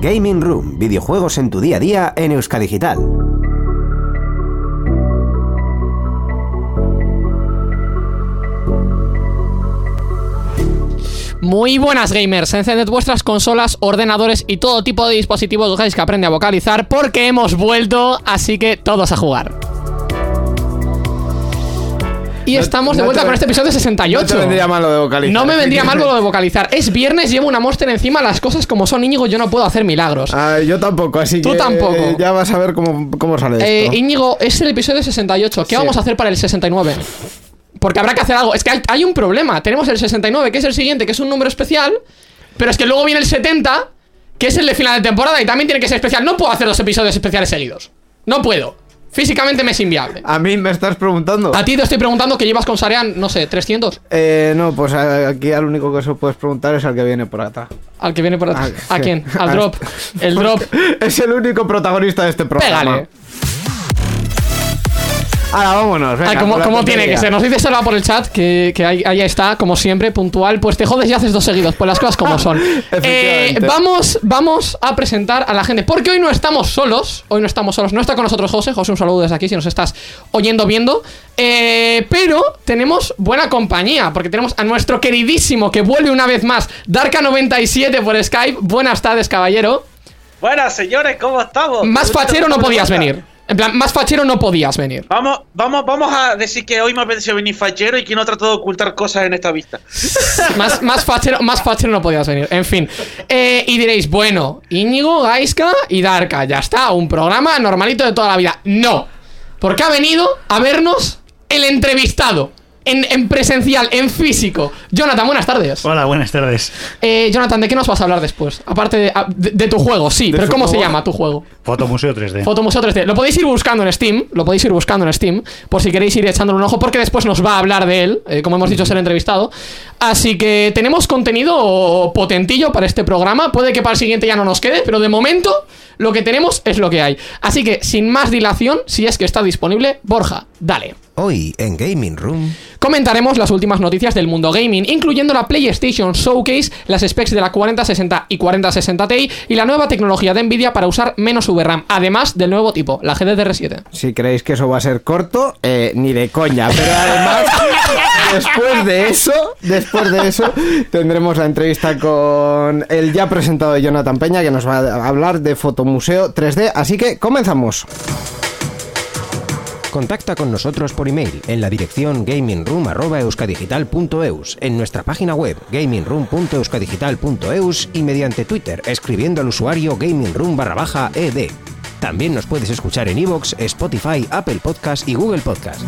Gaming Room, videojuegos en tu día a día en Euskadigital. Muy buenas, gamers. Encended vuestras consolas, ordenadores y todo tipo de dispositivos que aprende a vocalizar, porque hemos vuelto, así que todos a jugar. Y estamos de vuelta con este episodio 68. No te vendría mal lo de vocalizar. No me vendría mal lo de vocalizar. Es viernes, llevo una Monster encima, las cosas como son, Íñigo, yo no puedo hacer milagros. Yo tampoco, así Tú que tampoco. Ya vas a ver cómo sale esto. Íñigo, es el episodio 68. ¿Qué Sí. vamos a hacer para el 69? Porque habrá que hacer algo. Es que hay un problema. Tenemos el 69, que es el siguiente, que es un número especial. Pero es que luego viene el 70, que es el de final de temporada, y también tiene que ser especial. No puedo hacer 2 episodios especiales seguidos. No puedo. Físicamente me es inviable. ¿A mí me estás preguntando? A ti te estoy preguntando que llevas con Sarean, no sé, 300. No, pues aquí al único que se puedes preguntar es al que viene por atrás. Al que viene por atrás. ¿A sí. quién? Al drop. El drop. Es el único protagonista de este programa. Pégale. Ahora vámonos, venga. Como tiene que ser. Nos dice Salva por el chat que ahí está, como siempre, puntual. Pues te jodes y haces 2 seguidos, pues las cosas como son. Efectivamente. Vamos a presentar a la gente, porque hoy no estamos solos. No está con nosotros José. José, un saludo desde aquí si nos estás oyendo, viendo. Pero tenemos buena compañía, porque tenemos a nuestro queridísimo, que vuelve una vez más, Darka97 por Skype. Buenas tardes, caballero. Buenas, señores, ¿cómo estamos? Más fachero no podías venir. En plan, más fachero no podías venir. Vamos a decir que hoy me apetece venir fachero y que no trato de ocultar cosas en esta vista. más fachero no podías venir. En fin. Y diréis, bueno, Íñigo, Gaiska y Darka, ya está, un programa normalito de toda la vida. No, porque ha venido a vernos el entrevistado. En presencial, en físico. Jonathan, buenas tardes. Hola, buenas tardes. Jonathan, ¿de qué nos vas a hablar después? Aparte de tu juego, sí, pero ¿cómo se llama tu juego? Fotomuseo 3D. Fotomuseo 3D. Lo podéis ir buscando en Steam. Por si queréis ir echándole un ojo, porque después nos va a hablar de él. Como hemos dicho, ser entrevistado. Así que tenemos contenido potentillo para este programa. Puede que para el siguiente ya no nos quede, pero de momento lo que tenemos es lo que hay. Así que, sin más dilación, si es que está disponible, Borja, dale. Hoy en Gaming Room comentaremos las últimas noticias del mundo gaming, incluyendo la PlayStation Showcase, las specs de la 4060 y 4060 Ti y la nueva tecnología de Nvidia para usar menos VRAM, además del nuevo tipo, la GDDR7. Si creéis que eso va a ser corto, ni de coña, pero además después de eso tendremos la entrevista con el ya presentado de Jonathan Peña, que nos va a hablar de Fotomuseo 3D, así que comenzamos. Contacta con nosotros por email en la dirección gamingroom@euskadigital.eus, en nuestra página web gamingroom.euskadigital.eus y mediante Twitter escribiendo al usuario gamingroom_ed. También nos puedes escuchar en iVoox, Spotify, Apple Podcast y Google Podcast.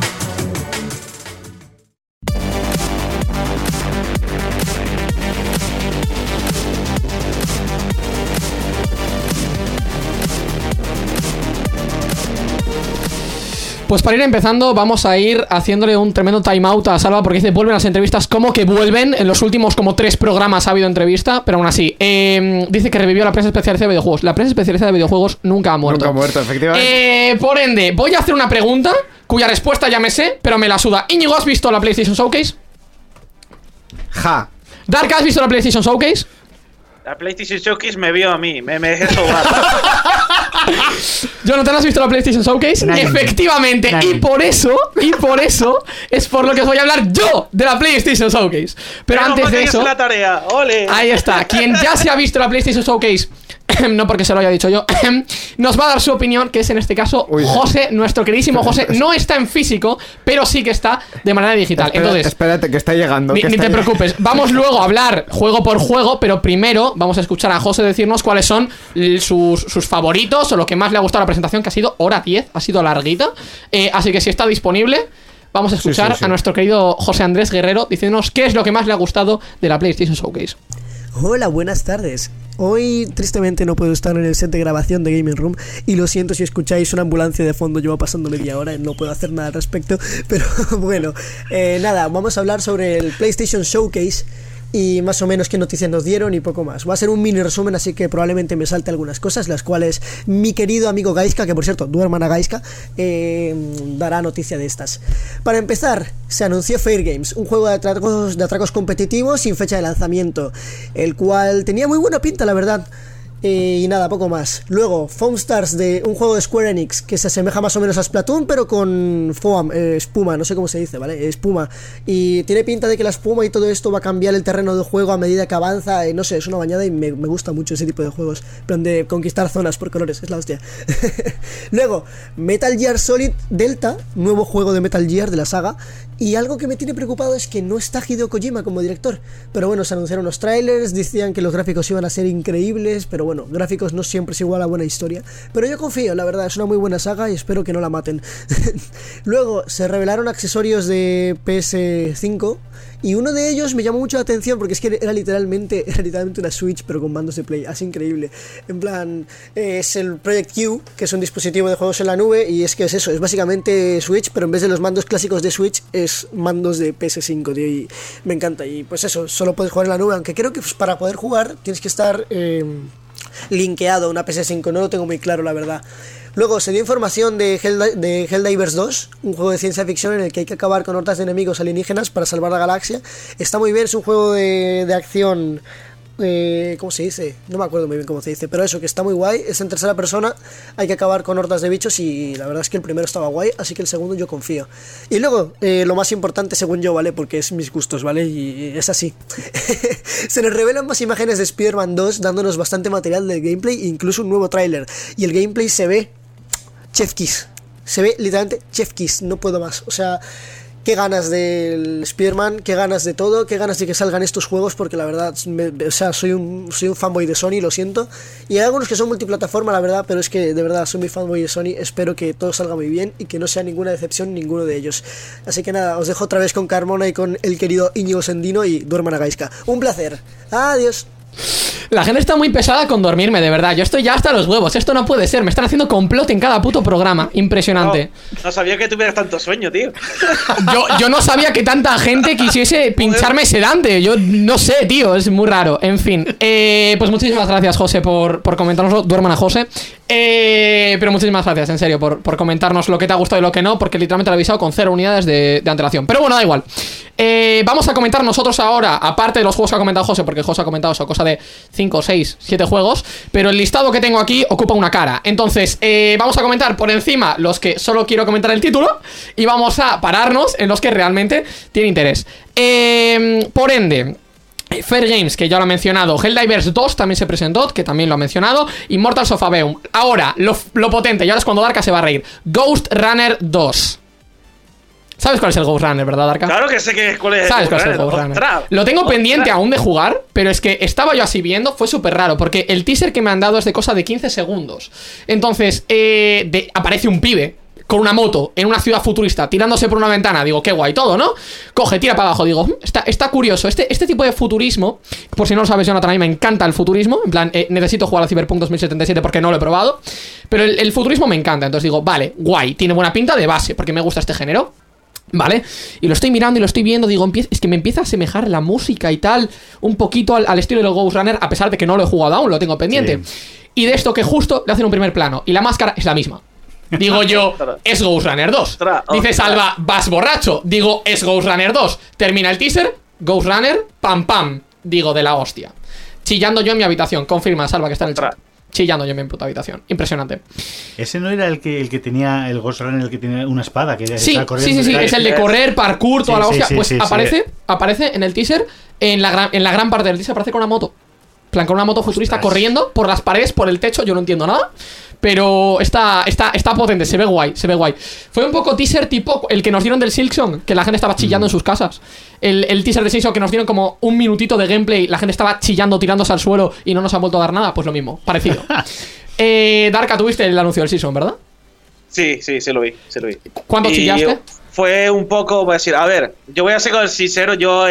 Pues para ir empezando, vamos a ir haciéndole un tremendo time out a Salva, porque dice, vuelven las entrevistas. ¿Cómo que vuelven? En los últimos como 3 programas ha habido entrevista, pero aún así. Dice que revivió la prensa especializada de videojuegos. La prensa especializada de videojuegos nunca ha muerto. Nunca ha muerto, efectivamente. Por ende, voy a hacer una pregunta cuya respuesta ya me sé, pero me la suda. Íñigo, ¿has visto la PlayStation Showcase? Ja. Dark, ¿has visto la PlayStation Showcase? La PlayStation Showcase me vio a mí, me dejé sobar. Jonathan, ¿has visto la PlayStation Showcase? Nadie. Efectivamente. Nadie. Y por eso es por lo que os voy a hablar yo de la PlayStation Showcase. Pero antes de eso, la tarea, ole. ahí está. Quien ya se ha visto la PlayStation Showcase, no porque se lo haya dicho yo, nos va a dar su opinión, que es en este caso José, nuestro queridísimo José. No está en físico, pero sí que está de manera digital. Entonces, espérate, que está llegando. ni te preocupes. Vamos luego a hablar juego por juego, pero primero vamos a escuchar a José decirnos cuáles son sus favoritos o lo que más le ha gustado a la presentación, que ha sido hora 10, ha sido larguita. Así que si está disponible, vamos a escuchar a nuestro querido José Andrés Guerrero diciéndonos qué es lo que más le ha gustado de la PlayStation Showcase. Hola, buenas tardes. Hoy tristemente no puedo estar en el set de grabación de Gaming Room y lo siento si escucháis una ambulancia de fondo, llevo pasando media hora y no puedo hacer nada al respecto, pero bueno, nada, vamos a hablar sobre el PlayStation Showcase y más o menos qué noticias nos dieron y poco más. Va a ser un mini resumen, así que probablemente me salte algunas cosas, las cuales mi querido amigo Gaiska, que por cierto, tu hermana Gaiska, dará noticia de estas. Para empezar, se anunció Fair Games, un juego de atracos competitivos sin fecha de lanzamiento, el cual tenía muy buena pinta, la verdad. Y nada, poco más. Luego, Foam Stars, de un juego de Square Enix que se asemeja más o menos a Splatoon, pero con foam, espuma, no sé cómo se dice, ¿vale? Espuma. Y tiene pinta de que la espuma y todo esto va a cambiar el terreno del juego a medida que avanza. No sé, es una bañada y me gusta mucho ese tipo de juegos. Plan de conquistar zonas por colores, es la hostia. Luego, Metal Gear Solid Delta, nuevo juego de Metal Gear de la saga. Y algo que me tiene preocupado es que no está Hideo Kojima como director. Pero bueno, se anunciaron los trailers, decían que los gráficos iban a ser increíbles, pero bueno, gráficos no siempre es igual a buena historia. Pero yo confío, la verdad, es una muy buena saga y espero que no la maten. Luego se revelaron accesorios de PS5 y uno de ellos me llamó mucho la atención porque es que era literalmente una Switch pero con mandos de Play, así increíble. En plan, es el Project Q, que es un dispositivo de juegos en la nube, y es que es eso, es básicamente Switch, pero en vez de los mandos clásicos de Switch es mandos de PS5, tío, y me encanta. Y pues eso, solo puedes jugar en la nube, aunque creo que pues, para poder jugar tienes que estar linkeado a una PS5, no lo tengo muy claro, la verdad. Luego se dio información de Helldivers 2, un juego de ciencia ficción en el que hay que acabar con hordas de enemigos alienígenas para salvar la galaxia. Está muy bien, es un juego de acción, ¿cómo se dice? No me acuerdo muy bien cómo se dice, pero eso, que está muy guay, es en tercera persona, hay que acabar con hordas de bichos y la verdad es que el primero estaba guay, así que el segundo yo confío. Y luego, lo más importante según yo, ¿vale? Porque es mis gustos, ¿vale? Y es así. Se nos revelan más imágenes de Spider-Man 2, dándonos bastante material del gameplay e incluso un nuevo tráiler. Y el gameplay se ve Chef Kiss. Se ve literalmente Chef Kiss, no puedo más. O sea, qué ganas del Spider-Man, qué ganas de todo, qué ganas de que salgan estos juegos, porque la verdad, soy un fanboy de Sony, lo siento. Y hay algunos que son multiplataforma, la verdad, pero es que de verdad soy muy fanboy de Sony. Espero que todo salga muy bien y que no sea ninguna decepción ninguno de ellos. Así que nada, os dejo otra vez con Carmona y con el querido Íñigo Sendino y duerman a Gaisca. Un placer. Adiós. La gente está muy pesada con dormirme, de verdad. Yo estoy ya hasta los huevos. Esto no puede ser. Me están haciendo complot en cada puto programa. Impresionante. No sabía que tuvieras tanto sueño, tío. Yo no sabía que tanta gente quisiese pincharme sedante. Yo no sé, tío. Es muy raro. En fin. Pues muchísimas gracias, José, por comentárnoslo. Duerman a José. Pero muchísimas gracias, en serio, por comentarnos lo que te ha gustado y lo que no, porque literalmente lo he avisado con 0 unidades de antelación. Pero bueno, da igual. Vamos a comentar nosotros ahora, aparte de los juegos que ha comentado José, porque José ha comentado eso, cosa de 5, 6, 7 juegos, pero el listado que tengo aquí ocupa una cara. Entonces, vamos a comentar por encima los que solo quiero comentar el título y vamos a pararnos en los que realmente tienen interés. Por ende, Fair Games, que ya lo ha mencionado. Helldivers 2 también se presentó, que también lo ha mencionado. Immortals of Aveum. Ahora, lo potente, y ahora es cuando Darka se va a reír. Ghost Runner 2. ¿Sabes cuál es el Ghost Runner, verdad, Darka? Claro que sé cuál es. ¿Sabes cuál es el Ghost Runner? Lo tengo pendiente aún de jugar, pero es que estaba yo así viendo, fue súper raro, porque el teaser que me han dado es de cosa de 15 segundos. Entonces, aparece un pibe con una moto en una ciudad futurista tirándose por una ventana. Digo, qué guay todo, ¿no? Coge, tira para abajo. Digo, está curioso. Este tipo de futurismo, por si no lo sabes, Jonathan, a mí me encanta el futurismo. En plan, necesito jugar al Cyberpunk 2077 porque no lo he probado, pero el futurismo me encanta. Entonces digo, vale, guay, tiene buena pinta de base porque me gusta este género. Vale, y lo estoy mirando y lo estoy viendo. Digo, es que me empieza a asemejar la música y tal un poquito al estilo de los Ghost Runner, a pesar de que no lo he jugado aún, lo tengo pendiente. Sí. Y de esto que justo le hacen un primer plano y la máscara es la misma. Digo yo, es Ghost Runner 2. Dice Salva, vas borracho. Digo, es Ghost Runner 2. Termina el teaser, Ghost Runner, pam pam. Digo, de la hostia. Chillando yo en mi habitación. Confirma, Salva, que está en el chat. Chillando yo en mi puta habitación. Impresionante. Ese no era el que tenía el Ghost Runner, el que tenía una espada. Que sí, es el de correr, parkour, toda la hostia. Pues aparece en el teaser, en la gran parte del teaser, aparece con una moto. Plan, con una moto futurista corriendo por las paredes, por el techo. Yo no entiendo nada, pero está potente, se ve guay. Fue un poco teaser tipo el que nos dieron del Silksong, que la gente estaba chillando en sus casas. El teaser de Silksong que nos dieron como un minutito de gameplay, la gente estaba chillando, tirándose al suelo y no nos han vuelto a dar nada. Pues lo mismo, parecido. Darka, tuviste el anuncio del Silksong, ¿verdad? Sí, lo vi. ¿Cuándo chillaste? Fue un poco, voy a decir, a ver, yo voy a ser sincero, yo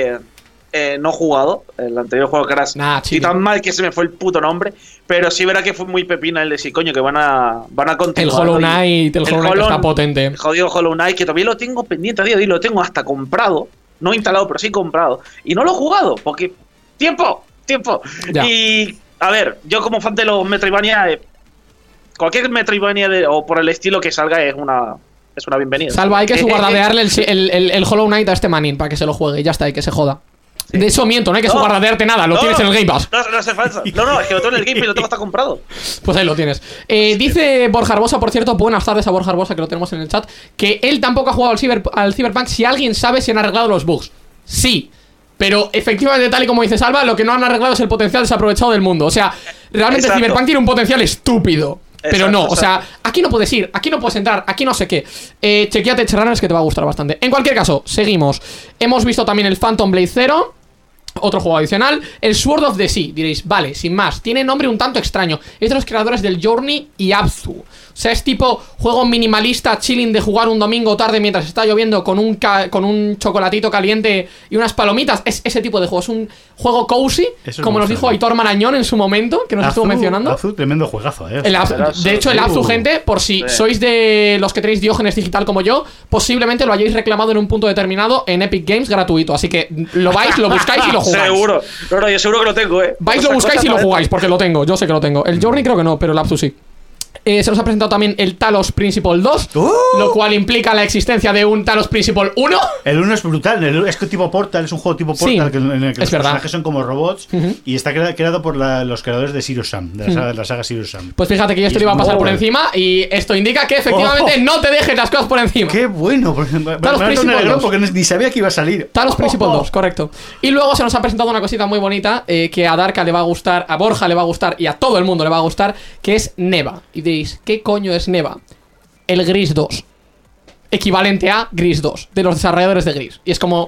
no he jugado el anterior juego, que era y tan mal que se me fue el puto nombre, pero sí verá que fue muy pepina el decir, coño, que van a continuar. El Hollow Knight, está potente. El jodido Hollow Knight, que todavía lo tengo pendiente a día de hoy, lo tengo hasta comprado, no instalado, pero sí comprado, y no lo he jugado, porque tiempo. Ya. Y, a ver, yo como fan de los Metroidvania, cualquier Metroidvania o por el estilo que salga es una bienvenida. Salva, hay que subguardadearle el Hollow Knight a este manín para que se lo juegue y ya está, y que se joda. De eso miento, no hay que sugarradearte nada, lo tienes en el Game Pass. No hace falta. No, es que lo tengo en el Game Pass y lo tengo hasta comprado. Pues ahí lo tienes. Dice Borja Arbosa, por cierto, buenas tardes a Borja Arbosa, que lo tenemos en el chat, que él tampoco ha jugado al Cyberpunk. Si alguien sabe si han arreglado los bugs. Sí, pero efectivamente, tal y como dice Salva, lo que no han arreglado es el potencial desaprovechado del mundo. O sea, realmente el Cyberpunk tiene un potencial estúpido. Pero no, o sea, aquí no puedes ir, aquí no puedes entrar, aquí no sé qué. Chequéate Edgerunners, que te va a gustar bastante. En cualquier caso, seguimos. Hemos visto también el Phantom Blade 0, otro juego adicional. El Sword of the Sea, diréis, vale, sin más. Tiene nombre un tanto extraño. Es de los creadores del Journey y Abzu. O sea, es tipo juego minimalista, chilling de jugar un domingo tarde mientras está lloviendo con un chocolatito caliente y unas palomitas. Es ese tipo de juego. Es un juego cozy, como nos dijo Aitor Marañón en su momento, que nos estuvo mencionando. Abzu, tremendo juegazo, de hecho, el Abzu, gente, por si sois de los que tenéis Diógenes digital como yo, posiblemente lo hayáis reclamado en un punto determinado en Epic Games gratuito. Así que lo vais, lo buscáis y lo jugáis. Seguro. No, yo seguro que lo tengo, Vais, lo buscáis y lo jugáis, porque lo tengo. Yo sé que lo tengo. El Journey creo que no, pero el Abzu sí. Se nos ha presentado también el Talos Principle 2, lo cual implica la existencia de un Talos Principle 1. El 1 es brutal, es que tipo Portal, es un juego tipo Portal, sí, en el que los personajes son como robots, y está creado por los creadores de Zero Sum, de la saga Zero Sum. Pues fíjate que yo esto lo iba a pasar por encima, y esto indica que efectivamente no te dejes las cosas por encima. ¡Qué bueno! Talos Principle 2, porque ni sabía que iba a salir. Talos Principle 2, correcto. Y luego se nos ha presentado una cosita muy bonita, que a Darka le va a gustar, a Borja le va a gustar, y a todo el mundo le va a gustar, que es Neva. Y diréis, ¿qué coño es Neva? El Gris 2, equivalente a Gris 2, de los desarrolladores de Gris. Y es como,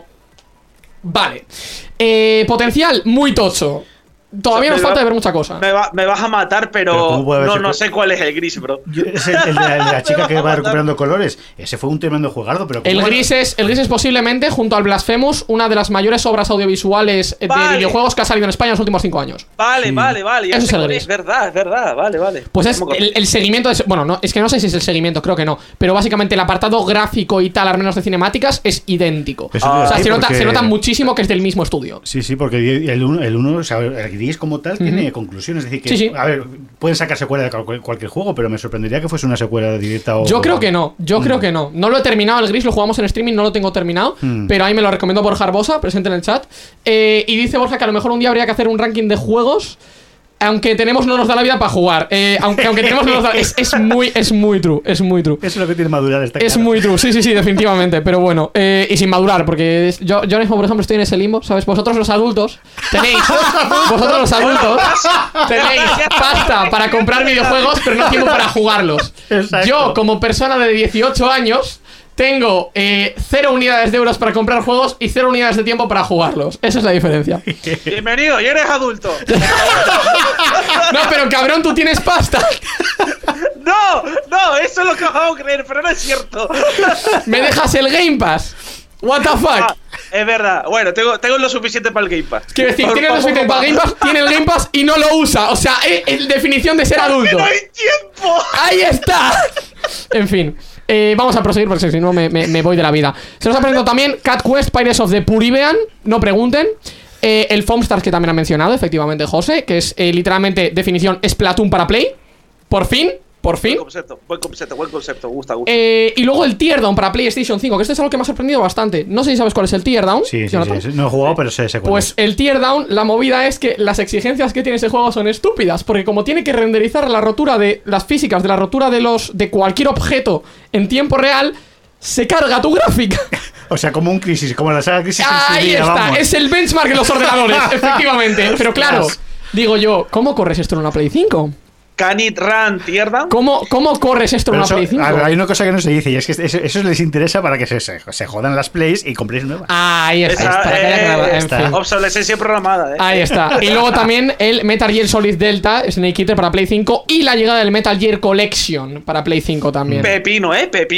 vale, potencial muy tocho. Todavía nos falta de ver mucha cosa. Me vas a matar, pero no sé cuál es el Gris, bro. Es el de la chica que va recuperando colores. Ese fue un tremendo juegardo, pero el Gris es posiblemente, junto al Blasphemous, una de las mayores obras audiovisuales de videojuegos que ha salido en España en los últimos 5 años. Vale. Eso es el Gris. Es verdad, vale. Pues es el seguimiento de, bueno, no, es que no sé si es el seguimiento, creo que no. Pero básicamente el apartado gráfico y tal, al menos de cinemáticas, es idéntico. O sea, se nota muchísimo que es del mismo estudio. Sí, porque el 1, o sea, el Gris como tal tiene conclusiones, es decir que a ver, pueden sacar secuela de cualquier juego, pero me sorprendería que fuese una secuela directa o... Yo creo que no, no lo he terminado el Gris, lo jugamos en streaming, no lo tengo terminado, pero ahí me lo recomendó Borja Arbosa, presente en el chat, y dice Borja que a lo mejor un día habría que hacer un ranking de juegos, aunque tenemos no nos da la vida para jugar, aunque tenemos no nos da, es muy true. Eso es lo que tiene madurar esta Es muy true, sí, definitivamente, pero bueno, y sin madurar, porque yo mismo, por ejemplo, estoy en ese limbo, ¿sabes? Vosotros los adultos tenéis pasta para comprar videojuegos, pero no tiempo para jugarlos. Exacto. Yo, como persona de 18 años, tengo 0 unidades de euros para comprar juegos y 0 unidades de tiempo para jugarlos. Esa es la diferencia. Bienvenido, y eres adulto. No, pero cabrón, tú tienes pasta. No, eso es lo que os hago creer, pero no es cierto. ¿Me dejas el Game Pass? What the fuck? Es verdad. Bueno, tengo lo suficiente para el Game Pass. Quiero decir, tiene lo suficiente para el Game Pass, tiene el Game Pass y no lo usa. O sea, es definición de ser adulto. ¡No hay tiempo! ¡Ahí está! En fin. Vamos a proseguir porque si no me voy de la vida. Se nos ha presentado también Cat Quest Pirates of the Puribean. No pregunten. El Foamstars, que también ha mencionado efectivamente José, que es literalmente definición Splatoon para Play. Por fin. Buen concepto, gusta. Y luego el Teardown para PlayStation 5, que esto es algo que me ha sorprendido bastante. No sé si sabes cuál es el Teardown. Sí, no he jugado, pero sé cuál pues es. El Teardown, la movida es que las exigencias que tiene ese juego son estúpidas, porque como tiene que renderizar la rotura de las físicas, de la rotura de cualquier objeto en tiempo real, se carga tu gráfica. O sea, como un Crisis, como la saga Crisis. Ahí está, vamos. Es el benchmark de los ordenadores, efectivamente. Pero claro, digo yo, ¿cómo corres esto en una Play 5? Can it run Teardown? ¿Cómo corres esto en una Play 5? Hay una cosa que no se dice, y es que eso les interesa para que se jodan las Plays y compréis nuevas. Ahí está. Obsolescencia programada. Ahí está. Y luego también el Metal Gear Solid Delta, Snake Eater para Play 5, y la llegada del Metal Gear Collection para Play 5 también. Pepino.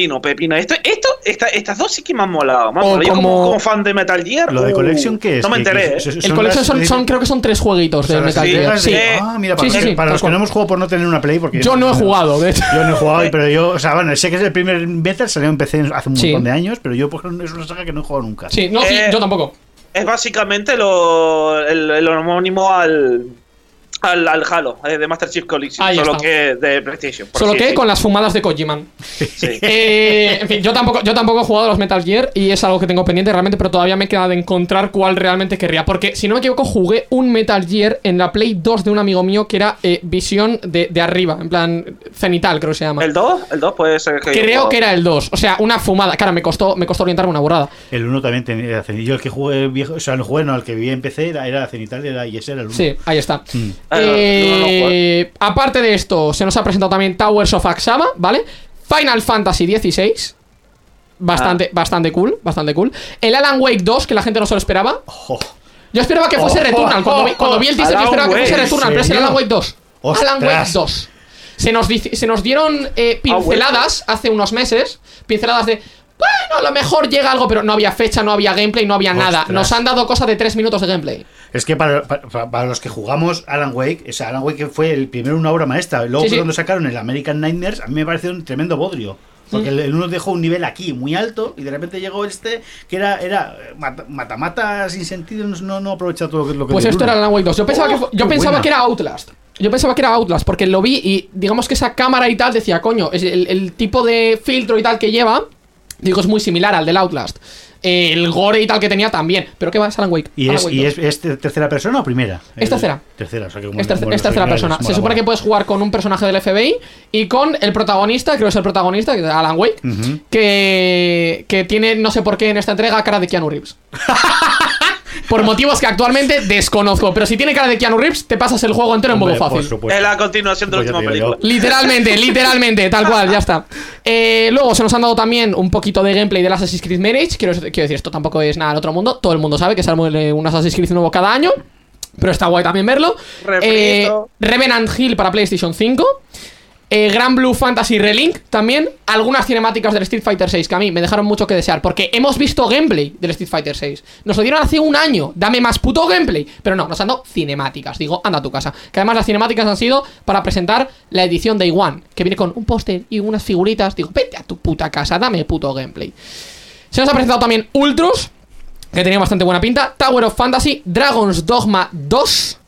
Estas dos sí que me han molado. Yo como fan de Metal Gear. ¿Lo de Collection qué es? No me enteré. El Collection creo que son 3 jueguitos de Metal Gear. Sí. Mira, para los que no hemos jugado por no tener una Play, porque yo no he jugado, de hecho. Yo no he jugado, pero yo, o sea, bueno, sé que es el primer Metal, salió en PC hace un montón de años, pero yo, por ejemplo, es una saga que no he jugado nunca. Sí, yo tampoco. Es básicamente el homónimo al al Halo de Master Chief Collection, solo que de PlayStation. Solo que con las fumadas de Kojima. Sí. En fin, yo tampoco he jugado a los Metal Gear y es algo que tengo pendiente realmente, pero todavía me queda de encontrar cuál realmente querría. Porque, si no me equivoco, jugué un Metal Gear en la Play 2 de un amigo mío que era visión de arriba, en plan cenital, creo que se llama. ¿El 2? ¿El 2 puede ser que creo que era el 2, o sea, una fumada. Claro, me costó orientarme una burrada. El 1 también tenía cenital. Yo el que jugué viejo, o sea, el juego el que vi en PC era cenital y ese era el 1. Sí, ahí está. No, aparte de esto, se nos ha presentado también Towers of Axama, ¿vale? Final Fantasy XVI. Bastante cool. El Alan Wake 2, que la gente no se lo esperaba. Yo esperaba que fuese Returnal. Cuando vi el teaser, yo esperaba que fuese Returnal, pero es el Alan Wake 2. Alan Wake 2. Se nos dieron pinceladas hace unos meses. Pinceladas de... Bueno, a lo mejor llega algo, pero no había fecha, no había gameplay, no había nada. Nos han dado cosa de 3 minutos de gameplay. Es que para los que jugamos Alan Wake, o sea, Alan Wake fue el primero una obra maestra. Luego cuando sacaron el American Nightmares, a mí me pareció un tremendo bodrio. Porque el uno dejó un nivel aquí muy alto y de repente llegó que era mata-mata sin sentido, no aprovecha todo lo que pues esto era Alan Wake 2. Yo pensaba que era Outlast. Yo pensaba que era Outlast porque lo vi y digamos que esa cámara y tal decía, coño, es el tipo de filtro y tal que lleva, digo, es muy similar al del Outlast. El gore y tal que tenía también. ¿Pero qué va? Es Alan Wake. ¿Y es tercera persona o primera? Es tercera. Tercera, o sea que es tercera persona. Se supone que puedes jugar con un personaje del FBI y con el protagonista, creo que es el protagonista, Alan Wake, que tiene, no sé por qué en esta entrega, cara de Keanu Reeves. Por motivos que actualmente desconozco. Pero si tiene cara de Keanu Reeves, te pasas el juego entero en modo fácil. Es la continuación de la última película. Literalmente, tal cual, ya está. Luego se nos han dado también un poquito de gameplay del Assassin's Creed Mirage. Quiero decir, esto tampoco es nada del otro mundo. Todo el mundo sabe que sale un Assassin's Creed nuevo cada año, pero está guay también verlo. Revenant Hill para PlayStation 5. Gran Blue Fantasy Relink también. Algunas cinemáticas del Street Fighter 6 que a mí me dejaron mucho que desear, porque hemos visto gameplay del Street Fighter 6. Nos lo dieron hace un año. Dame más puto gameplay. Pero no, nos han dado cinemáticas. Digo, anda a tu casa. Que además las cinemáticas han sido para presentar la edición Day One, que viene con un póster y unas figuritas. Digo, vete a tu puta casa, dame puto gameplay. Se nos ha presentado también Ultros, que tenía bastante buena pinta. Tower of Fantasy, Dragon's Dogma 2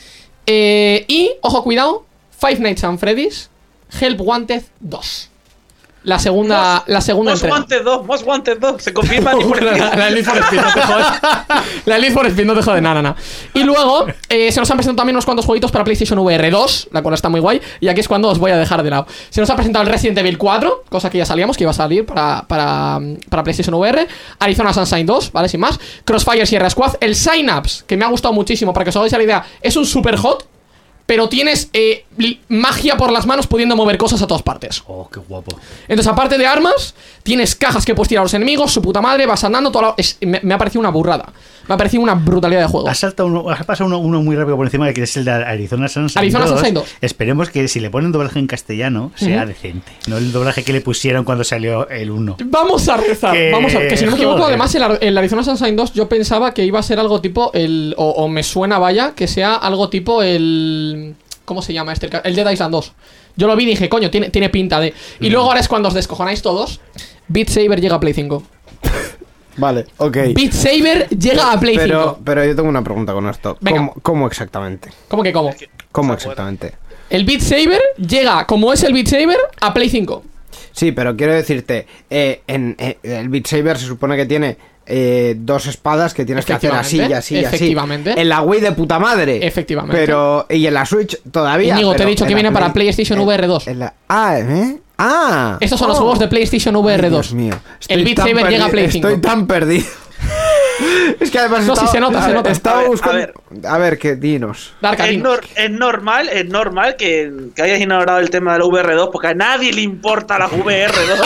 y, ojo, cuidado, Five Nights at Freddy's Help Wanted 2. La segunda entrega. Most Wanted 2. Se confirma. La Elite for Speed, no te jodes. La Elite for Speed, no te jode, nada. Y luego se nos han presentado también unos cuantos jueguitos para PlayStation VR 2, la cual está muy guay. Y aquí es cuando os voy a dejar de lado. Se nos ha presentado el Resident Evil 4, cosa que ya sabíamos que iba a salir para PlayStation VR. Arizona Sunshine 2, ¿vale? Sin más. Crossfire Sierra Squad. El Synapse, que me ha gustado muchísimo, para que os hagáis la idea. Es un super hot, pero tienes magia por las manos pudiendo mover cosas a todas partes. Oh, qué guapo. Entonces, aparte de armas, tienes cajas que puedes tirar a los enemigos, su puta madre, vas andando todo me ha parecido una burrada. Me ha parecido una brutalidad de juego. Ha pasado uno muy rápido por encima, que es el de Arizona Sunshine 2. Esperemos que si le ponen doblaje en castellano sea decente, no el doblaje que le pusieron cuando salió el 1. Vamos a rezar. Que si no me equivoco, además el Arizona Sunshine 2 yo pensaba que iba a ser algo tipo o me suena, vaya, que sea algo tipo el... ¿Cómo se llama este? El Dead Island 2. Yo lo vi y dije, coño, tiene pinta de... Y luego ahora es cuando os descojonáis todos. Beat Saber llega a Play 5. Vale, ok. Beat Saber llega a Play 5. Pero yo tengo una pregunta con esto. ¿Cómo exactamente? ¿Cómo que cómo? ¿Cómo exactamente? El Beat Saber llega, como es el Beat Saber, a Play 5. Sí, pero quiero decirte, el Beat Saber se supone que tiene dos espadas que tienes que hacer así y así y así. Efectivamente. En la Wii de puta madre. Efectivamente. Pero, y en la Switch todavía. Íñigo, te he dicho que viene para PlayStation VR 2. Estos son los juegos de PlayStation VR 2. Dios mío. El Beat Saber llega a Play 5. Estoy tan perdido. Es que además sí se nota. Estaba buscando. A ver, ¿qué? Dinos. Es normal que hayas ignorado el tema de la VR2, porque a nadie le importa la VR2.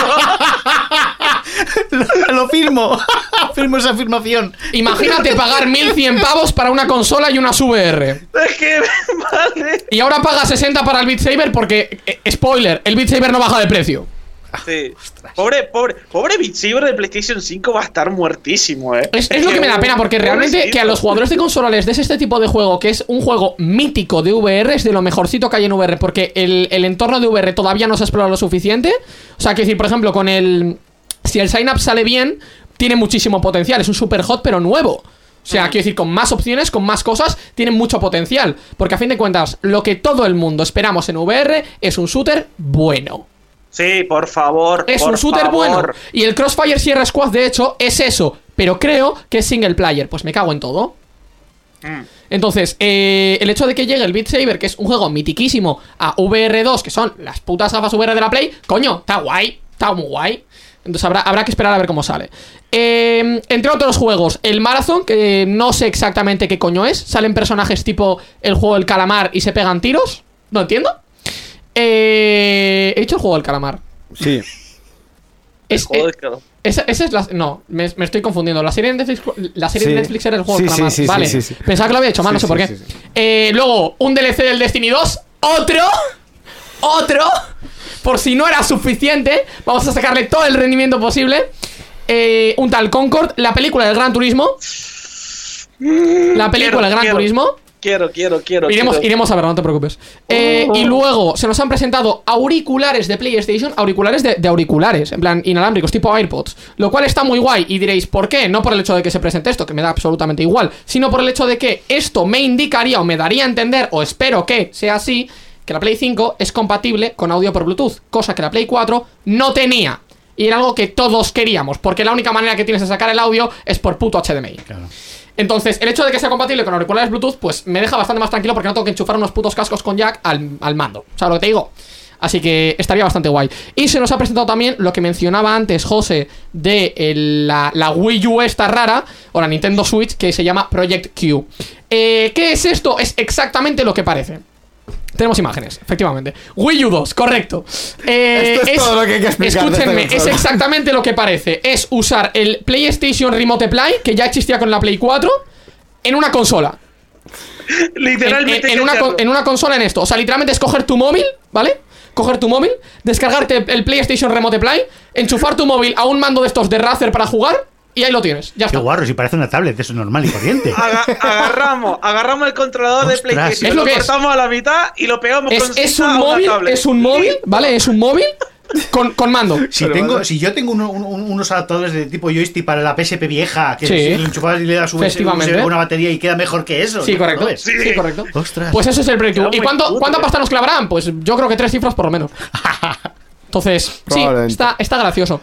Lo firmo. Firmo esa afirmación. Imagínate pagar 1.100 pavos para una consola y unas VR. Es que, vale. Y ahora paga 60 para el Beat Saber porque, spoiler, el Beat Saber no baja de precio. Sí. Pobre Beat Saber de PlayStation 5 va a estar muertísimo, Es lo que me da pena, porque realmente que a los jugadores de consola les des este tipo de juego, que es un juego mítico de VR, es de lo mejorcito que hay en VR, porque el entorno de VR todavía no se ha explorado lo suficiente. O sea, que decir, por ejemplo, si el Synapse sale bien, tiene muchísimo potencial, es un super hot pero nuevo. O sea, quiero decir, con más opciones, con más cosas, tienen mucho potencial. Porque a fin de cuentas, lo que todo el mundo esperamos en VR es un shooter bueno. Sí, por favor. Es un shooter bueno. Y el Crossfire Sierra Squad, de hecho, es eso. Pero creo que es single player. Pues me cago en todo. Entonces, el hecho de que llegue el Beat Saber, que es un juego mitiquísimo, a VR2, que son las putas gafas VR de la Play, coño, está guay. Está muy guay. Entonces habrá que esperar a ver cómo sale. Entre otros juegos, el Marathon, que no sé exactamente qué coño es. Salen personajes tipo el juego del calamar y se pegan tiros. No entiendo. He dicho el juego del calamar. Sí. Esa es la... No, me estoy confundiendo. La serie de Netflix era el juego del calamar. Sí, vale. sí. Pensaba que lo había hecho mal, no sé por qué. Sí. Luego, un DLC del Destiny 2. Otro. Por si no era suficiente, vamos a sacarle todo el rendimiento posible. Un tal Concord, la película del Gran Turismo. Turismo. Quiero. Iremos a verlo, no te preocupes. Y luego se nos han presentado auriculares de PlayStation, auriculares de auriculares, en plan inalámbricos, tipo AirPods. Lo cual está muy guay. Y diréis, ¿por qué? No por el hecho de que se presente esto, que me da absolutamente igual, sino por el hecho de que esto me indicaría o me daría a entender, o espero que sea así, que la Play 5 es compatible con audio por Bluetooth, cosa que la Play 4 no tenía. Y era algo que todos queríamos, porque la única manera que tienes de sacar el audio es por puto HDMI. Claro. Entonces, el hecho de que sea compatible con auriculares Bluetooth, pues me deja bastante más tranquilo, porque no tengo que enchufar unos putos cascos con jack al mando. ¿Sabes lo que te digo? Así que estaría bastante guay. Y se nos ha presentado también lo que mencionaba antes José de la Wii U esta rara, o la Nintendo Switch, que se llama Project Q. ¿Qué es esto? Es exactamente lo que parece. Tenemos imágenes, efectivamente. Wii U 2, correcto. Esto es todo lo que hay que explicar. Escúchenme, es exactamente lo que parece. Es usar el PlayStation Remote Play, que ya existía con la Play 4, en una consola. Literalmente. En una consola en esto. O sea, literalmente es coger tu móvil, ¿vale? Coger tu móvil, descargarte el PlayStation Remote Play, enchufar tu móvil a un mando de estos de Razer para jugar, y ahí lo tienes, ya está. Qué guarro, si parece una tablet, eso es normal y corriente. Agarramos el controlador de PlayStation, es lo que cortamos a la mitad y lo pegamos con cinta a una tablet. Es un móvil, ¿vale? Es un móvil con mando. Si yo tengo unos adaptadores de tipo joystick para la PSP vieja, que si enchufas y le das USB con una batería y queda mejor que eso. Sí, correcto. Sí, correcto. Ostras. Pues eso es el breakthrough. ¿Y cuánta pasta nos clavarán? Pues yo creo que 3 cifras por lo menos. Entonces, sí, está gracioso.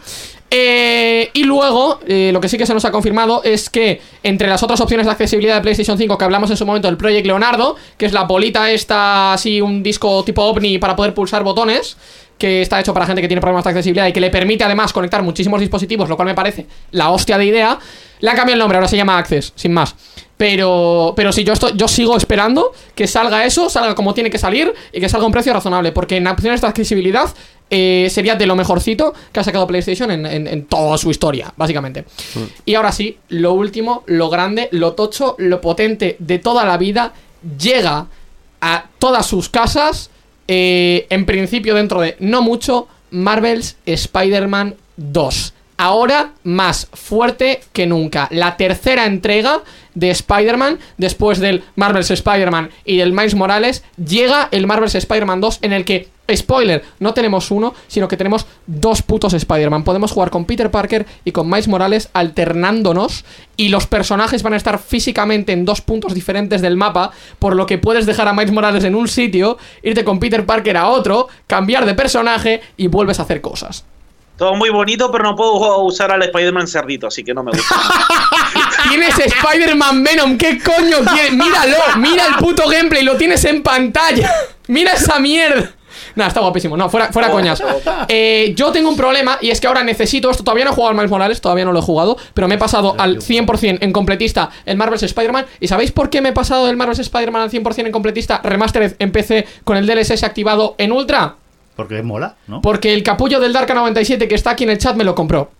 Y luego, lo que sí que se nos ha confirmado es que entre las otras opciones de accesibilidad de PlayStation 5 que hablamos en su momento, el Project Leonardo, que es la bolita esta, así un disco tipo OVNI para poder pulsar botones, que está hecho para gente que tiene problemas de accesibilidad y que le permite además conectar muchísimos dispositivos, lo cual me parece la hostia de idea. Le han cambiado el nombre, ahora se llama Access, sin más. Pero sí, yo sigo esperando que salga eso, salga como tiene que salir y que salga a un precio razonable, porque en opciones de accesibilidad sería de lo mejorcito que ha sacado PlayStation en toda su historia, básicamente. Y ahora sí, lo último, lo grande, lo tocho, lo potente de toda la vida, llega a todas sus casas, en principio dentro de no mucho, Marvel's Spider-Man 2. Ahora más fuerte que nunca. La tercera entrega de Spider-Man, después del Marvel's Spider-Man y del Miles Morales, llega el Marvel's Spider-Man 2, en el que, spoiler, no tenemos uno, sino que tenemos 2 putos Spider-Man. Podemos jugar con Peter Parker y con Miles Morales alternándonos, y los personajes van a estar físicamente en 2 puntos diferentes del mapa, por lo que puedes dejar a Miles Morales en un sitio, irte con Peter Parker a otro, cambiar de personaje y vuelves a hacer cosas. Todo muy bonito, pero no puedo usar al Spider-Man cerdito, así que no me gusta. Tienes Spider-Man Venom, ¿qué coño quieres? Míralo, mira el puto gameplay, lo tienes en pantalla. Mira esa mierda. Nah, está guapísimo, no, fuera coñas. Yo tengo un problema, y es que ahora necesito esto. Todavía no he jugado al Miles Morales, todavía no lo he jugado, pero me he pasado al 100% en completista el Marvel's Spider-Man. ¿Y sabéis por qué me he pasado del Marvel's Spider-Man al 100% en completista Remastered en PC con el DLSS activado en Ultra? Porque mola, ¿no? Porque el capullo del Darka97 que está aquí en el chat me lo compró.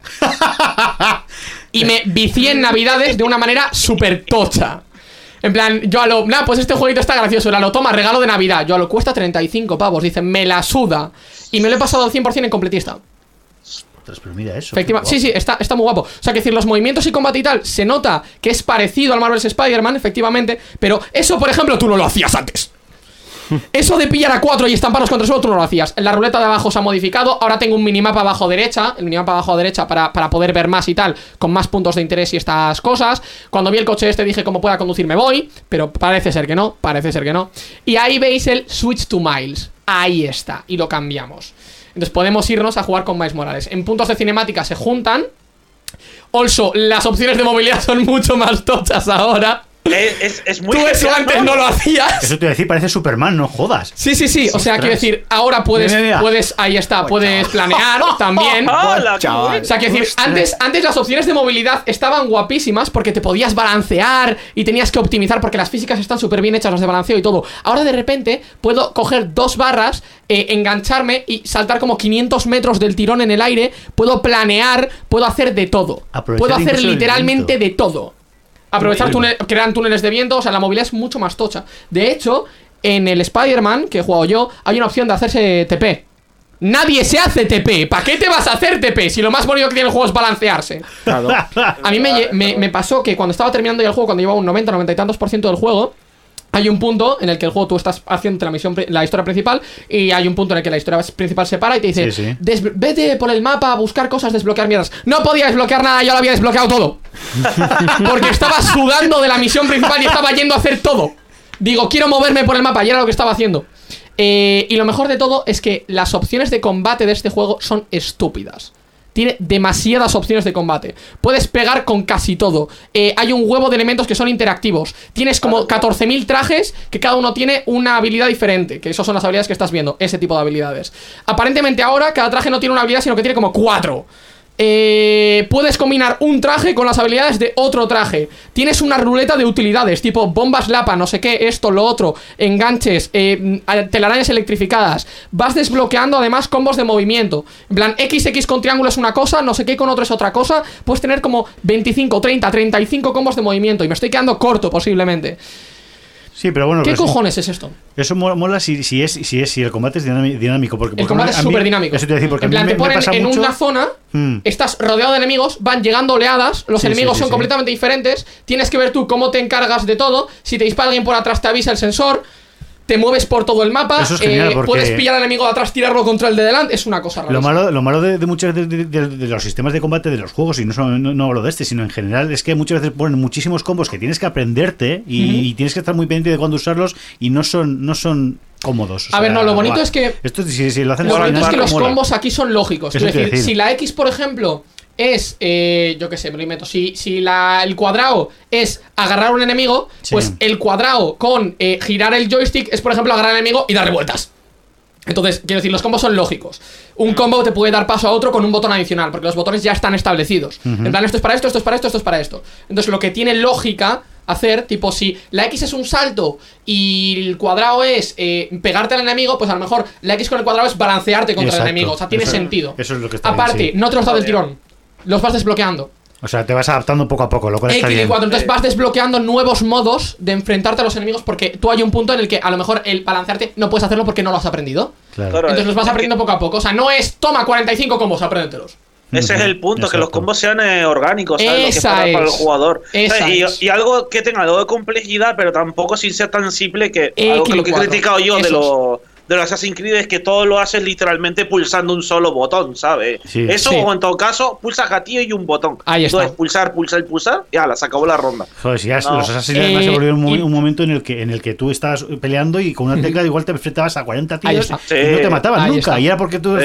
Y me vicié en Navidades de una manera súper tocha. En plan, yo a lo... Nah, pues este jueguito está gracioso. Lo toma, regalo de Navidad. Yo a lo cuesta 35 pavos. Dicen, me la suda. Y me lo he pasado al 100% en completista. Ostras, pero mira eso. Sí, está muy guapo. O sea, que decir, los movimientos y combate y tal, se nota que es parecido al Marvel's Spider-Man, efectivamente. Pero eso, por ejemplo, tú no lo hacías antes. Eso de pillar a 4 y estamparlos contra el suelo, tú no lo hacías. La ruleta de abajo se ha modificado. Ahora tengo un minimapa abajo derecha. El minimapa abajo derecha para poder ver más y tal, con más puntos de interés y estas cosas. Cuando vi el coche este dije, como pueda conducir me voy. Pero parece ser que no, Y ahí veis el Switch to Miles. Ahí está, y lo cambiamos. Entonces podemos irnos a jugar con Miles Morales. En puntos de cinemática se juntan. Also, las opciones de movilidad son mucho más tochas ahora. Es muy Tú eso genial, antes no lo hacías. Eso te iba a decir, parece Superman, no jodas. Sí. O sea, quiero decir, ahora puedes, ahí está, puedes planear también. Chaval. O sea, quiero decir, antes las opciones de movilidad estaban guapísimas porque te podías balancear y tenías que optimizar porque las físicas están súper bien hechas, las de balanceo y todo. Ahora de repente puedo coger 2 barras, engancharme y saltar como 500 metros del tirón en el aire. Puedo planear, puedo hacer de todo. Puedo hacer literalmente de todo. Aprovechar crean túneles de viento. O sea, la movilidad es mucho más tocha. De hecho, en el Spider-Man que he jugado yo, hay una opción de hacerse TP. Nadie se hace TP. ¿Para qué te vas a hacer TP? Si lo más bonito que tiene el juego es balancearse. Claro. A mí me pasó que cuando estaba terminando ya el juego, cuando llevaba un 90 y tantos % del juego, hay un punto en el que el juego tú estás haciendo la historia principal y hay un punto en el que la historia principal se para y te dice, vete por el mapa a buscar cosas, desbloquear mierdas. No podía desbloquear nada, yo lo había desbloqueado todo. Porque estaba sudando de la misión principal y estaba yendo a hacer todo. Digo, quiero moverme por el mapa y era lo que estaba haciendo. Y lo mejor de todo es que las opciones de combate de este juego son estúpidas. Tiene demasiadas opciones de combate. Puedes pegar con casi todo. Hay un huevo de elementos que son interactivos. Tienes como 14.000 trajes que cada uno tiene una habilidad diferente. Que esas son las habilidades que estás viendo. Ese tipo de habilidades. Aparentemente ahora cada traje no tiene una habilidad, sino que tiene como 4. Puedes combinar un traje con las habilidades de otro traje. Tienes una ruleta de utilidades, tipo bombas lapa, no sé qué, esto, lo otro, enganches, telarañas electrificadas. Vas desbloqueando además combos de movimiento. En plan, XX con triángulo es una cosa, no sé qué con otro es otra cosa. Puedes tener como 25, 30, 35 combos de movimiento. Y me estoy quedando corto posiblemente. Sí, pero bueno, ¿qué cojones es esto? Eso mola si el combate es dinámico. Porque el combate es súper dinámico. Eso te voy a decir, porque en plan, a mí te ponen en mucho... una zona, estás rodeado de enemigos, van llegando oleadas, los enemigos son completamente diferentes, tienes que ver tú cómo te encargas de todo. Si te dispara alguien por atrás te avisa el sensor. Te mueves por todo el mapa. Eso es genial, puedes pillar al enemigo de atrás, tirarlo contra el de delante. Es una cosa rara. Lo malo de muchas de los sistemas de combate de los juegos, y no hablo de este, sino en general, es que muchas veces ponen muchísimos combos que tienes que aprenderte y tienes que estar muy pendiente de cuándo usarlos y no son cómodos. A ver, no, lo bonito es que esto si lo hacen lo bonito es que los mola. combos aquí son lógicos. Es decir, si la X, por ejemplo, es, yo qué sé, me lo invento. Si el cuadrado es agarrar a un enemigo, pues el cuadrado con girar el joystick es, por ejemplo, agarrar al enemigo y darle vueltas. Entonces, quiero decir, los combos son lógicos. Un combo te puede dar paso a otro con un botón adicional, porque los botones ya están establecidos. En plan, esto es para esto, esto es para esto, esto es para esto. Entonces, lo que tiene lógica hacer, tipo, si la X es un salto y el cuadrado es pegarte al enemigo, pues a lo mejor la X con el cuadrado es balancearte contra el enemigo. O sea, tiene sentido. Eso es lo que está aparte, bien, no te los da del tirón. Los vas desbloqueando. O sea, te vas adaptando poco a poco, lo cual está X y bien. 4, entonces vas desbloqueando nuevos modos de enfrentarte a los enemigos, porque tú hay un punto en el que a lo mejor el balancearte no puedes hacerlo porque no lo has aprendido. Claro. Entonces los vas aprendiendo poco a poco. O sea, no es toma 45 combos, apréndetelos. Ese es el punto, que los combos sean orgánicos, ¿sabes? Lo que para el jugador. Y algo que tenga algo de complejidad, pero tampoco sin ser tan simple que algo que lo que he criticado yo de los Assassin's Creed es que todo lo haces literalmente pulsando un solo botón, ¿sabes? O en todo caso, pulsas gatillo y un botón. Ahí está. Entonces pulsar, y ala, se acabó la ronda. Joder, si ya los Assassin's Creed se volvieron un momento en el que tú estabas peleando y con una tecla igual te enfrentabas a 40 tíos y no te mataban nunca. Y era porque tú...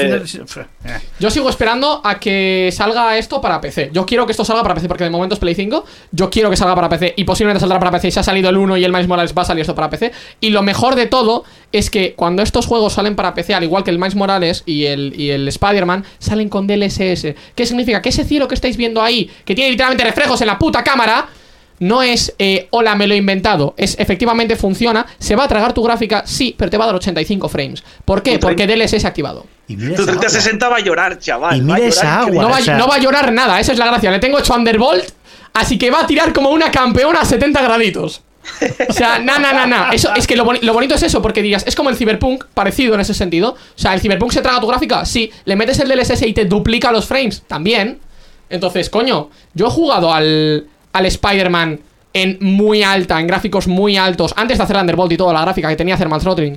Yo sigo esperando a que salga esto para PC. Yo quiero que esto salga para PC, porque de momento es Play 5. Yo quiero que salga para PC y posiblemente saldrá para PC. Si ha salido el 1 y el Miles Morales, va a salir esto para PC. Y lo mejor de todo es que cuando estos juegos salen para PC, al igual que el Miles Morales y el Spider-Man, salen con DLSS. ¿Qué significa? Que ese cielo que estáis viendo ahí, que tiene literalmente reflejos en la puta cámara, no es, hola, me lo he inventado. Es, efectivamente funciona. Se va a tragar tu gráfica, sí, pero te va a dar 85 frames. ¿Por qué? Porque DLSS activado. Y mira tu 3060 va a llorar, chaval. Y mira esa agua. No va a llorar nada, esa es la gracia. Le tengo hecho Underbolt, así que va a tirar como una campeona a 70 graditos. O sea, eso, es que lo bonito es eso, porque dirías, es como el Cyberpunk, parecido en ese sentido. O sea, ¿el Cyberpunk se traga tu gráfica? Sí. ¿Le metes el DLSS y te duplica los frames? También. Entonces, coño, yo he jugado al Spider-Man en muy alta, en gráficos muy altos, antes de hacer Underbolt y toda la gráfica que tenía Thermal Throttling,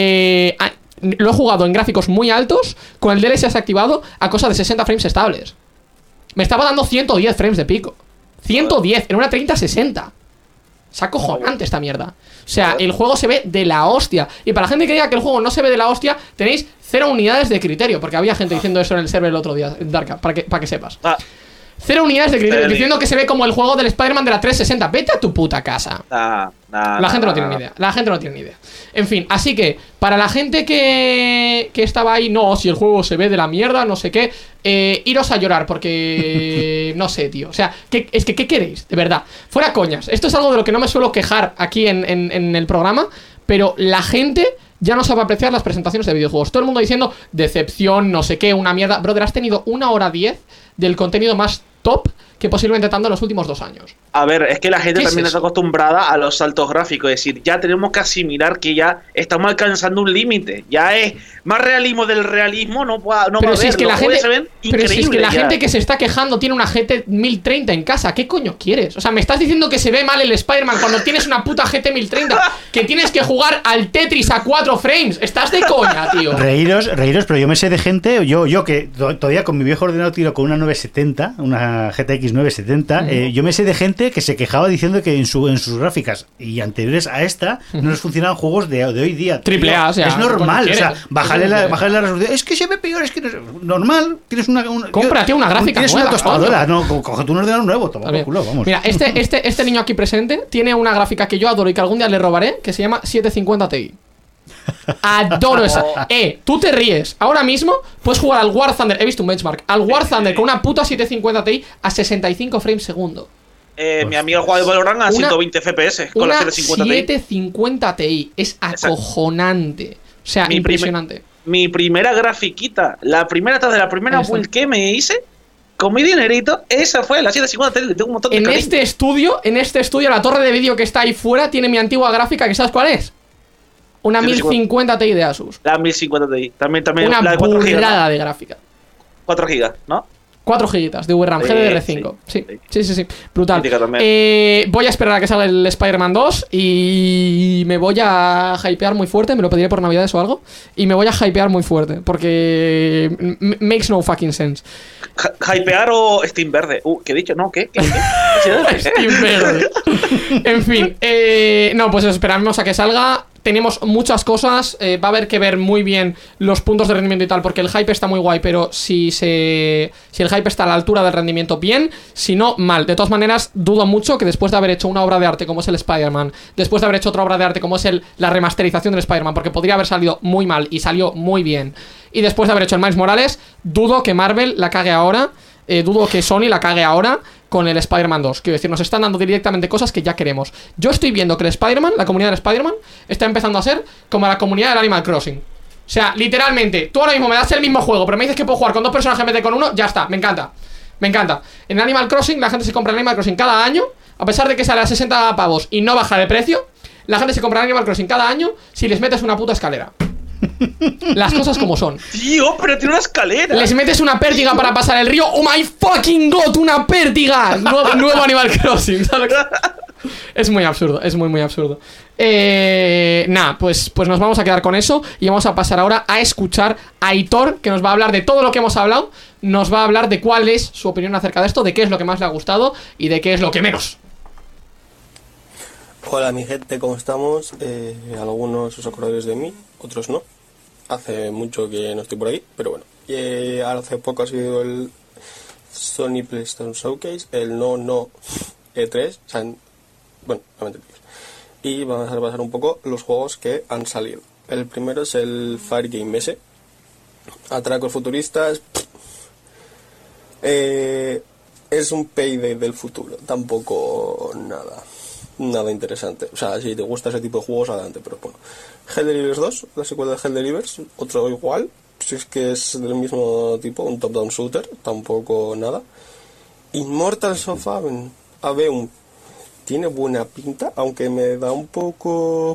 lo he jugado en gráficos muy altos, con el DLSS activado a cosa de 60 frames estables. Me estaba dando 110 frames de pico. 110 en una 3060. Es acojonante esta mierda. O sea, el juego se ve de la hostia. Y para la gente que diga que el juego no se ve de la hostia, tenéis 0 unidades de criterio. Porque había gente diciendo eso en el server el otro día, Darka, para que sepas. 0 unidades de criterio, diciendo que se ve como el juego del Spider-Man de la 360. Vete a tu puta casa. La gente no tiene ni idea. La gente no tiene ni idea. En fin, así que para la gente que estaba ahí, no, si el juego se ve de la mierda, no sé qué, iros a llorar porque no sé, tío. O sea, es que ¿qué queréis? De verdad. Fuera coñas. Esto es algo de lo que no me suelo quejar aquí en el programa, pero la gente ya no sabe apreciar las presentaciones de videojuegos. Todo el mundo diciendo decepción, no sé qué, una mierda. Brother, has tenido 1 hora 10 del contenido más top que posiblemente tanto en los últimos 2 años. A ver, es que la gente también está acostumbrada a los saltos gráficos. Es decir, ya tenemos que asimilar que ya estamos alcanzando un límite. Ya es más realismo del realismo, no va a haber. Si es que la gente, se ven pero si es que la gente que se está quejando tiene una GT 1030 en casa, ¿qué coño quieres? O sea, me estás diciendo que se ve mal el Spider-Man cuando tienes una puta GT 1030, que tienes que jugar al Tetris a 4 frames. Estás de coña, tío. Reíros, pero yo me sé de gente, yo que todavía con mi viejo ordenador tiro con una 970, una GTX 970, yo me sé de gente que se quejaba diciendo que en sus gráficas y anteriores a esta no les funcionaban juegos de hoy día. Triple A, o sea, es normal, o sea, bajarle la resolución. Es que se ve peor, es que no es normal. Tienes cómprate una gráfica tienes nueva, una tostadora, no, cógete un ordenador nuevo, toma por culo, vamos. Mira, este niño aquí presente tiene una gráfica que yo adoro y que algún día le robaré, que se llama 750 Ti. Adoro esa. Tú te ríes. Ahora mismo puedes jugar al War Thunder. He visto un benchmark. Al War Thunder con una puta 750 Ti a 65 frames segundo. Mi amigo juega de Valorant a 120 FPS con la 750 Ti. 750 Ti es acojonante. O sea, impresionante. Mi primera grafiquita, la primera build que me hice con mi dinerito, esa fue la 750 Ti. Le tengo un montón de cariño. En este estudio, la torre de vídeo que está ahí fuera tiene mi antigua gráfica, que ¿sabes cuál es? Una 1050 Ti de Asus. La 1050 Ti. También una la de 4 GB. Una de gráfica. 4 GB, ¿no? 4 gigas de VRAM, GDDR5. Sí. Brutal. Voy a esperar a que salga el Spider-Man 2 y me voy a hypear muy fuerte. Me lo pediré por Navidades o algo. Y me voy a hypear muy fuerte porque makes no fucking sense. ¿Hypear o Steam verde? ¿Qué he dicho? No, ¿qué? Steam verde. En fin. No, pues esperamos a que salga. Tenemos muchas cosas, va a haber que ver muy bien los puntos de rendimiento y tal, porque el hype está muy guay, pero si el hype está a la altura del rendimiento, bien, si no, mal. De todas maneras, dudo mucho que después de haber hecho una obra de arte como es el Spider-Man, después de haber hecho otra obra de arte como es la remasterización del Spider-Man, porque podría haber salido muy mal y salió muy bien, y después de haber hecho el Miles Morales, dudo que Marvel la cague ahora. Dudo que Sony la cague ahora con el Spider-Man 2. Quiero decir, nos están dando directamente cosas que ya queremos. Yo estoy viendo que el Spider-Man, la comunidad del Spider-Man, está empezando a ser como la comunidad del Animal Crossing. O sea, literalmente, tú ahora mismo me das el mismo juego, pero me dices que puedo jugar con 2 personajes en vez de con uno, ya está, me encanta. Me encanta. En Animal Crossing, la gente se compra el Animal Crossing cada año, a pesar de que sale a 60 pavos y no baja de precio, la gente se compra el Animal Crossing cada año si les metes una puta escalera. Las cosas como son. Tío, pero tiene una escalera. Les metes una pértiga para pasar el río. ¡Oh my fucking god! ¡Una pértiga! Nuevo Animal Crossing, ¿sabes? Es muy absurdo, es muy absurdo. Nada, pues nos vamos a quedar con eso. Y vamos a pasar ahora a escuchar a Aitor, que nos va a hablar de todo lo que hemos hablado. Nos va a hablar de cuál es su opinión acerca de esto, de qué es lo que más le ha gustado y de qué es lo que menos. Hola mi gente, ¿cómo estamos? Algunos os acordaréis de mí, otros no. Hace mucho que no estoy por ahí, pero bueno. Hace poco ha sido el Sony PlayStation Showcase, el no E3, o sea, bueno, no me entendéis. Y vamos a repasar un poco los juegos que han salido. El primero es el Fire Game S. Atracos futuristas. Es un Payday del futuro, tampoco nada interesante. O sea, si te gusta ese tipo de juegos, adelante, pero bueno. Helldivers 2, la secuela de Helldivers, otro igual, si es que es del mismo tipo, un top-down shooter, tampoco nada. Immortals of Aveum tiene buena pinta, aunque me da un poco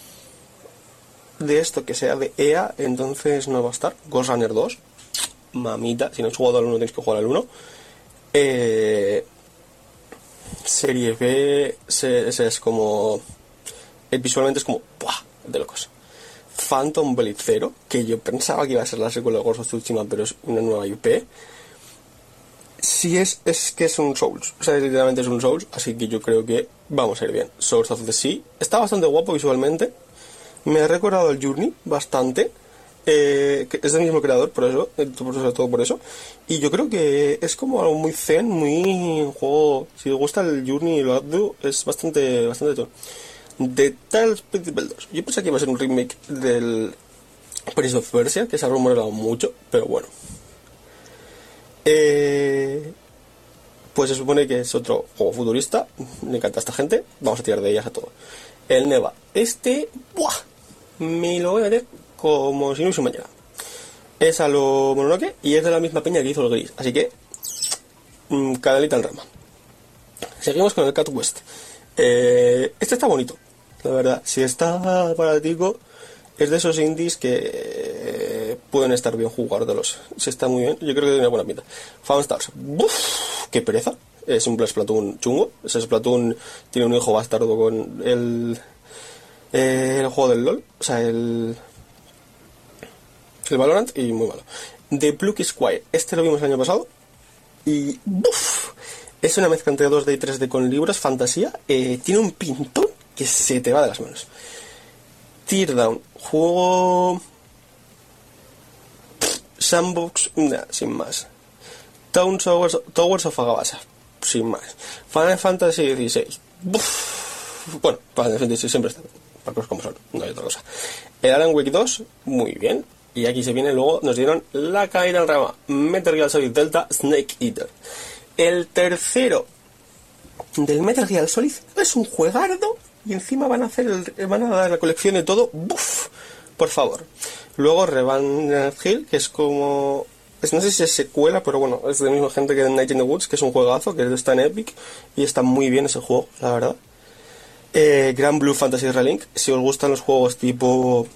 de esto que sea de EA, entonces no va a estar. Ghost Runner 2, mamita, si no has jugado al 1 tienes que jugar al 1. Serie B es como... visualmente es como... ¡buah! De locos. Phantom Blade 0, que yo pensaba que iba a ser la secuela de Ghost of Tsushima, pero es una nueva IP. Sí es que es un Souls. O sea, literalmente es un Souls, así que yo creo que vamos a ir bien. Swords of the Sea. Está bastante guapo visualmente. Me ha recordado el Journey bastante. Que es del mismo creador, todo por eso. Y yo creo que es como algo muy zen, muy juego. Si os gusta el Journey y lo Abdu, es bastante todo. The Tales Principle 2. Yo pensé que iba a ser un remake del Prince of Persia, que se ha rumoreado mucho, pero bueno. Pues se supone que es otro juego futurista. Me encanta esta gente. Vamos a tirar de ellas a todo. El Neva. ¡Buah! Me lo voy a meter como si no hubiese mañana. Es a lo Mononoke y es de la misma peña que hizo el Gris. Así que canelita en rama. Seguimos con el Cat West. Este está bonito, la verdad. Si está baratico, es de esos indies que pueden estar bien jugarlos. Si está muy bien, yo creo que tiene buena pinta. Found Stars. ¡Buf! ¡Qué pereza! Es un Splatoon chungo. Ese Splatoon tiene un hijo bastardo con el juego del LoL. O sea, el Valorant, y muy malo. The Plucky Squire. Este lo vimos el año pasado. Y ¡buf! Es una mezcla entre 2D y 3D con libros, fantasía. Tiene un pintón que se te va de las manos. Teardown. Juego... Sandbox. Sin más. Towers of Agabasa. Sin más. Final Fantasy XVI. Bueno, Final Fantasy siempre está. Para cosas como son. No hay otra cosa. El Alan Wake 2. Muy bien. Y aquí se viene luego. Nos dieron la caída al rama. Metal Gear Solid Delta Snake Eater. El tercero del Metal Gear Solid es un juegardo y encima van a dar la colección de todo. ¡Buf! Por favor. Luego Revan Hill, que es como... no sé si es secuela, pero bueno, es de la misma gente que Night in the Woods, que es un juegazo, que está en Epic y está muy bien ese juego, la verdad. Grand Blue Fantasy Relink, si os gustan los juegos tipo...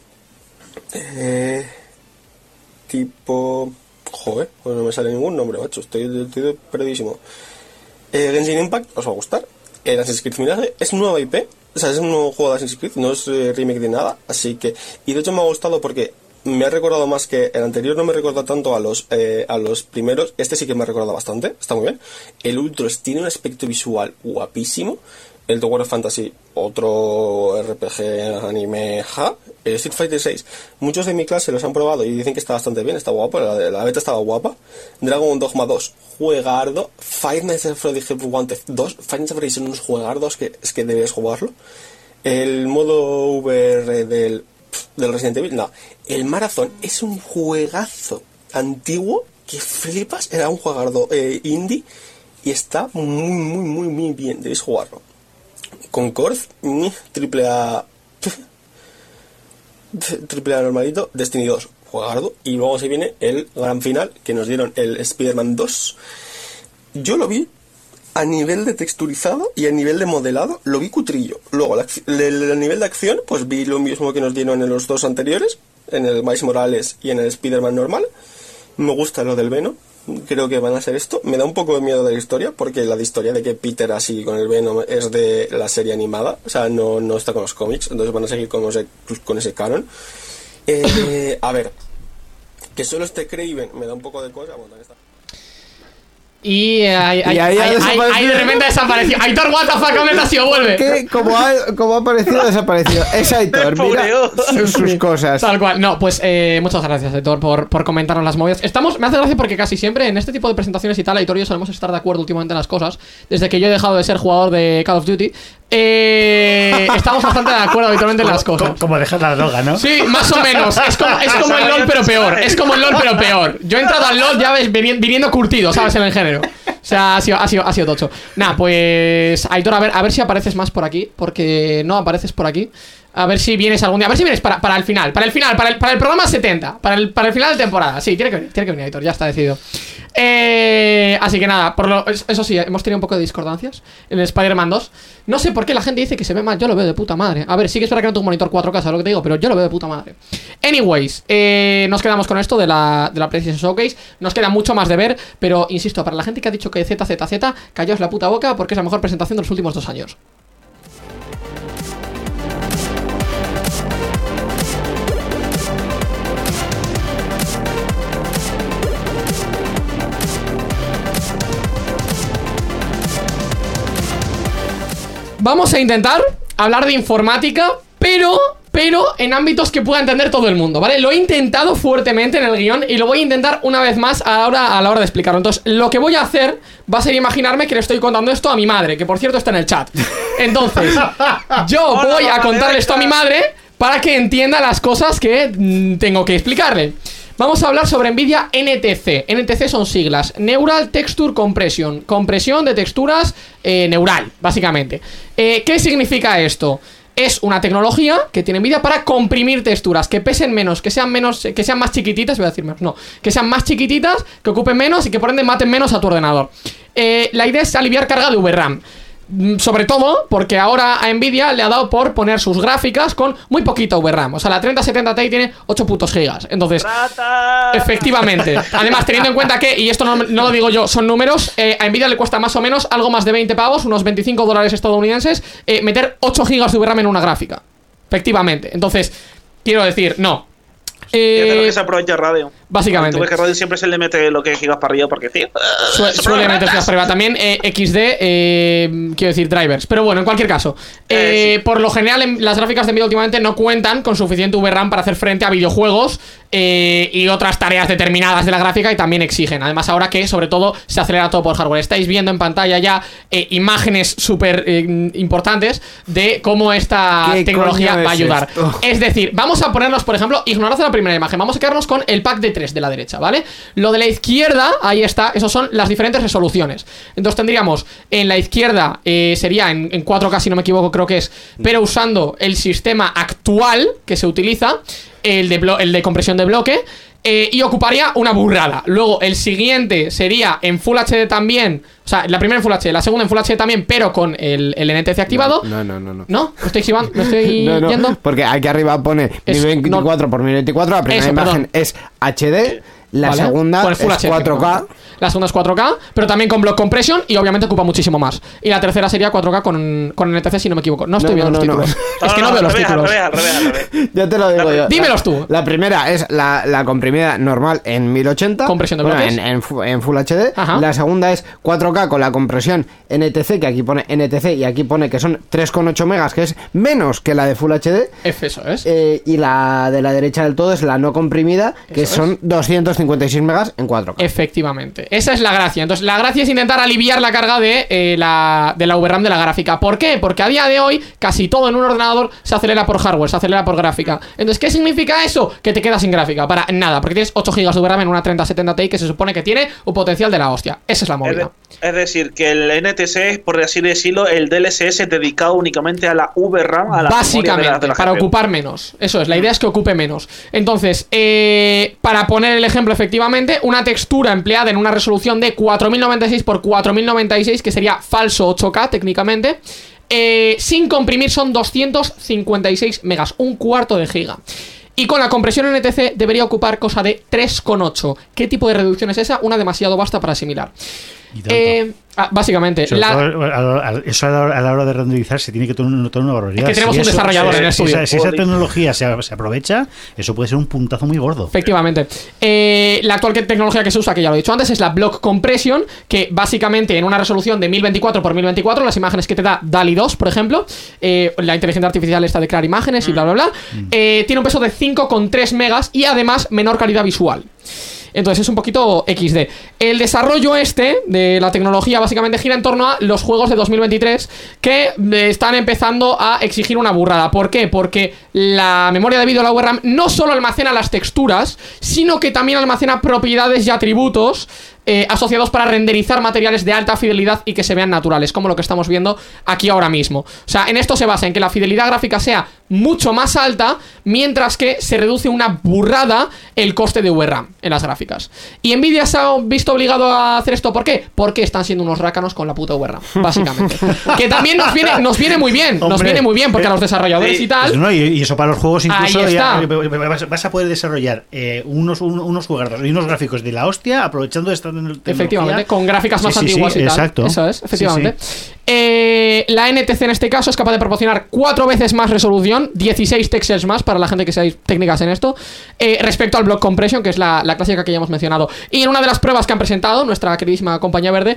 Joder, pues no me sale ningún nombre, macho. Estoy perdidísimo. Genshin Impact, os va a gustar. Assassin's Creed Mirage es nueva IP. O sea, es un nuevo juego de Assassin's Creed, no es remake de nada. Así que... Y de hecho me ha gustado porque me ha recordado más que el anterior. No me recuerda tanto a los primeros. Este sí que me ha recordado bastante. Está muy bien. El Ultros tiene un aspecto visual guapísimo. El Tower of Fantasy, otro RPG anime, Street Fighter 6. Muchos de mi clase los han probado y dicen que está bastante bien, está guapo, la beta estaba guapa. Dragon Dogma 2, juegardo. Five Nights at Freddy's Wanted 2, Five Nights at Freddy's son unos juegardos que es que debes jugarlo. El modo VR del Resident Evil, no. El Marathon es un juegazo antiguo que flipas, era un juegardo indie y está muy bien, debéis jugarlo. Concord, triple A normalito, Destiny 2, jugardo, y luego se viene el gran final que nos dieron el Spider-Man 2. Yo lo vi a nivel de texturizado y a nivel de modelado, lo vi cutrillo. Luego, a nivel de acción, pues vi lo mismo que nos dieron en los dos anteriores, en el Miles Morales y en el Spider-Man normal. Me gusta lo del Venom. Creo que van a ser esto. Me da un poco de miedo de la historia, porque la de historia de que Peter así con el Venom es de la serie animada, o sea, no está con los cómics, entonces van a seguir con ese canon. A ver, que solo esté Kraven me da un poco de cosa. Bueno, también está. Y ahí de repente desapareció. Aitor, what the fuck, ¿dónde has ido? Vuelve. Que como ha aparecido, desaparecido. Es Aitor, mira sus cosas. Tal cual. No, pues muchas gracias, Aitor, por comentarnos las movidas. Me hace gracia porque casi siempre en este tipo de presentaciones y tal, Aitor y yo solemos estar de acuerdo últimamente en las cosas. Desde que yo he dejado de ser jugador de Call of Duty, estamos bastante de acuerdo habitualmente en las cosas. Como dejar la droga, ¿no? Sí, más o menos. Es como el LOL, pero peor. Es como el LOL, pero peor. Yo he entrado al LOL, ya ves, viniendo curtido, ¿sabes? En el género. O sea, ha sido tocho. Nada, pues Aitor, a ver si apareces más por aquí, porque no apareces por aquí. A ver si vienes algún día. A ver si vienes para el final. Para el programa 70. Para el final de temporada. Sí, tiene que venir, Aitor, ya está decidido. Así que nada, eso sí, hemos tenido un poco de discordancias en el Spider-Man 2. No sé por qué la gente dice que se ve mal. Yo lo veo de puta madre. A ver, sí que es verdad que no tengo un monitor 4K, ¿sabes lo que te digo? Pero yo lo veo de puta madre. Anyways, nos quedamos con esto de la PlayStation Showcase. Nos queda mucho más de ver, pero insisto, para la gente que ha dicho que ZZZ, callaos la puta boca porque es la mejor presentación de los últimos 2 años. Vamos a intentar hablar de informática, pero en ámbitos que pueda entender todo el mundo, ¿vale? Lo he intentado fuertemente en el guión y lo voy a intentar una vez más a la hora de explicarlo. Entonces, lo que voy a hacer va a ser imaginarme que le estoy contando esto a mi madre, que por cierto está en el chat. Entonces, yo voy a contarle esto a mi madre para que entienda las cosas que tengo que explicarle. Vamos a hablar sobre NVIDIA NTC. NTC son siglas: Neural Texture Compression. Compresión de texturas neural, básicamente. ¿Qué significa esto? Es una tecnología que tiene NVIDIA para comprimir texturas, que pesen menos, que sean más chiquititas, voy a decir menos, no, que sean más chiquititas, que ocupen menos y que por ende maten menos a tu ordenador. La idea es aliviar carga de VRAM. Sobre todo porque ahora a Nvidia le ha dado por poner sus gráficas con muy poquito VRAM. O sea, la 3070 Ti tiene 8 putos gigas. Entonces, efectivamente. Además, teniendo en cuenta que, y esto no lo digo yo, son números, a Nvidia le cuesta más o menos algo más de 20 pavos, unos $25 estadounidenses, meter 8 gigas de VRAM en una gráfica. Efectivamente. Entonces, quiero decir, no. Que se aprovecha radio. Básicamente. Tú ves que radio siempre se le mete lo que es gigas para arriba porque sí. Suele meter gigas para arriba. También XD, quiero decir drivers. Pero bueno, en cualquier caso. Sí. Por lo general, las gráficas de NVIDIA últimamente no cuentan con suficiente VRAM para hacer frente a videojuegos y otras tareas determinadas de la gráfica y también exigen. Además, ahora que sobre todo se acelera todo por hardware. Estáis viendo en pantalla ya imágenes súper importantes de cómo esta tecnología va a ayudar. Es decir, vamos a ponernos, por ejemplo, ignorad la primera imagen. Vamos a quedarnos con el pack de 3 de la derecha, ¿vale? Lo de la izquierda, ahí está, esos son las diferentes resoluciones. Entonces tendríamos en la izquierda, sería en 4K si no me equivoco, creo que es, pero usando el sistema actual que se utiliza, el de compresión de bloque, y ocuparía una burrada. Luego el siguiente sería en Full HD también. O sea, la primera en Full HD, la segunda en Full HD también, pero con el NTC activado. No. ¿No? ¿Me estoy exhibando? ¿Me estoy yendo? Porque aquí arriba pone 1024 por 1024. La primera imagen es HD. La segunda es 4K. La segunda es 4K, pero también con block compression y obviamente ocupa muchísimo más. Y la tercera sería 4K con NTC si no me equivoco. No estoy viendo los títulos. Es que no veo los títulos. Al revés. Ya te lo digo yo. Dímelos tú. La primera es la comprimida normal en 1080. Compresión de bloques. En Full HD. Ajá. La segunda es 4K con la compresión NTC, que aquí pone NTC y aquí pone que son 3,8 megas, que es menos que la de Full HD. Eso es. Y la de la derecha del todo es la no comprimida, que son 256 megas en 4K. Efectivamente. Esa es la gracia. Entonces, la gracia es intentar aliviar la carga de la VRAM de la gráfica. ¿Por qué? Porque a día de hoy casi todo en un ordenador se acelera por hardware, se acelera por gráfica. Entonces, ¿qué significa eso? Que te quedas sin gráfica. Para nada, porque tienes 8 GB de VRAM en una 3070 Ti que se supone que tiene un potencial de la hostia. Esa es la movida. Es decir, que el NTC es, por así decirlo, el DLSS dedicado únicamente a la VRAM, a la básicamente, para ocupar menos. Eso es, la idea es que ocupe menos. Entonces, para poner el ejemplo, efectivamente, una textura empleada en una resolución de 4096 por 4096, que sería falso 8K técnicamente, sin comprimir son 256 megas, un cuarto de giga. Y con la compresión NTC debería ocupar cosa de 3,8. ¿Qué tipo de reducción es esa? Una demasiado vasta para asimilar. Básicamente eso a la hora de renderizar se tiene que notar una barbaridad. Es que tenemos un desarrollador en el estudio. Si esa tecnología se aprovecha, eso puede ser un puntazo muy gordo. Efectivamente. La actual tecnología que se usa, que ya lo he dicho antes, es la Block Compression, que básicamente en una resolución de 1024 por 1024, las imágenes que te da DALL-E 2, por ejemplo, la inteligencia artificial está de crear imágenes y bla bla bla, tiene un peso de 5,3 megas y además menor calidad visual. Entonces es un poquito XD. El desarrollo de la tecnología básicamente gira en torno a los juegos de 2023 que están empezando a exigir una burrada. ¿Por qué? Porque la memoria de vídeo, la VRAM, no solo almacena las texturas, sino que también almacena propiedades y atributos asociados para renderizar materiales de alta fidelidad y que se vean naturales, como lo que estamos viendo aquí ahora mismo. O sea, en esto se basa en que la fidelidad gráfica sea mucho más alta, mientras que se reduce una burrada el coste de VRAM en las gráficas. Y Nvidia se ha visto obligado a hacer esto. ¿Por qué? Porque están siendo unos rácanos con la puta VRAM, básicamente. Que también nos viene muy bien. Nos viene muy bien, porque a los desarrolladores y tal... No, y eso para los juegos incluso ahí está. Vas a poder desarrollar unos juegos y unos gráficos de la hostia, aprovechando esta tecnología. Efectivamente, con gráficas más antiguas y tal. Exacto. Eso es, efectivamente. La NTC en este caso es capaz de proporcionar 4 veces más resolución, 16 texels más para la gente que seáis técnicas en esto, respecto al block compression, que es la clásica que ya hemos mencionado. Y en una de las pruebas que han presentado nuestra queridísima compañía verde,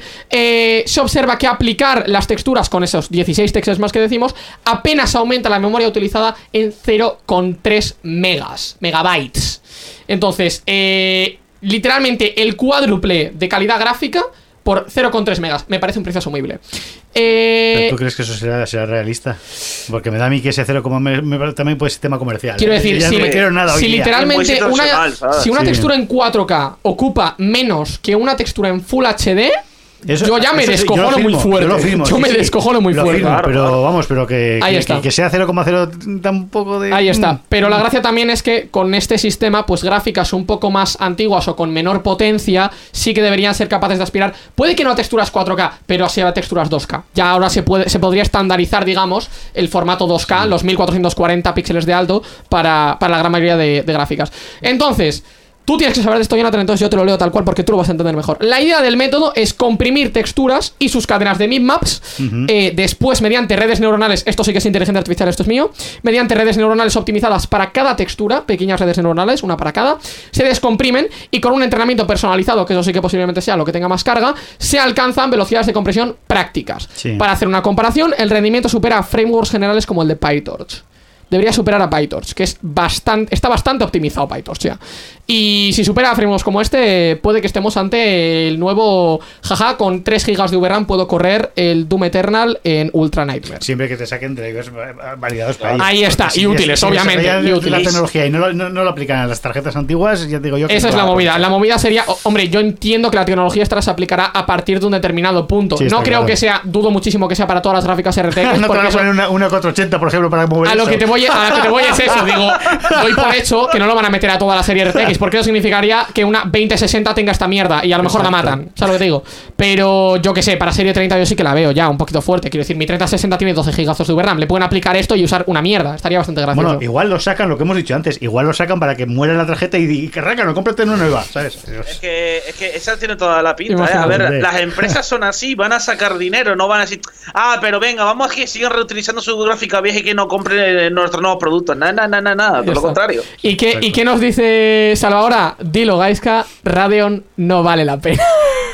se observa que aplicar las texturas con esos 16 texels más que decimos apenas aumenta la memoria utilizada en 0,3 megabytes. Entonces, literalmente el cuádruple de calidad gráfica por 0,3 megas. Me parece un precio asumible. ¿Pero tú crees que eso será realista? Porque me da a mí que ese 0, también puede ser tema comercial. Quiero decir, si literalmente si una textura en 4K ocupa menos que una textura en Full HD... yo ya me descojono muy fuerte. Yo me descojono muy fuerte. Pero vamos, pero que sea 0,0 tampoco de... Ahí está. Pero la gracia también es que con este sistema, pues gráficas un poco más antiguas o con menor potencia sí que deberían ser capaces de aspirar. Puede que no a texturas 4K, pero sí a texturas 2K. Ya ahora se podría estandarizar, digamos, el formato 2K, los 1440 píxeles de alto para la gran mayoría de gráficas. Entonces... Tú tienes que saber de esto, Jonathan, entonces yo te lo leo tal cual porque tú lo vas a entender mejor. La idea del método es comprimir texturas y sus cadenas de bitmaps, después mediante redes neuronales, esto sí que es inteligencia artificial, esto es mío, mediante redes neuronales optimizadas para cada textura, pequeñas redes neuronales, una para cada, se descomprimen y con un entrenamiento personalizado, que eso sí que posiblemente sea lo que tenga más carga, se alcanzan velocidades de compresión prácticas. Sí. Para hacer una comparación, el rendimiento supera a frameworks generales como el de PyTorch. Debería superar a PyTorch, que está bastante optimizado PyTorch ya. Y si supera a frameworks como este, puede que estemos ante el nuevo jaja, con 3 GB de VRAM puedo correr el Doom Eternal en Ultra Nightmare. Siempre que te saquen drivers validados para ello. Ahí está, y útiles, obviamente. Y la tecnología y no lo aplican a las tarjetas antiguas, ya digo yo que... Esa es la movida. La movida sería, hombre, yo entiendo que la tecnología esta se aplicará a partir de un determinado punto. Sí, no creo que sea, dudo muchísimo que sea para todas las gráficas RTX. No te van a poner una 480, por ejemplo, para mover a lo que te voy es eso, digo, doy por hecho que no lo van a meter a toda la serie RTX, porque eso significaría que una 2060 tenga esta mierda y a lo mejor la matan, ¿sabes lo que te digo? Pero yo que sé, para serie 30 yo sí que la veo ya un poquito fuerte. Quiero decir, mi 3060 tiene 12 gigazos de VRAM, le pueden aplicar esto y usar una mierda, estaría bastante gracioso. Bueno, igual lo sacan, lo que hemos dicho antes, igual lo sacan para que muera la tarjeta y que rácano, cómprate una nueva, ¿sabes? Es que esa tiene toda la pinta, A ver, las empresas son así, van a sacar dinero, no van a decir, pero venga, vamos a que sigan reutilizando su gráfica vieja y que no compren nuestros nuevos productos. Nada, por lo contrario. ¿Y qué nos dice Salvadora? Dilo, Gaiska, Radeon no vale la pena.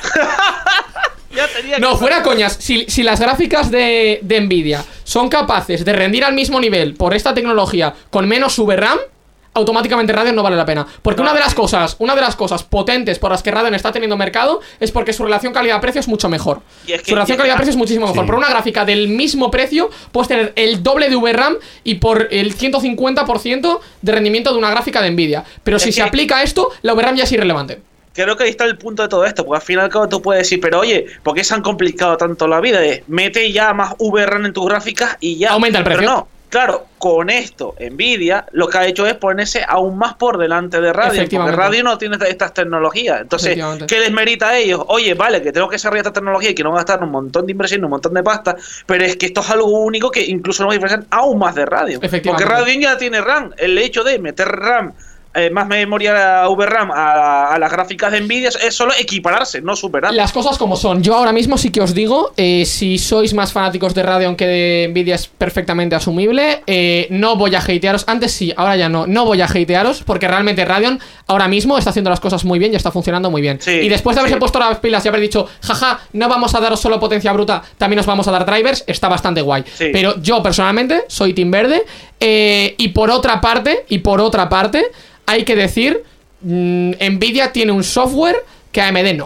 No, fuera coñas. Si las gráficas de Nvidia son capaces de rendir al mismo nivel por esta tecnología con menos VRAM, automáticamente Radeon no vale la pena. Porque una de las cosas potentes por las que Radeon está teniendo mercado es porque su relación calidad-precio es mucho mejor. Su relación calidad-precio es muchísimo mejor. Por una gráfica del mismo precio puedes tener el doble de VRAM y por el 150% de rendimiento de una gráfica de Nvidia. Pero si se aplica esto, la VRAM ya es irrelevante. Creo que ahí está el punto de todo esto, porque al final tú puedes decir, pero oye, ¿por qué se han complicado tanto la vida? Mete ya más VRAM en tus gráficas y ya. Aumenta el precio. Pero no. Claro, con esto, Nvidia lo que ha hecho es ponerse aún más por delante de Radeon, porque Radeon no tiene estas tecnologías. Entonces, ¿qué les merita a ellos? Oye, vale, que tengo que desarrollar esta tecnología y que no van a gastar un montón de inversión, un montón de pasta, pero es que esto es algo único que incluso nos diferencian aún más de Radeon. Porque Radeon ya tiene RAM. El hecho de meter RAM, más memoria VRAM a las gráficas de Nvidia es solo equipararse, no superar. Las cosas como son. Yo ahora mismo sí que os digo, si sois más fanáticos de Radeon que de Nvidia es perfectamente asumible. No voy a hatearos. Antes sí, ahora ya no. No voy a hatearos porque realmente Radeon ahora mismo está haciendo las cosas muy bien y está funcionando muy bien. Y después de haberse puesto las pilas y haber dicho, jaja, no vamos a daros solo potencia bruta, también os vamos a dar drivers, está bastante guay. Pero yo personalmente soy Team Verde. Y por otra parte, hay que decir, Nvidia tiene un software que AMD no.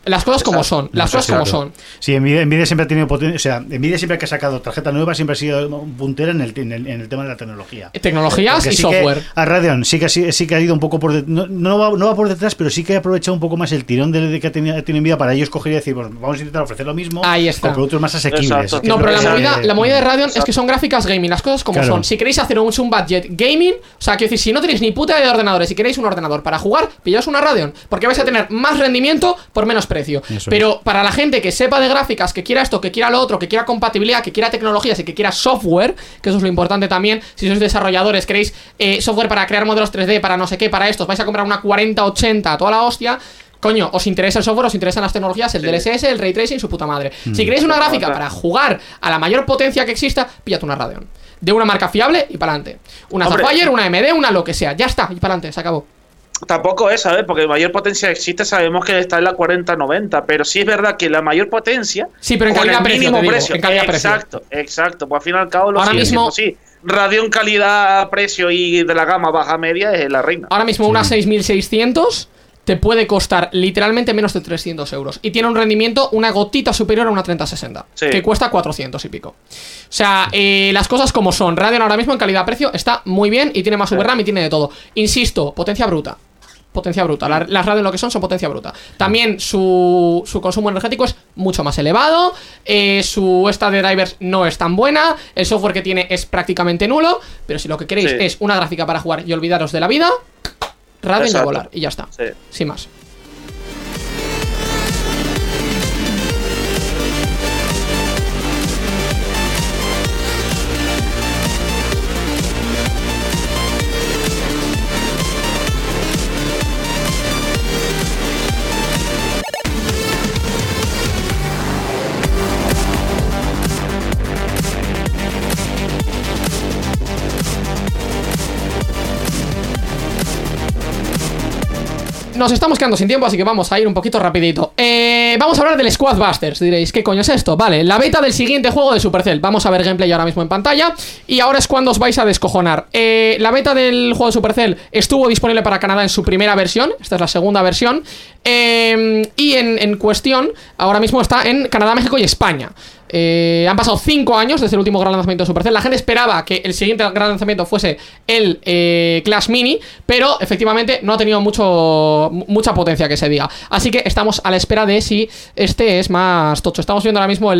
Las cosas como son, las cosas como son. Sí, Nvidia siempre ha tenido potencia. O sea, Nvidia siempre que ha sacado tarjeta nueva siempre ha sido puntera en el tema de la tecnología. Tecnologías Porque y sí software. A Radeon sí que ha ido un poco por detrás. No va por detrás, pero sí que ha aprovechado un poco más el tirón de que tiene Nvidia para ellos coger y decir, pues vamos a intentar ofrecer lo mismo con productos más asequibles. Exacto. No, pero la movida de Radeon es que son gráficas gaming, las cosas como son. Si queréis hacer un budget gaming, o sea, quiero decir, si no tenéis ni puta de ordenadores, si queréis un ordenador para jugar, pillaos una Radeon, porque vais a tener más rendimiento por menos precio. Pero para la gente que sepa de gráficas, que quiera esto, que quiera lo otro, que quiera compatibilidad, que quiera tecnologías y que quiera software, que eso es lo importante también, si sois desarrolladores, queréis software para crear modelos 3D, para no sé qué, para esto, vais a comprar una 4080, toda la hostia. Coño, os interesa el software, os interesan las tecnologías, el DLSS, el Ray Tracing, su puta madre. Si queréis una gráfica para jugar a la mayor potencia que exista, píllate una Radeon. De una marca fiable y para adelante. Una Sapphire, una AMD, una lo que sea. Ya está, y para adelante, se acabó. Tampoco es, ¿sabes? Porque mayor potencia existe, sabemos que está en la 4090, pero sí es verdad que la mayor potencia... Sí, pero en calidad-precio, en calidad-precio. Exacto. Pues al fin y al cabo lo ahora mismo sí. Radeon calidad-precio y de la gama baja-media es la reina. Ahora mismo una 6600... te puede costar literalmente menos de 300 euros. Y tiene un rendimiento una gotita superior a una 3060, que cuesta 400 y pico. O sea, las cosas como son. Radeon ahora mismo en calidad-precio está muy bien y tiene más VRAM y tiene de todo. Insisto, potencia bruta. Potencia bruta. Las Radeon lo que son potencia bruta. También su consumo energético es mucho más elevado. Su esta de drivers no es tan buena. El software que tiene es prácticamente nulo. Pero si lo que queréis es una gráfica para jugar y olvidaros de la vida, Radeon y a volar, y ya está, sin más. Nos estamos quedando sin tiempo, así que vamos a ir un poquito rapidito. Vamos a hablar del Squad Busters. Diréis, ¿qué coño es esto? Vale, la beta del siguiente juego de Supercell. Vamos a ver gameplay ahora mismo en pantalla. Y ahora es cuando os vais a descojonar. La beta del juego de Supercell estuvo disponible para Canadá en su primera versión. Esta es la segunda versión. Y en cuestión, ahora mismo está en Canadá, México y España. Han pasado 5 años desde el último gran lanzamiento de Supercell. La gente esperaba que el siguiente gran lanzamiento fuese el Clash Mini, pero efectivamente no ha tenido mucha potencia, que se diga. Así que estamos a la espera de si este es más tocho. Estamos viendo ahora mismo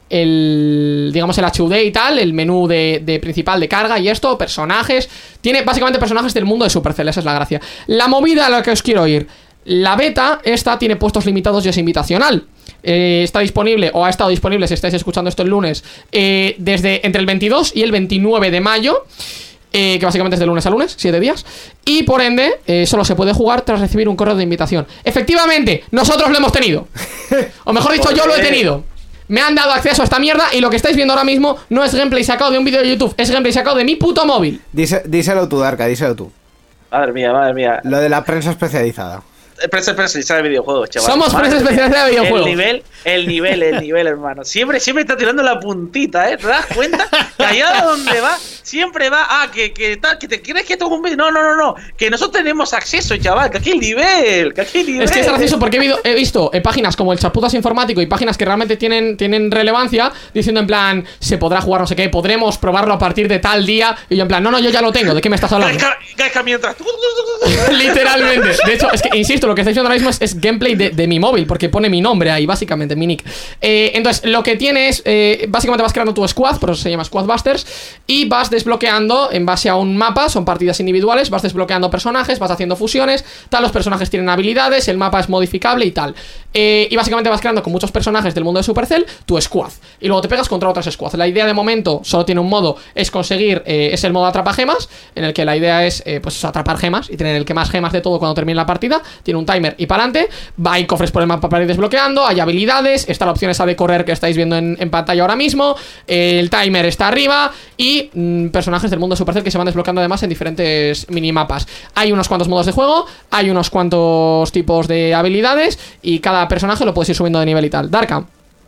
digamos el HUD y tal, el menú de principal de carga y esto, personajes. Tiene básicamente personajes del mundo de Supercell, esa es la gracia. La movida a la que os quiero ir. La beta, esta tiene puestos limitados y es invitacional. Está disponible, o ha estado disponible, si estáis escuchando esto el lunes, desde entre el 22 y el 29 de mayo, que básicamente es de lunes a lunes, 7 días. Y por ende, solo se puede jugar tras recibir un correo de invitación. Efectivamente, nosotros lo hemos tenido. O mejor dicho, yo lo he tenido. Me han dado acceso a esta mierda y lo que estáis viendo ahora mismo no es gameplay sacado de un vídeo de YouTube, es gameplay sacado de mi puto móvil. Díselo tú, Darka, díselo tú. Madre mía. Lo de la prensa especializada. Prensa especializada de videojuegos, chaval. Somos prensa especializada de videojuegos. El nivel, hermano. Siempre está tirando la puntita, ¿eh? ¿Te das cuenta? Que allá donde va, siempre va. Que te crees que esto es un vídeo. No. Que nosotros tenemos acceso, chaval. Que aquí el nivel. Es que es gracioso porque he visto páginas como el Chaputas Informático y páginas que realmente tienen relevancia, diciendo en plan, se podrá jugar no sé qué, podremos probarlo a partir de tal día. Y yo en plan, no, yo ya lo tengo. ¿De qué me estás hablando? Gaisca mientras. Literalmente. De hecho, es que, insisto, lo que estáis viendo ahora mismo es gameplay de mi móvil, porque pone mi nombre ahí, básicamente, mi nick. Entonces, lo que tiene es, básicamente vas creando tu squad, por eso se llama Squad Busters, y vas desbloqueando en base a un mapa, son partidas individuales, vas desbloqueando personajes, vas haciendo fusiones, tal, los personajes tienen habilidades, el mapa es modificable y tal. Y básicamente vas creando con muchos personajes del mundo de Supercell tu squad, y luego te pegas contra otras squads. La idea de momento solo tiene un modo, es conseguir, es el modo atrapagemas, en el que la idea es, pues atrapar gemas y tener el que más gemas de todo cuando termine la partida. Tiene un timer y para adelante, hay cofres por el mapa para ir desbloqueando, hay habilidades, está la opción esa de correr que estáis viendo en pantalla ahora mismo, el timer está arriba y personajes del mundo de Supercell que se van desbloqueando además en diferentes minimapas. Hay unos cuantos modos de juego, hay unos cuantos tipos de habilidades y cada personaje lo puedes ir subiendo de nivel y tal. Darka.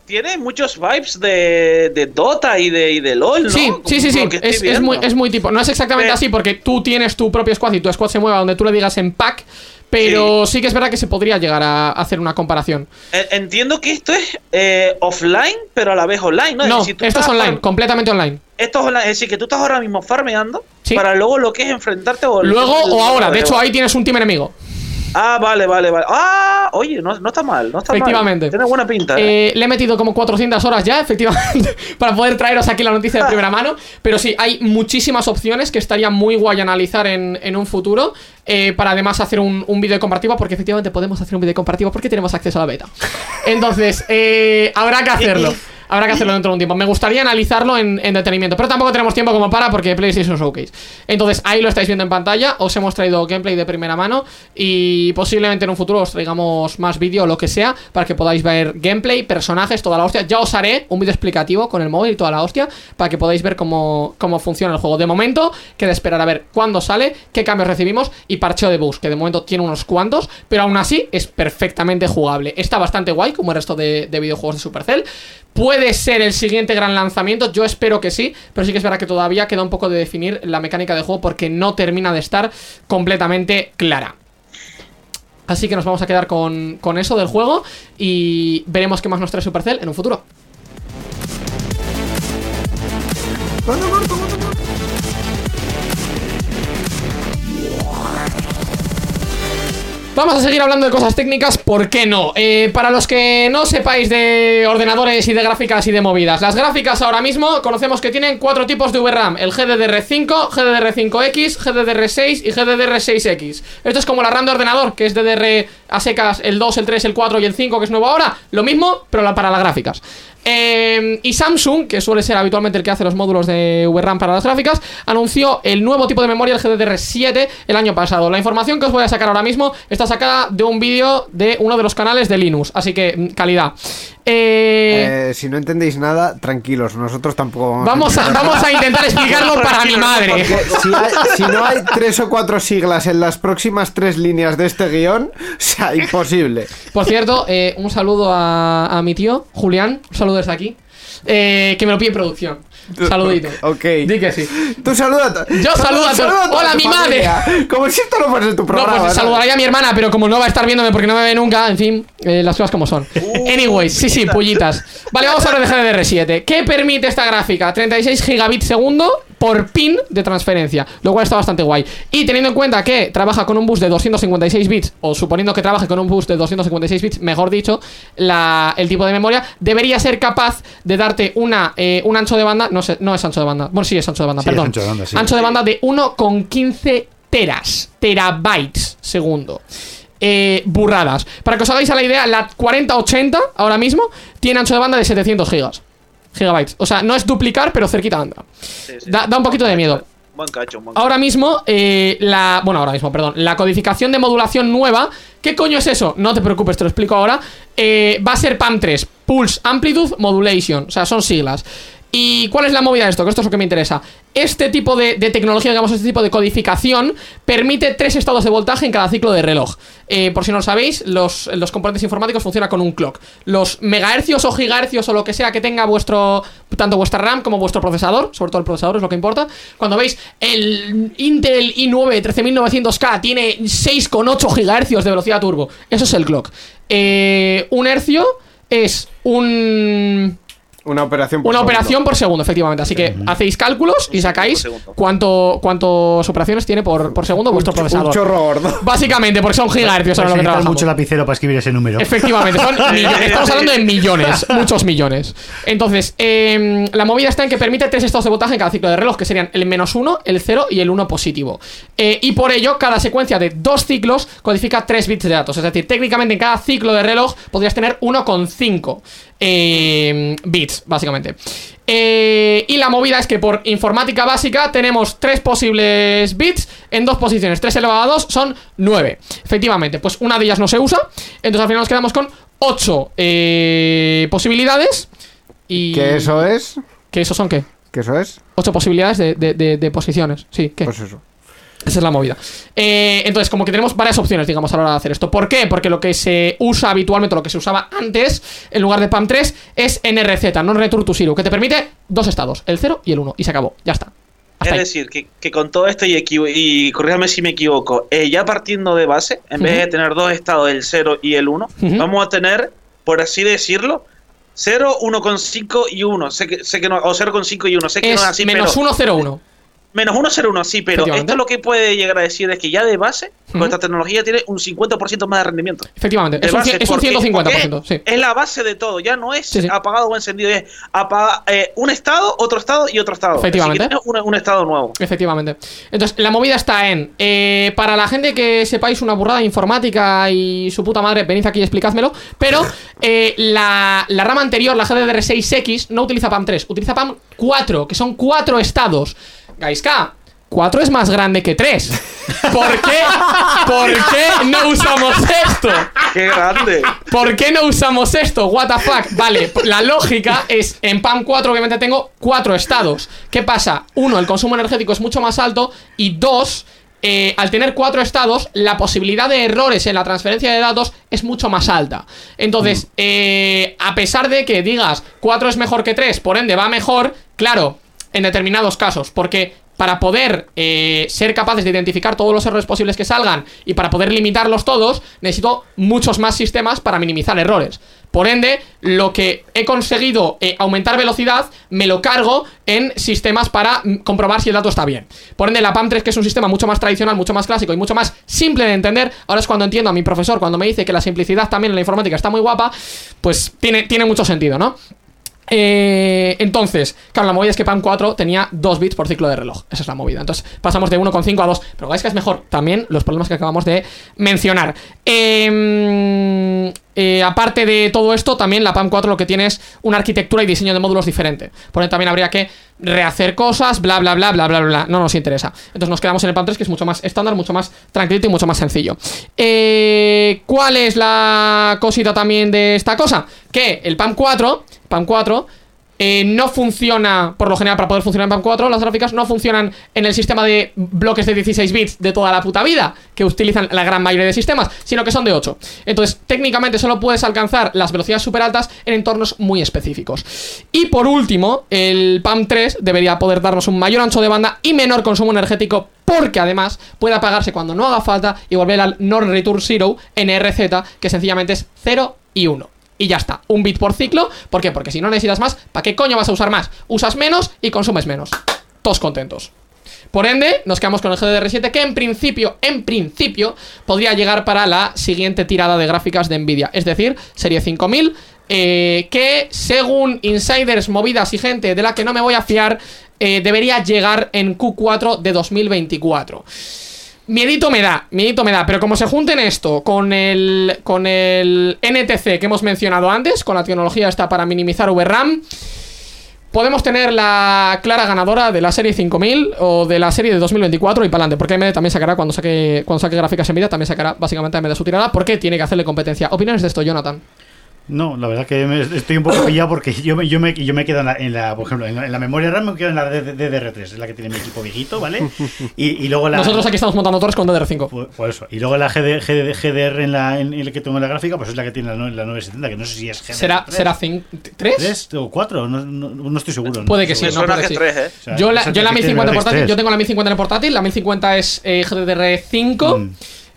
tiene muchos vibes de Dota y de LoL, ¿no? Sí. Es muy tipo. No es exactamente así porque tú tienes tu propio squad y tu squad se mueva donde tú le digas en pack. Pero sí que es verdad que se podría llegar a hacer una comparación. Entiendo que esto es offline, pero a la vez online, ¿no? No, Es decir, esto es online, completamente online. Esto es online, es decir, que tú estás ahora mismo farmeando para luego lo que es enfrentarte o... Luego o ahora, de hecho ahí tienes un team enemigo. Ah, vale. Ah, oye, no está mal, no está efectivamente. mal. Tiene buena pinta. Le he metido como 400 horas ya, efectivamente, para poder traeros aquí la noticia de primera mano. Pero sí, hay muchísimas opciones que estaría muy guay analizar en un futuro. Para además hacer un vídeo comparativo, porque efectivamente podemos hacer un vídeo comparativo porque tenemos acceso a la beta. Entonces, habrá que hacerlo. Habrá que hacerlo dentro de un tiempo. Me gustaría analizarlo en detenimiento, pero tampoco tenemos tiempo como porque PlayStation Showcase. Entonces ahí lo estáis viendo en pantalla. Os hemos traído gameplay de primera mano y posiblemente en un futuro os traigamos más vídeo o lo que sea para que podáis ver gameplay, personajes, toda la hostia. Ya os haré un vídeo explicativo con el móvil y toda la hostia para que podáis ver cómo funciona el juego. De momento queda esperar a ver cuándo sale, qué cambios recibimos y parcheo de bugs, que de momento tiene unos cuantos, pero aún así es perfectamente jugable. Está bastante guay como el resto de videojuegos de Supercell. Puede ser el siguiente gran lanzamiento, yo espero que sí, pero sí que es verdad que todavía queda un poco de definir la mecánica de juego porque no termina de estar completamente clara. Así que nos vamos a quedar con eso del juego y veremos qué más nos trae Supercell en un futuro. Vamos a seguir hablando de cosas técnicas, ¿por qué no? Para los que no sepáis de ordenadores y de gráficas y de movidas, las gráficas ahora mismo conocemos que tienen 4 tipos de VRAM: el GDDR5, GDDR5X, GDDR6 y GDDR6X. Esto es como la RAM de ordenador, que es DDR a secas el 2, el 3, el 4 y el 5, que es nuevo ahora. Lo mismo, pero para las gráficas. Y Samsung, que suele ser habitualmente el que hace los módulos de VRAM para las gráficas, anunció el nuevo tipo de memoria, el GDDR7, el año pasado. La información que os voy a sacar ahora mismo está sacada de un vídeo de uno de los canales de Linux, así que calidad. Si no entendéis nada, tranquilos, nosotros tampoco vamos a intentar explicarlo para mi madre. Si no hay 3 o 4 siglas en las próximas 3 líneas de este guión, o sea, imposible. Por cierto, un saludo a mi tío, Julián, un saludo desde aquí, que me lo pide en producción. Saludito. Ok. Di que sí. Tú saluda. Yo saludo a toda Hola, mi madre. Como si esto no fuese tu programa. No, pues saludaría a mi hermana, pero como no va a estar viéndome porque no me ve nunca, en fin, las cosas como son. Anyways, sí, pullitas. Vale, vamos a hablar de GDDR7. ¿Qué permite esta gráfica? 36 gigabits segundo por pin de transferencia, lo cual está bastante guay. Y teniendo en cuenta que trabaja con un bus de 256 bits, o suponiendo que trabaje con un bus de 256 bits, mejor dicho, el tipo de memoria debería ser capaz de darte un ancho de banda. No es ancho de banda. Bueno, sí es ancho de banda, sí, perdón. Ancho de banda, sí. Ancho de banda de 1,15 terabytes segundo. Burradas. Para que os hagáis a la idea, la 4080 ahora mismo tiene ancho de banda de 700 gigabytes. O sea, no es duplicar, pero cerquita anda. Sí. Da un poquito de miedo. Buen cacho. Ahora mismo, la codificación de modulación nueva. ¿Qué coño es eso? No te preocupes, te lo explico ahora. Va a ser PAM3, Pulse Amplitude Modulation. O sea, son siglas. ¿Y cuál es la movida de esto? Que esto es lo que me interesa. Este tipo de tecnología, digamos, este tipo de codificación permite 3 estados de voltaje en cada ciclo de reloj. Por si no lo sabéis, los componentes informáticos funcionan con un clock. Los megahercios o gigahercios o lo que sea que tenga tanto vuestra RAM como vuestro procesador, sobre todo el procesador es lo que importa. Cuando veis el Intel i9 13900K tiene 6,8 gigahercios de velocidad turbo, eso es el clock. Un hercio es una operación por segundo, efectivamente. Así que hacéis cálculos y sacáis cuántas operaciones tiene por segundo vuestro procesador. Un chorro gordo. Básicamente, porque son gigahercios ahora lo que trabajamos. Mucho lapicero para escribir ese número. Efectivamente, son millones. Estamos hablando de millones, muchos millones. Entonces, la movida está en que permite 3 estados de voltaje en cada ciclo de reloj, que serían el -1, el 0 y el 1 positivo. Y por ello, cada secuencia de 2 ciclos codifica 3 bits de datos. Es decir, técnicamente en cada ciclo de reloj podrías tener 1,5 bits, básicamente. Y la movida es que por informática básica tenemos 3 posibles bits en 2 posiciones. 3 elevado a 2 son 9. Efectivamente, pues una de ellas no se usa. Entonces al final nos quedamos con 8 posibilidades. Y ¿qué eso es? ¿Qué eso son qué? ¿Qué eso es? 8 posibilidades de posiciones. Sí, ¿qué? Pues eso. Esa es la movida. Entonces, como que tenemos varias opciones, digamos, a la hora de hacer esto. ¿Por qué? Porque lo que se usa habitualmente, lo que se usaba antes, en lugar de PAM3, es NRZ, Non-Return to Zero, que te permite 2 estados, el 0 y el 1, y se acabó, ya está. Es decir, que con todo esto, y corrígame si me equivoco, ya partiendo de base, en vez de tener 2 estados, el 0 y el 1, vamos a tener, por así decirlo, 0, 1,5 y 1. Sé que no, o 0,5 y 1. Sé que no es así, menos pero... 1, 0, 1. Menos 1, 0, 1, sí, pero esto lo que puede llegar a decir es que ya de base, con esta tecnología tiene un 50% más de rendimiento. Efectivamente, es un 150%. Sí. Es la base de todo, ya no es apagado o encendido, es un estado y otro estado. Efectivamente. Así que tienes un estado nuevo. Efectivamente. Entonces, la movida está en, para la gente que sepáis una burrada de informática y su puta madre, venid aquí y explicádmelo, pero la rama anterior, la GDDR6X, no utiliza PAM3, utiliza PAM4, que son 4 estados. Gaiska, 4 es más grande que 3. ¿Por qué no usamos esto? ¡Qué grande! ¿Por qué no usamos esto? What the fuck. Vale, la lógica es, en PAM4 obviamente tengo 4 estados. ¿Qué pasa? 1, el consumo energético es mucho más alto. Y 2, al tener 4 estados, la posibilidad de errores en la transferencia de datos es mucho más alta. Entonces, a pesar de que digas 4 es mejor que 3, por ende va mejor, claro, en determinados casos, porque para poder ser capaces de identificar todos los errores posibles que salgan y para poder limitarlos todos, necesito muchos más sistemas para minimizar errores. Por ende, lo que he conseguido aumentar velocidad, me lo cargo en sistemas para comprobar si el dato está bien. Por ende, la PAM3, que es un sistema mucho más tradicional, mucho más clásico y mucho más simple de entender, ahora es cuando entiendo a mi profesor cuando me dice que la simplicidad también en la informática está muy guapa, pues tiene mucho sentido, ¿no? Entonces, claro, la movida es que PAM4 tenía 2 bits por ciclo de reloj. Esa es la movida. Entonces pasamos de 1,5 a 2. Pero veis que es mejor también los problemas que acabamos de mencionar. Aparte de todo esto, también la PAM4 lo que tiene es una arquitectura y diseño de módulos diferente. Por ende también habría que rehacer cosas, bla bla bla bla bla bla. No nos interesa. Entonces nos quedamos en el PAM3, que es mucho más estándar, mucho más tranquilito y mucho más sencillo. ¿Cuál es la cosita también de esta cosa? Que el PAM4 no funciona, por lo general, para poder funcionar en PAM4, las gráficas no funcionan en el sistema de bloques de 16 bits de toda la puta vida, que utilizan la gran mayoría de sistemas, sino que son de 8. Entonces, técnicamente solo puedes alcanzar las velocidades super altas en entornos muy específicos. Y por último, el PAM3 debería poder darnos un mayor ancho de banda y menor consumo energético, porque además puede apagarse cuando no haga falta y volver al Non-Return Zero, NRZ, que sencillamente es 0 y 1. Y ya está, 1 bit por ciclo. ¿Por qué? Porque si no necesitas más, ¿para qué coño vas a usar más? Usas menos y consumes menos. Todos contentos. Por ende, nos quedamos con el GDDR7, que en principio podría llegar para la siguiente tirada de gráficas de Nvidia, es decir, serie 5000, que según insiders, movidas y gente de la que no me voy a fiar, debería llegar en Q4 de 2024. Miedito me da, pero como se junten esto con el NTC que hemos mencionado antes, con la tecnología esta para minimizar VRAM, podemos tener la clara ganadora de la serie 5000 o de la serie de 2024 y para adelante, porque AMD también sacará, cuando saque gráficas en vida, también sacará básicamente AMD su tirada, porque tiene que hacerle competencia. ¿Opiniones de esto, Jonathan? No, la verdad que estoy un poco pillado porque yo me quedo por ejemplo, en la memoria RAM me quedo en la DDR3, es la que tiene mi equipo viejito, ¿vale? Y luego nosotros aquí estamos montando torres con DDR5. Por eso. Y luego la GDR en el que tengo en la gráfica, pues es la que tiene la 970, que no sé si es GDR3. ¿Será 3? 3 o 4, no estoy seguro. Puede que sí, no puede que sí. 3, O sea, yo la 1050 en portátil, 3. yo tengo la 1050 en el portátil, la 1050 es GDR5.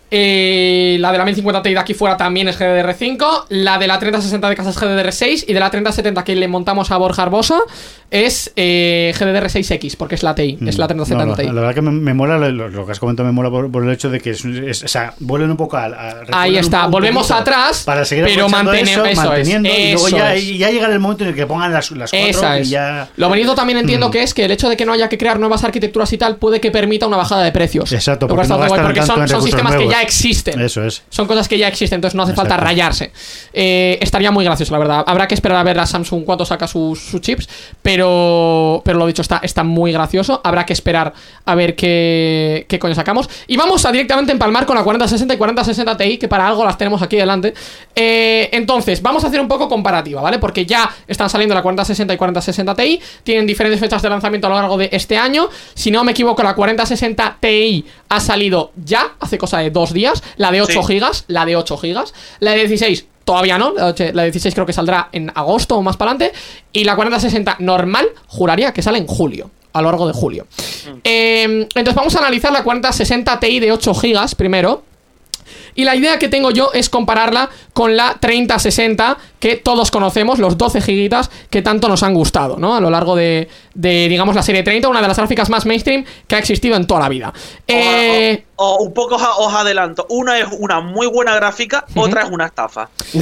La de la 1050 Ti de aquí fuera también es GDDR5. La de la 3060 de casa es GDDR6. Y de la 3070 que le montamos a Borja Arbosa es GDDR6X, porque es la TI, es la 3070 Ti. La verdad que me mola lo que has comentado, me mola por el hecho de que o sea, vuelven un poco ahí está, volvemos atrás, para seguir pero manteniendo y luego ya llegar el momento en el que pongan las 4 y ya... Lo bonito también entiendo que es que el hecho de que no haya que crear nuevas arquitecturas y tal puede que permita una bajada de precios. Exacto, porque, no porque son sistemas que ya ya existen. Eso es. Son cosas que ya existen, entonces no hace falta rayarse. Estaría muy gracioso, la verdad. Habrá que esperar a ver a Samsung cuánto saca sus chips, pero lo dicho, está muy gracioso. Habrá que esperar a ver qué coño sacamos. Y vamos a directamente empalmar con la 4060 y 4060 Ti, que para algo las tenemos aquí delante. Entonces, vamos a hacer un poco comparativa, ¿vale? Porque ya están saliendo la 4060 y 4060 Ti, tienen diferentes fechas de lanzamiento a lo largo de este año. Si no me equivoco, la 4060 Ti ha salido ya, hace cosa de 2 días. La de 8 GB, la de 8 GB. La de 16 todavía no, la de 16 creo que saldrá en agosto o más para adelante. Y la 4060 normal, juraría que sale en julio, a lo largo de julio. Entonces vamos a analizar la 4060 Ti de 8 GB primero. Y la idea que tengo yo es compararla con la 3060 que todos conocemos, los 12 gigitas que tanto nos han gustado, ¿no? A lo largo de digamos, la serie 30, una de las gráficas más mainstream que ha existido en toda la vida. Un poco os adelanto. Una es una muy buena gráfica, otra es una estafa. Sí,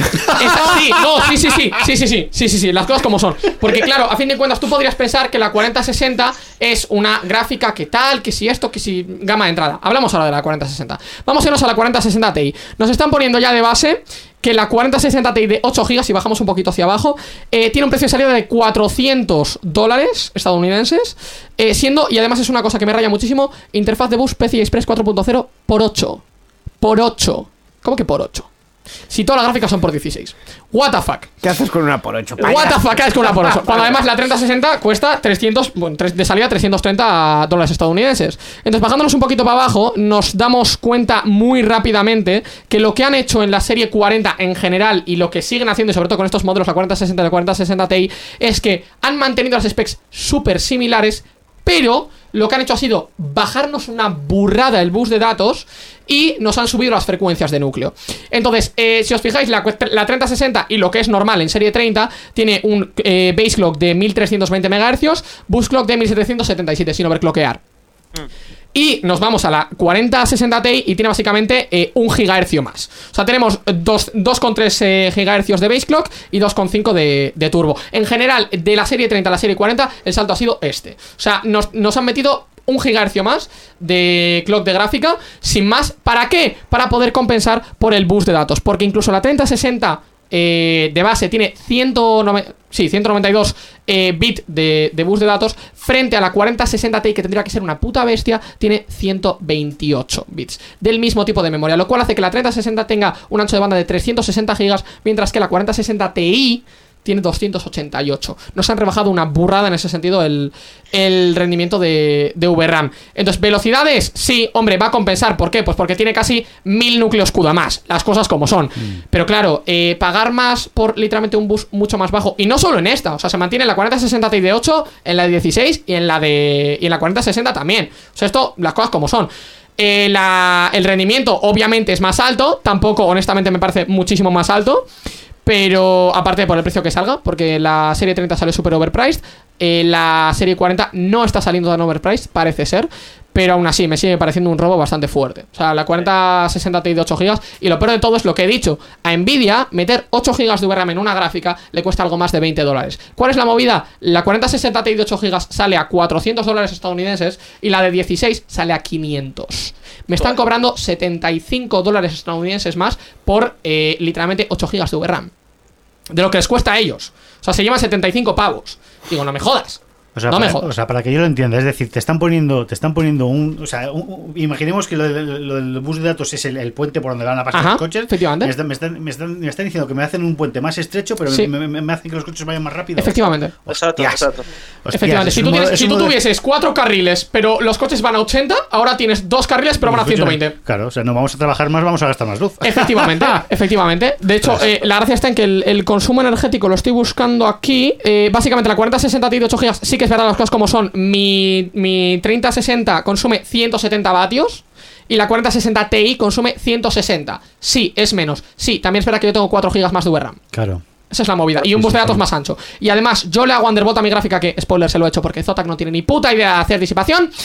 las cosas como son. Porque claro, a fin de cuentas tú podrías pensar que la 4060 es una gráfica que tal, que si esto, que si gama de entrada. Hablamos ahora de la 4060. Vamos a irnos a la 4060 Ti. Nos están poniendo ya de base que la 4060 Ti de 8 GB, si bajamos un poquito hacia abajo, tiene un precio de salida de $400 estadounidenses, siendo, y además es una cosa que me raya muchísimo, interfaz de bus PCI Express 4.0 por 8. Por 8. ¿Cómo que por 8? Si todas las gráficas son por 16. What the fuck. ¿Qué haces con una por 8? What the fuck, ¿qué haces con una por 8? Cuando además la 3060 cuesta 300, bueno, de salida $330 estadounidenses. Entonces, bajándonos un poquito para abajo, nos damos cuenta muy rápidamente que lo que han hecho en la serie 40 en general, y lo que siguen haciendo, y sobre todo con estos modelos, la 4060 y la 4060 Ti, es que han mantenido las specs súper similares, pero lo que han hecho ha sido bajarnos una burrada el bus de datos y nos han subido las frecuencias de núcleo. Entonces, si os fijáis, la 3060 y lo que es normal en serie 30 tiene un base clock de 1320 MHz, bus clock de 1777 sin overclockear. Y nos vamos a la 4060 Ti y tiene básicamente 1 GHz más. O sea, tenemos 2,3 GHz de base clock y 2,5 de turbo. En general, de la serie 30 a la serie 40, el salto ha sido este. O sea, nos han metido 1 GHz más de clock de gráfica, sin más. ¿Para qué? Para poder compensar por el bus de datos. Porque incluso la 3060 de base tiene 192 bits de bus de datos, frente a la 4060 Ti, que tendría que ser una puta bestia, tiene 128 bits del mismo tipo de memoria, lo cual hace que la 3060 tenga un ancho de banda de 360 GB, mientras que la 4060 Ti tiene 288. Nos han rebajado una burrada en ese sentido el rendimiento de VRAM. Entonces, velocidades, sí, hombre, va a compensar. ¿Por qué? Pues porque tiene casi 1000 núcleos CUDA más. Las cosas como son. Pero claro, pagar más por literalmente un bus mucho más bajo. Y no solo en esta. O sea, se mantiene en la 4060 Ti de 8, en la de 16 y en la 4060 también. O sea, esto, las cosas como son. El rendimiento obviamente es más alto. Tampoco, honestamente, me parece muchísimo más alto. Pero aparte por el precio que salga, porque la serie 30 sale super overpriced, la serie 40 no está saliendo tan overpriced, parece ser, pero aún así me sigue pareciendo un robo bastante fuerte. O sea, la 4060 Ti de 8 GB, y lo peor de todo es lo que he dicho, a Nvidia meter 8 GB de VRAM en una gráfica le cuesta algo más de $20. ¿Cuál es la movida? La 4060 Ti de 8 GB sale a $400 estadounidenses y la de 16 sale a 500. Me están cobrando $75 estadounidenses más por literalmente 8 GB de VRAM, de lo que les cuesta a ellos. O sea, se llevan 75 pavos. Digo, no me jodas. O sea, no me jodas. O sea, para que yo lo entienda, es decir, te están poniendo un... O sea, imaginemos que lo del bus de datos es el puente por donde van a pasar los coches. Efectivamente. Me están diciendo que me hacen un puente más estrecho, pero sí, me hacen que los coches vayan más rápido. Efectivamente. Exacto. Efectivamente. Si tú tuvieses 4 carriles, pero los coches van a 80, ahora tienes 2 carriles, pero van a 120. Claro, o sea, no vamos a trabajar más, vamos a gastar más luz. Efectivamente. De hecho, la gracia está en que el consumo energético lo estoy buscando aquí. Básicamente, la 4060 Ti de 8 GB sí que es verdad, las cosas como son. Mi 3060 consume 170 vatios y la 4060 Ti consume 160. Sí, es menos. Sí, también es verdad que yo tengo 4 GB más de VRAM. Claro. Esa es la movida. Y un bus de datos más ancho. Y además, yo le hago undervolt a mi gráfica, que, spoiler, se lo he hecho porque Zotac no tiene ni puta idea de hacer disipación.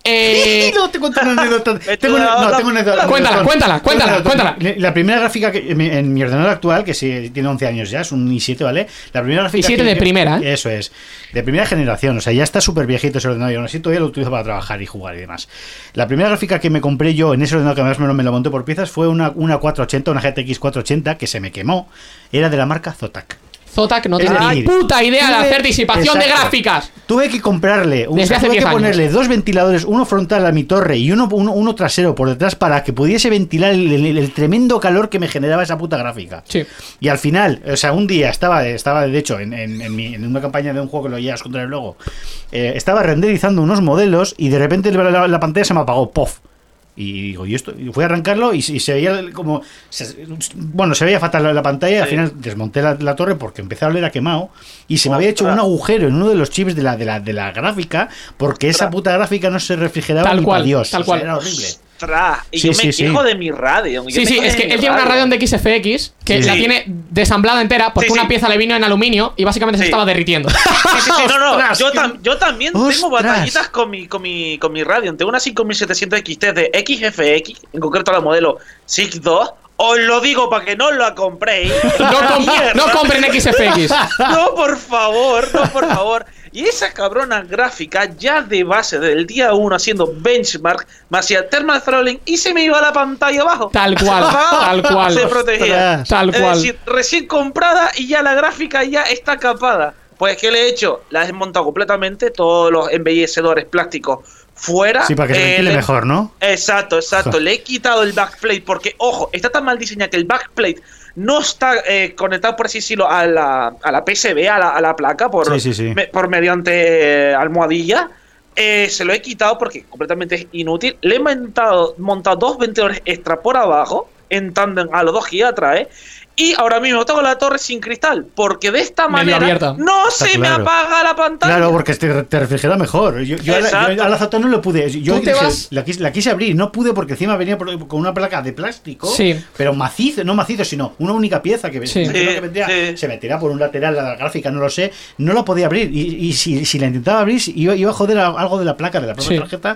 No, te cuento una anécdota. Tengo una anécdota. Cuéntala. La primera gráfica que en mi ordenador actual, que sí, tiene 11 años ya, es un i7, ¿vale? La primera gráfica i7 de primera, ¿eh? Eso es. De primera generación, o sea, ya está súper viejito ese ordenador. Y aún así todavía lo utilizo para trabajar y jugar y demás. La primera gráfica que me compré yo en ese ordenador, que además me lo monté por piezas, fue una 480, una GTX 480, que se me quemó. Era de la marca Zotac. Zotac no tiene ni puta idea de hacer disipación de gráficas. Tuve que comprarle, tuve que ponerle 2 ventiladores, uno frontal a mi torre y uno trasero por detrás para que pudiese ventilar el tremendo calor que me generaba esa puta gráfica. Sí. Y al final, o sea, un día estaba de hecho en una campaña de un juego que lo llevas contra el logo, estaba renderizando unos modelos y de repente la pantalla se me apagó, ¡pof! Y digo, ¿y esto? Y fui a arrancarlo y se veía como... se veía fatal la pantalla y al final desmonté la torre porque empecé a oler a quemado y se me había hecho un agujero en uno de los chips de la gráfica porque esa puta gráfica no se refrigeraba ni para Dios. Tal cual. Era horrible. Y yo me quejo de mi Radeon. Sí, es que él tiene una Radeon de XFX que la tiene desamblada entera porque una pieza le vino en aluminio y básicamente se estaba derritiendo. Yo también tengo batallitas con mi Radeon. Tengo una 5700 XT de XFX, en concreto la modelo SIG 2. Os lo digo para que no la compréis. No compren XFX. No, por favor. Y esa cabrona gráfica ya de base del día 1 haciendo benchmark me hacía thermal throttling y se me iba la pantalla abajo. Tal cual. Se protegía. Tal cual. Es decir, recién comprada y ya la gráfica ya está capada. Pues ¿qué le he hecho? La he desmontado completamente, todos los embellecedores plásticos fuera. Sí, para que se ventile mejor, ¿no? Exacto. Le he quitado el backplate porque, ojo, está tan mal diseñada que el backplate no está conectado, por así decirlo, a la PCB, a la placa, por mediante almohadilla. Se lo he quitado porque completamente es inútil. Le he montado 2 ventiladores extra por abajo, en tándem a los 2 que ya trae. Y ahora mismo tengo la torre sin cristal, porque de esta manera no se me apaga la pantalla. Claro, porque te refrigera mejor. Yo a la Zotac no lo pude. La quise abrir, no pude porque encima venía con una placa de plástico, pero macizo, no macizo, sino una única pieza que se metía por un lateral la gráfica, no lo sé. No la podía abrir. Y si la intentaba abrir, iba a joder algo de la placa, de la propia tarjeta.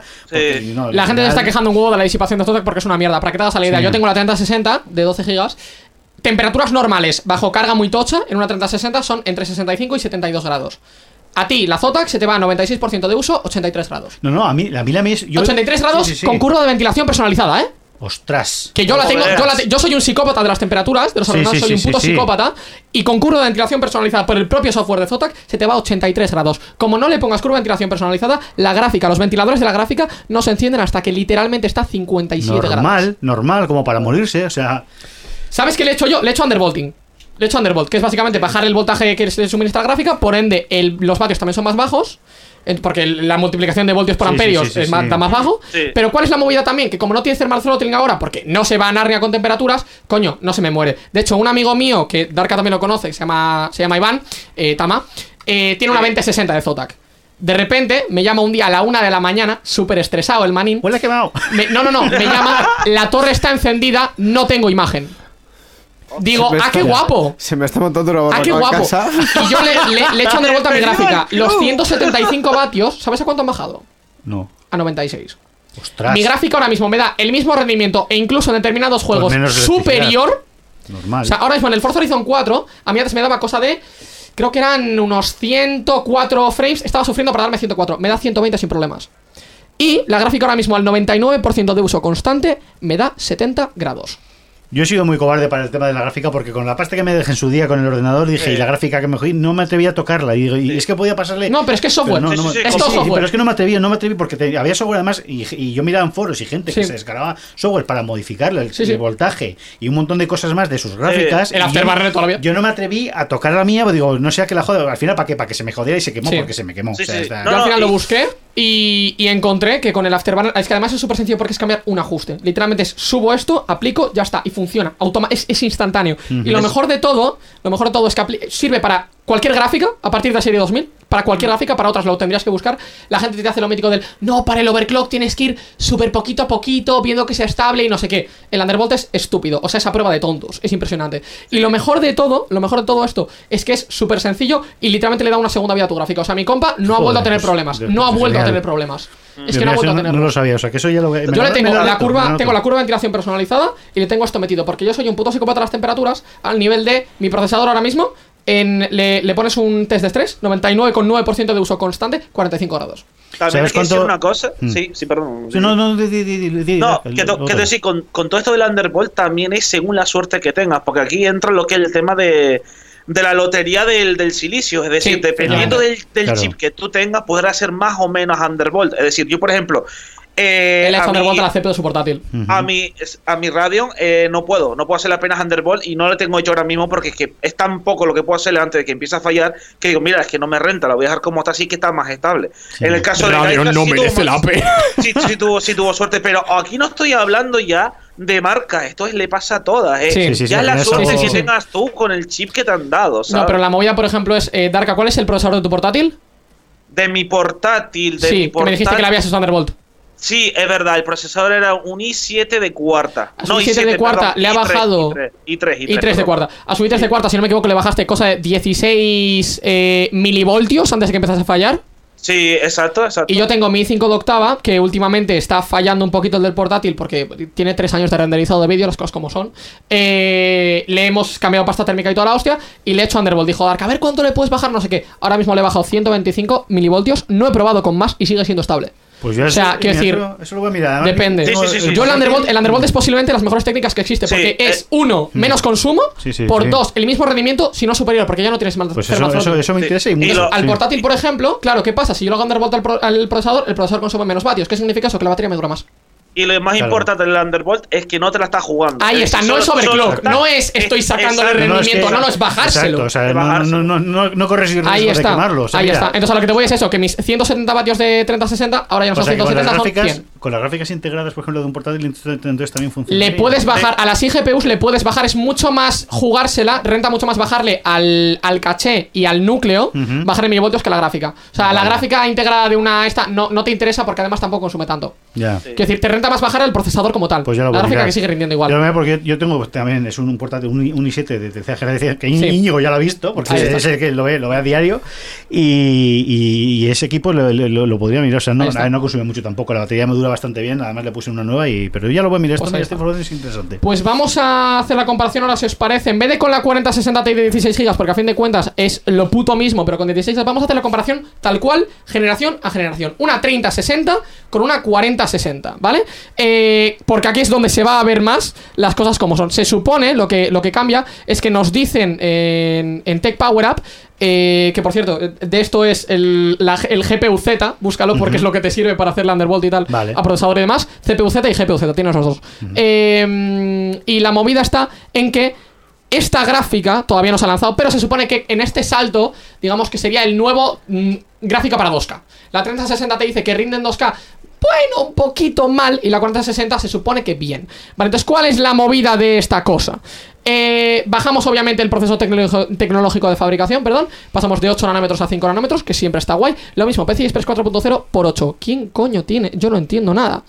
La gente se está quejando un huevo de la disipación de Zotac porque es una mierda. Para que te hagas la idea, yo tengo la 3060 de 12 gigas. Temperaturas normales, bajo carga muy tocha, en una 3060 son entre 65 y 72 grados. A ti, la Zotac se te va a 96% de uso, 83 grados. No, a mí es... 83 grados con curva de ventilación personalizada, ¿eh? Ostras. Que yo la tengo, yo soy un psicópata de las temperaturas, de los ordenadores, soy un puto psicópata. Y con curva de ventilación personalizada por el propio software de Zotac, se te va a 83 grados. Como no le pongas curva de ventilación personalizada, la gráfica, los ventiladores de la gráfica no se encienden hasta que literalmente está a 57 grados. Normal, como para morirse, o sea... ¿Sabes qué le he hecho yo? Le he hecho undervolting. Le he hecho undervolt, que es básicamente bajar el voltaje que se suministra la gráfica. Por ende, los vatios también son más bajos, porque la multiplicación de voltios por amperios está más bajo. Pero ¿cuál es la movida también? Que como no tiene thermal throttling ahora, porque no se va a Narnia con temperaturas, coño, no se me muere. De hecho, un amigo mío, que Darka también lo conoce, se llama Iván, Tama, tiene una 2060 de Zotac. De repente me llama un día a la 1 de la mañana, súper estresado el manín. Huele quemado. Me llama, la torre está encendida, no tengo imagen. Digo, qué guapo. Se me está montando una barbacoa qué guapo. en casa. Y yo le he hecho undervolt a mi gráfica. Los 175 vatios, ¿sabes a cuánto han bajado? No. A 96. Ostras. Mi gráfica ahora mismo me da el mismo rendimiento e incluso en determinados juegos superior. Normal. O sea, ahora mismo en el Forza Horizon 4, a mí antes me daba cosa de... Creo que eran unos 104 frames. Estaba sufriendo para darme 104. Me da 120 sin problemas. Y la gráfica ahora mismo al 99% de uso constante me da 70 grados. Yo he sido muy cobarde para el tema de la gráfica porque con la pasta que me dejé en su día con el ordenador dije, y la gráfica que me cogí, no me atreví a tocarla. Y es que podía pasarle... No, pero es que es software. Es todo software. Pero es que no me atreví porque había software además y yo miraba en foros y gente que se descargaba software para modificarle el voltaje y un montón de cosas más de sus gráficas. El Afterburner todavía. Yo no me atreví a tocar la mía, pues digo, no sea que la joda. Al final, ¿para que se me jodiera y se quemó? Porque se me quemó. Yo al final lo busqué y encontré que con el Afterburner... Es que además es súper sencillo porque es cambiar un ajuste. Literalmente es subo esto, aplico, ya está. Y funciona. Es instantáneo. Y lo mejor de todo es que sirve para cualquier gráfica a partir de la serie 2000. para cualquier gráfica, para otras lo tendrías que buscar. La gente te hace lo mítico del no, para el overclock tienes que ir súper poquito a poquito, viendo que sea estable y no sé qué. El Undervolt es estúpido, o sea, esa prueba de tontos, es impresionante. Y lo mejor de todo esto es que es súper sencillo y literalmente le da una segunda vida a tu gráfica. O sea, mi compa no ha vuelto a tener problemas. No ha vuelto a tener problemas. Es que no ha vuelto a tenerlos. No lo sabía, o sea, que eso ya lo voy. Yo le tengo la curva de ventilación personalizada y le tengo esto metido, porque yo soy un puto psicópata a las temperaturas, al nivel de mi procesador ahora mismo. Le pones un test de estrés, 99,9% de uso constante, 45 grados. También hay que decir una cosa. Sí, perdón. No, que decir, con todo esto del Undervolt también es según la suerte que tengas, porque aquí entra lo que es el tema de la lotería del silicio. Es decir, dependiendo del chip que tú tengas, podrás ser más o menos Undervolt. Es decir, yo, por ejemplo, él es Undervolt a la CPU de su portátil. A mi Radeon no puedo hacerle apenas Undervolt y no le tengo hecho ahora mismo porque es que es tan poco lo que puedo hacerle antes de que empiece a fallar que digo, mira, es que no me renta, la voy a dejar como está, así que está más estable. Sí. En el caso de Radeon no merece la pena. Sí tuvo suerte, pero aquí no estoy hablando ya de marca, esto le pasa a todas, ya es la suerte que tengas tú con el chip que te han dado, ¿sabes? No, pero la movida, por ejemplo, es Darka, ¿cuál es el procesador de tu portátil? De mi portátil, que me dijiste que le habías usado Undervolt. Sí, es verdad, el procesador era un i7 de cuarta. A su i7 de cuarta le ha bajado i3 de cuarta. A su i3 de cuarta, si no me equivoco, le bajaste cosa de 16 milivoltios antes de que empezase a fallar. Sí, exacto. Y yo tengo mi i5 de octava, que últimamente está fallando un poquito el del portátil porque tiene 3 años de renderizado de vídeo, las cosas como son. Le hemos cambiado pasta térmica y toda la hostia y le he hecho Undervolt. Dijo Dark, a ver cuánto le puedes bajar, no sé qué. Ahora mismo le he bajado 125 milivoltios, no he probado con más y sigue siendo estable. Pues yo quiero decir, eso lo voy a mirar. Depende. Sí. Yo el Undervolt es posiblemente las mejores técnicas que existe, porque es menos consumo, por 2 el mismo rendimiento, si no superior, porque ya no tienes mal. Pues eso me interesa y mucho. Al portátil, por ejemplo, claro, ¿qué pasa? Si yo lo hago Undervolt al procesador, el procesador consume menos vatios. ¿Qué significa eso? Que la batería me dura más. Y lo más importante del Undervolt es que no te la estás jugando. Ahí está, no es overclock, no es estoy sacándole rendimiento, no es bajárselo. Exacto, o sea, no corres riesgo de quemarlo. Ahí está. Entonces a lo que te voy es eso, que mis 170 vatios de 30-60 ahora ya no son 170, son 100. Con las gráficas integradas, por ejemplo, de un portátil, entonces también funciona. Le puedes bajar, a las iGPUs le puedes bajar, es mucho más jugársela, renta mucho más bajarle al caché y al núcleo, bajarle milivoltios que a la gráfica. O sea, la gráfica integrada de una no te interesa porque además tampoco consume tanto. Ya. Quiero decir, te renta más bajar el procesador como tal. Pues ya lo la gráfica mirar. Que sigue rindiendo igual. Yo lo veo porque yo tengo también, es un portátil, un i7 de tercera generación, que Íñigo ya lo ha visto, porque es el que lo ve a diario, y ese equipo lo podría mirar. O sea, no consume mucho tampoco, la batería me dura bastante bien, además le puse una nueva, pero ya lo voy a mirar. Pues esta información es interesante. Pues vamos a hacer la comparación ahora, si os parece. En vez de con la 4060 Ti de 16 GB, porque a fin de cuentas es lo puto mismo, pero con 16 GB, vamos a hacer la comparación tal cual, generación a generación. Una 3060 con una 4060, ¿vale? Porque aquí es donde se va a ver más las cosas como son. Se supone, lo que cambia es que nos dicen en Tech Power Up, que por cierto, de esto es el GPU-Z, búscalo porque es lo que te sirve para hacer la Undervolt y tal, a procesador y demás. CPU-Z y GPU-Z, tienes los dos. Y la movida está en que esta gráfica todavía no se ha lanzado, pero se supone que en este salto, digamos que sería el nuevo gráfica para 2K. La 3060 te dice que rinde en 2K, bueno, un poquito mal, y la 4060 se supone que bien. Vale, entonces, ¿cuál es la movida de esta cosa? Bajamos obviamente el proceso tecnológico de fabricación, pasamos de 8 nanómetros a 5 nanómetros, que siempre está guay. Lo mismo, PCI Express 4.0 por 8. ¿Quién coño tiene? Yo no entiendo nada.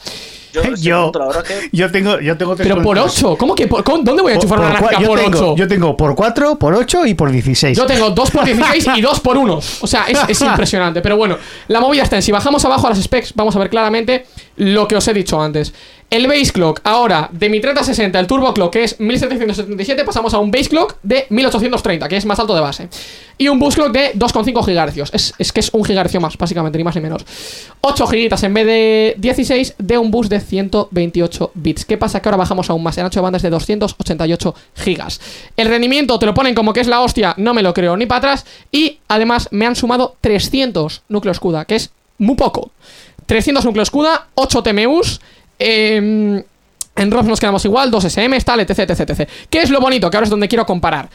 Yo tengo pero por 8, ¿cómo que? ¿Dónde voy a enchufar una gráfica por 8? Yo tengo por 4, por 8 y por 16. Yo tengo 2 por 16 y 2 por 1. O sea, es impresionante. Pero bueno, la movida está en, si bajamos abajo a las specs, vamos a ver claramente lo que os he dicho antes. El base clock, ahora, de mi 3060, el turbo clock, que es 1777, pasamos a un base clock de 1830, que es más alto de base. Y un boost clock de 2,5 GHz. Es que es un gigahercio más, básicamente, ni más ni menos. 8 gigitas en vez de 16, de un boost de 128 bits. ¿Qué pasa? Que ahora bajamos aún más. El ancho de banda es de 288 gigas. El rendimiento te lo ponen como que es la hostia, no me lo creo ni para atrás. Y además me han sumado 300 núcleos CUDA, que es muy poco. 300 núcleos CUDA, 8 TMUs. En ROMs nos quedamos igual, 2 SM, tal, etc. ¿Qué es lo bonito? Que ahora es donde quiero comparar.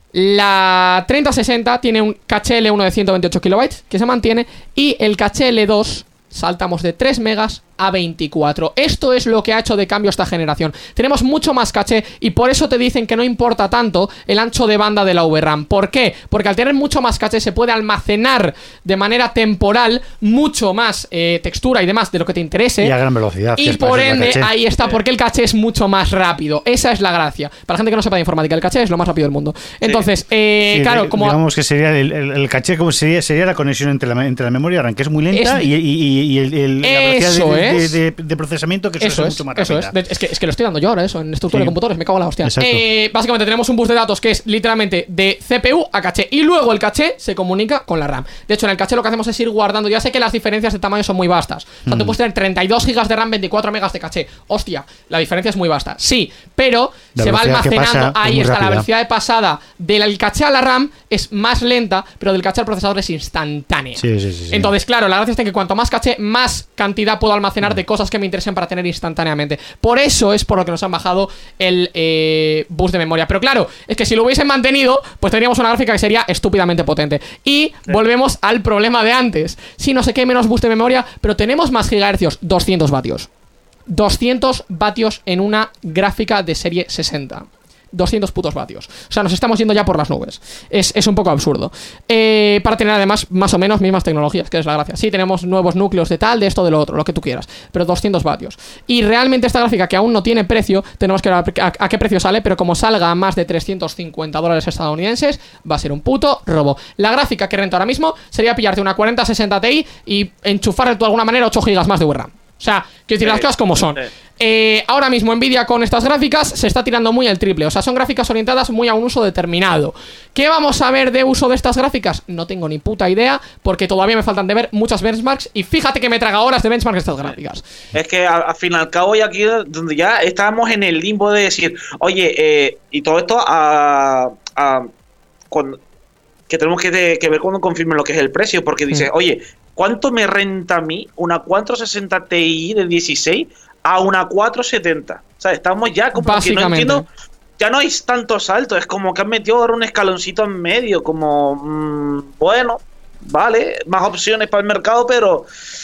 La 3060 tiene un caché L1 de 128 KB, que se mantiene, y el caché L2 saltamos de 3 megas a 24. Esto es lo que ha hecho de cambio esta generación. Tenemos mucho más caché y por eso te dicen que no importa tanto el ancho de banda de la VRAM. ¿Por qué? Porque al tener mucho más caché se puede almacenar de manera temporal mucho más textura y demás de lo que te interese. Y a gran velocidad. Y por ende, ahí está, porque el caché es mucho más rápido. Esa es la gracia. Para la gente que no sepa de informática, el caché es lo más rápido del mundo. Entonces, claro, como... Digamos que sería el caché, como sería la conexión entre la memoria RAM, que es muy lenta, y la velocidad de procesamiento, que eso es mucho más rápida. Es que lo estoy dando yo ahora, eso, en estructura de computadores, me cago en la hostia. Básicamente tenemos un bus de datos que es literalmente de CPU a caché, y luego el caché se comunica con la RAM. De hecho, en el caché lo que hacemos es ir guardando. Ya sé que las diferencias de tamaño son muy vastas. O sea, tú puedes tener 32 GB de RAM, 24 megas de caché. Hostia, la diferencia es muy vasta. Sí, pero se va almacenando. Ahí está, la velocidad de pasada del caché a la RAM es más lenta, pero del caché al procesador es instantánea. Sí. Entonces, claro, la gracia está en que cuanto más caché, más cantidad puedo almacenar de cosas que me interesen para tener instantáneamente. Por eso es por lo que nos han bajado el bus de memoria. Pero claro, es que si lo hubiesen mantenido, pues tendríamos una gráfica que sería estúpidamente potente. Y volvemos al problema de antes. Sí, no sé qué, menos bus de memoria, pero tenemos más gigahercios, 200 vatios. 200 vatios en una gráfica de serie 60. 200 putos vatios. O sea, nos estamos yendo ya por las nubes. Es un poco absurdo. Para tener además más o menos mismas tecnologías, que es la gracia. Sí, tenemos nuevos núcleos de tal, de esto, de lo otro, lo que tú quieras. Pero 200 vatios. Y realmente esta gráfica, que aún no tiene precio, tenemos que ver a qué precio sale, pero como salga a más de $350 estadounidenses, va a ser un puto robo. La gráfica que renta ahora mismo sería pillarte una 4060 Ti y enchufarle de alguna manera 8 GB más de VRAM. O sea, quiero decir las cosas como son. Ahora mismo Nvidia con estas gráficas se está tirando muy al triple. O sea, son gráficas orientadas muy a un uso determinado. ¿Qué vamos a ver de uso de estas gráficas? No tengo ni puta idea, porque todavía me faltan de ver muchas benchmarks. Y fíjate que me traga horas de benchmarks estas gráficas. Es que al fin y al cabo, y aquí donde ya estábamos en el limbo de decir, oye, y todo esto que tenemos que ver cuando confirmen lo que es el precio, porque dices, oye, ¿cuánto me renta a mí una 460 Ti de 16 a una 470? O sea, estamos ya como que no entiendo, ya no hay tanto salto, es como que han metido ahora un escaloncito en medio, como, bueno, vale, más opciones para el mercado, pero...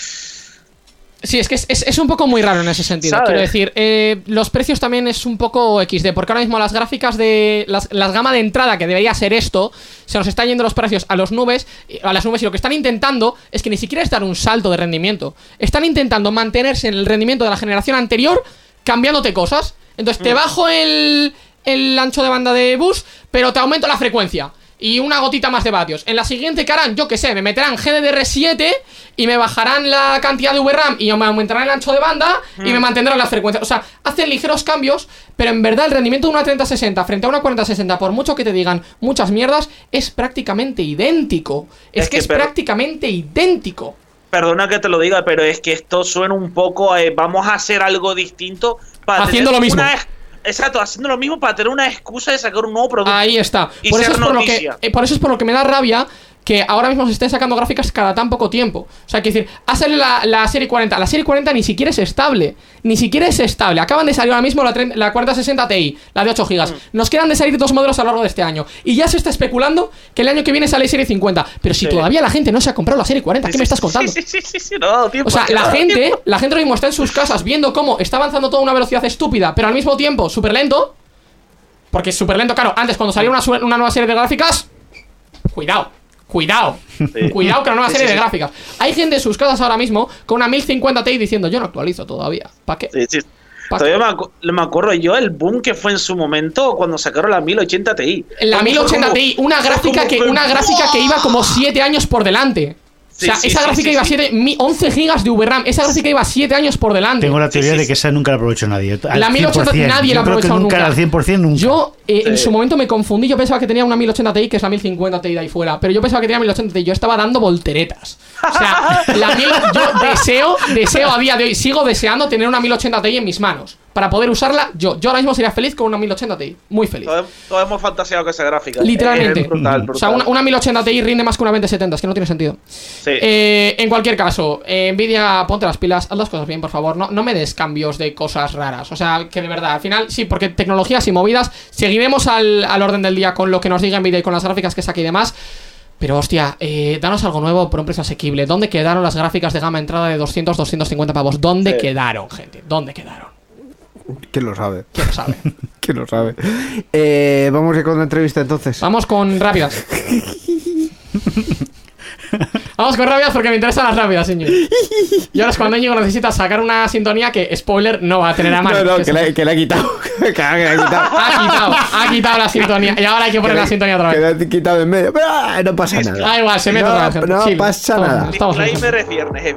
Sí, es que es un poco muy raro en ese sentido. ¿Sabes? Quiero decir, los precios también es un poco XD, porque ahora mismo las gráficas de las gama de entrada, que debería ser esto, se nos están yendo los precios a las nubes, y lo que están intentando es que ni siquiera es dar un salto de rendimiento. Están intentando mantenerse en el rendimiento de la generación anterior, cambiándote cosas. Entonces te bajo el ancho de banda de bus, pero te aumento la frecuencia y una gotita más de vatios. En la siguiente que harán, yo que sé, me meterán GDDR7 y me bajarán la cantidad de VRAM y me aumentarán el ancho de banda y me mantendrán las frecuencias. O sea, hacen ligeros cambios, pero en verdad el rendimiento de una 3060 frente a una 4060, por mucho que te digan muchas mierdas, es prácticamente idéntico. Es que es prácticamente idéntico. Perdona que te lo diga, pero es que esto suena un poco vamos a hacer algo distinto para haciendo lo mismo. Exacto, haciendo lo mismo para tener una excusa de sacar un nuevo producto. Ahí está. Por eso es por lo que me da rabia que ahora mismo se estén sacando gráficas cada tan poco tiempo. O sea, quiero decir, ha salido la serie 40. La serie 40 ni siquiera es estable. Ni siquiera es estable. Acaban de salir ahora mismo la 4060 Ti, la de 8 GB. Nos quedan de salir 2 modelos a lo largo de este año. Y ya se está especulando que el año que viene sale serie 50. Pero si todavía la gente no se ha comprado la serie 40, ¿qué me estás contando? Sí, no, tiempo. O sea, la gente ahora mismo está en sus casas viendo cómo está avanzando todo a una velocidad estúpida, pero al mismo tiempo súper lento. Porque es súper lento, claro. Antes, cuando salió una nueva serie de gráficas, Cuidado, cuidado con la nueva serie de gráficas. Hay gente en sus casas ahora mismo con una 1050 Ti diciendo, yo no actualizo todavía. ¿Para qué? Todavía me acuerdo yo el boom que fue en su momento cuando sacaron la 1080 Ti. La 1080 Ti, una gráfica que iba como 7 años por delante. O sea, esa gráfica iba a 11 GB de VRAM. Esa gráfica iba 7 años por delante. Tengo la teoría de que esa nunca la aprovechó nadie. La 1080 nadie la aprovechó nunca. Al 100% nunca. Yo en su momento me confundí. Yo pensaba que tenía una 1080 Ti, que es la 1050 Ti de ahí fuera. Pero yo pensaba que tenía 1080 Ti. Yo estaba dando volteretas. O sea, yo deseo a día de hoy, sigo deseando tener una 1080 Ti en mis manos para poder usarla. Yo ahora mismo sería feliz con una 1080 Ti. Muy feliz. Todos hemos fantaseado con esa gráfica. Literalmente. Brutal. O sea, una 1080 Ti rinde más que una 2070. Es que no tiene sentido. Sí. En cualquier caso, Nvidia, ponte las pilas, haz las cosas bien, por favor. No me des cambios de cosas raras. O sea, que de verdad, al final, sí, porque tecnologías y movidas, seguiremos al orden del día con lo que nos diga Nvidia y con las gráficas que saque y demás. Pero hostia, danos algo nuevo por un precio asequible. ¿Dónde quedaron las gráficas de gama entrada de 200, 250 pavos? ¿Dónde quedaron, gente? ¿Dónde quedaron? ¿Quién lo sabe? ¿Quién lo sabe? ¿Quién lo sabe? Vamos a ir con la entrevista entonces. Vamos con rápidas. Vamos con rápidas porque me interesan las rápidas, señor. Y ahora es cuando Íñigo necesita sacar una sintonía que, spoiler, no va a tener a mano. No, que la he quitado. Ha quitado la sintonía. Y ahora hay que poner la sintonía otra vez. Que la he quitado en medio. Pero no pasa nada. Da igual, se mete otra vez. No pasa nada. Disclaimer es viernes heavy.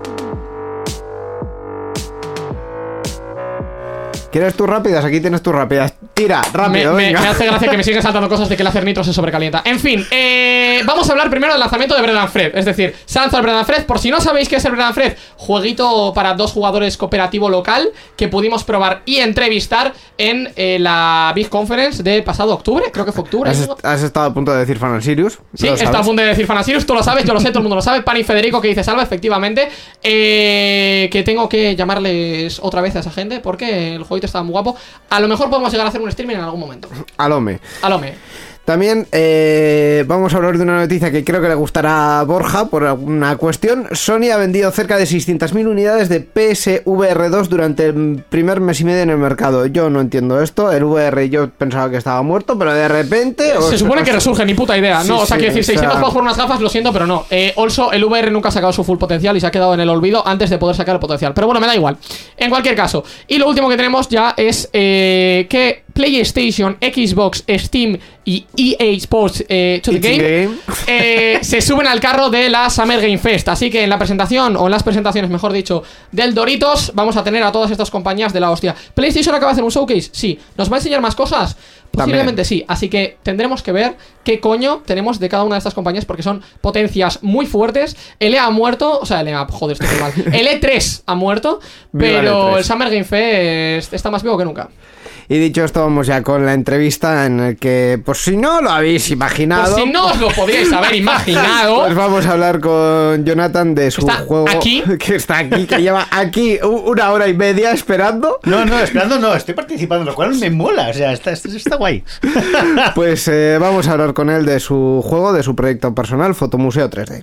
¿Quieres tus rápidas? Aquí tienes tus rápidas. Tira, rápido, me venga. hace gracia que me siguen saltando cosas de que el hacer nitro se sobrecalienta. En fin, vamos a hablar primero del lanzamiento de Bread and Fred. Es decir, se lanza el Bread and Fred. Por si no sabéis qué es el Bread and Fred, jueguito para 2 jugadores cooperativo local que pudimos probar y entrevistar en la Big Conference de pasado octubre. Creo que fue octubre. Has estado a punto de decir Fan Sirius. Sí, está a punto de decir Fanasirus, tú lo sabes, yo lo sé, todo el mundo lo sabe. Pan y Federico que dice Salva, efectivamente. Que tengo que llamarles otra vez a esa gente porque el jueguito estaba muy guapo. A lo mejor podemos llegar a hacer un streaming en algún momento. Alome. También vamos a hablar de una noticia que creo que le gustará a Borja por alguna cuestión. Sony ha vendido cerca de 600.000 unidades de PSVR 2 durante el primer mes y medio en el mercado. Yo no entiendo esto. El VR yo pensaba que estaba muerto, pero de repente... Se supone que resurge, ni puta idea. Sí, no, o sea, quiero decir, 600 pavos por unas gafas, lo siento, pero no. Also, el VR nunca ha sacado su full potencial y se ha quedado en el olvido antes de poder sacar el potencial. Pero bueno, me da igual. En cualquier caso. Y lo último que tenemos ya es que PlayStation, Xbox, Steam y EA Sports to the Game se suben al carro de la Summer Game Fest. Así que en la presentación, o en las presentaciones mejor dicho, del Doritos, vamos a tener a todas estas compañías de la hostia. ¿PlayStation acaba de hacer un showcase? Sí. ¿Nos va a enseñar más cosas? Posiblemente sí, así que tendremos que ver qué coño tenemos de cada una de estas compañías porque son potencias muy fuertes. El EA ha muerto, o sea, el EA, joder, estoy mal. El E3 ha muerto, pero el Summer Game Fest está más vivo que nunca. Y dicho esto, vamos ya con la entrevista en el que, por si no lo habéis imaginado... Por si no os lo podríais haber imaginado... Pues vamos a hablar con Jonathan de su juego... aquí. Que está aquí, que lleva aquí 1 hora y media esperando. No, esperando no, estoy participando, lo cual me mola, o sea, está guay. Pues vamos a hablar con él de su juego, de su proyecto personal, Fotomuseo 3D.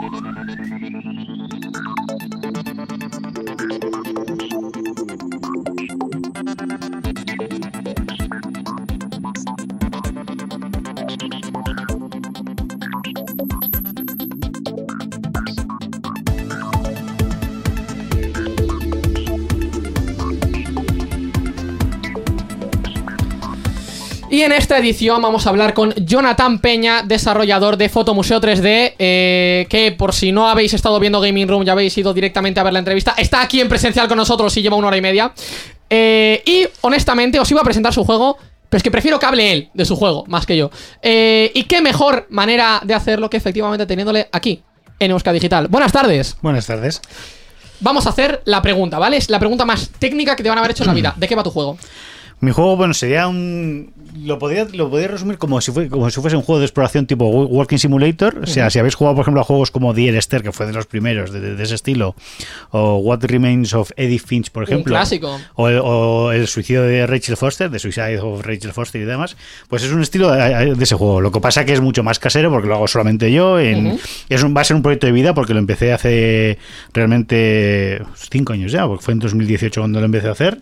Y en esta edición vamos a hablar con Jonathan Peña, desarrollador de Fotomuseo 3D, que por si no habéis estado viendo Gaming Room, ya habéis ido directamente a ver la entrevista. Está aquí en presencial con nosotros y lleva 1 hora y media. Y honestamente os iba a presentar su juego, pero es que prefiero que hable él de su juego, más que yo. Y qué mejor manera de hacerlo que efectivamente teniéndole aquí, en Euskadi Digital. Buenas tardes. Buenas tardes. Vamos a hacer la pregunta, ¿vale? Es la pregunta más técnica que te van a haber hecho en la vida. ¿De qué va tu juego? Mi juego, bueno, sería un... Lo podría resumir como si fuese un juego de exploración tipo Walking Simulator. O sea, si habéis jugado, por ejemplo, a juegos como The Elster, que fue de los primeros de ese estilo, o What Remains of Edith Finch, por ejemplo. Un clásico. O el suicidio de Rachel Foster, de Suicide of Rachel Foster y demás. Pues es un estilo de ese juego. Lo que pasa que es mucho más casero porque lo hago solamente yo. Va a ser un proyecto de vida porque lo empecé hace realmente 5 años ya, porque fue en 2018 cuando lo empecé a hacer.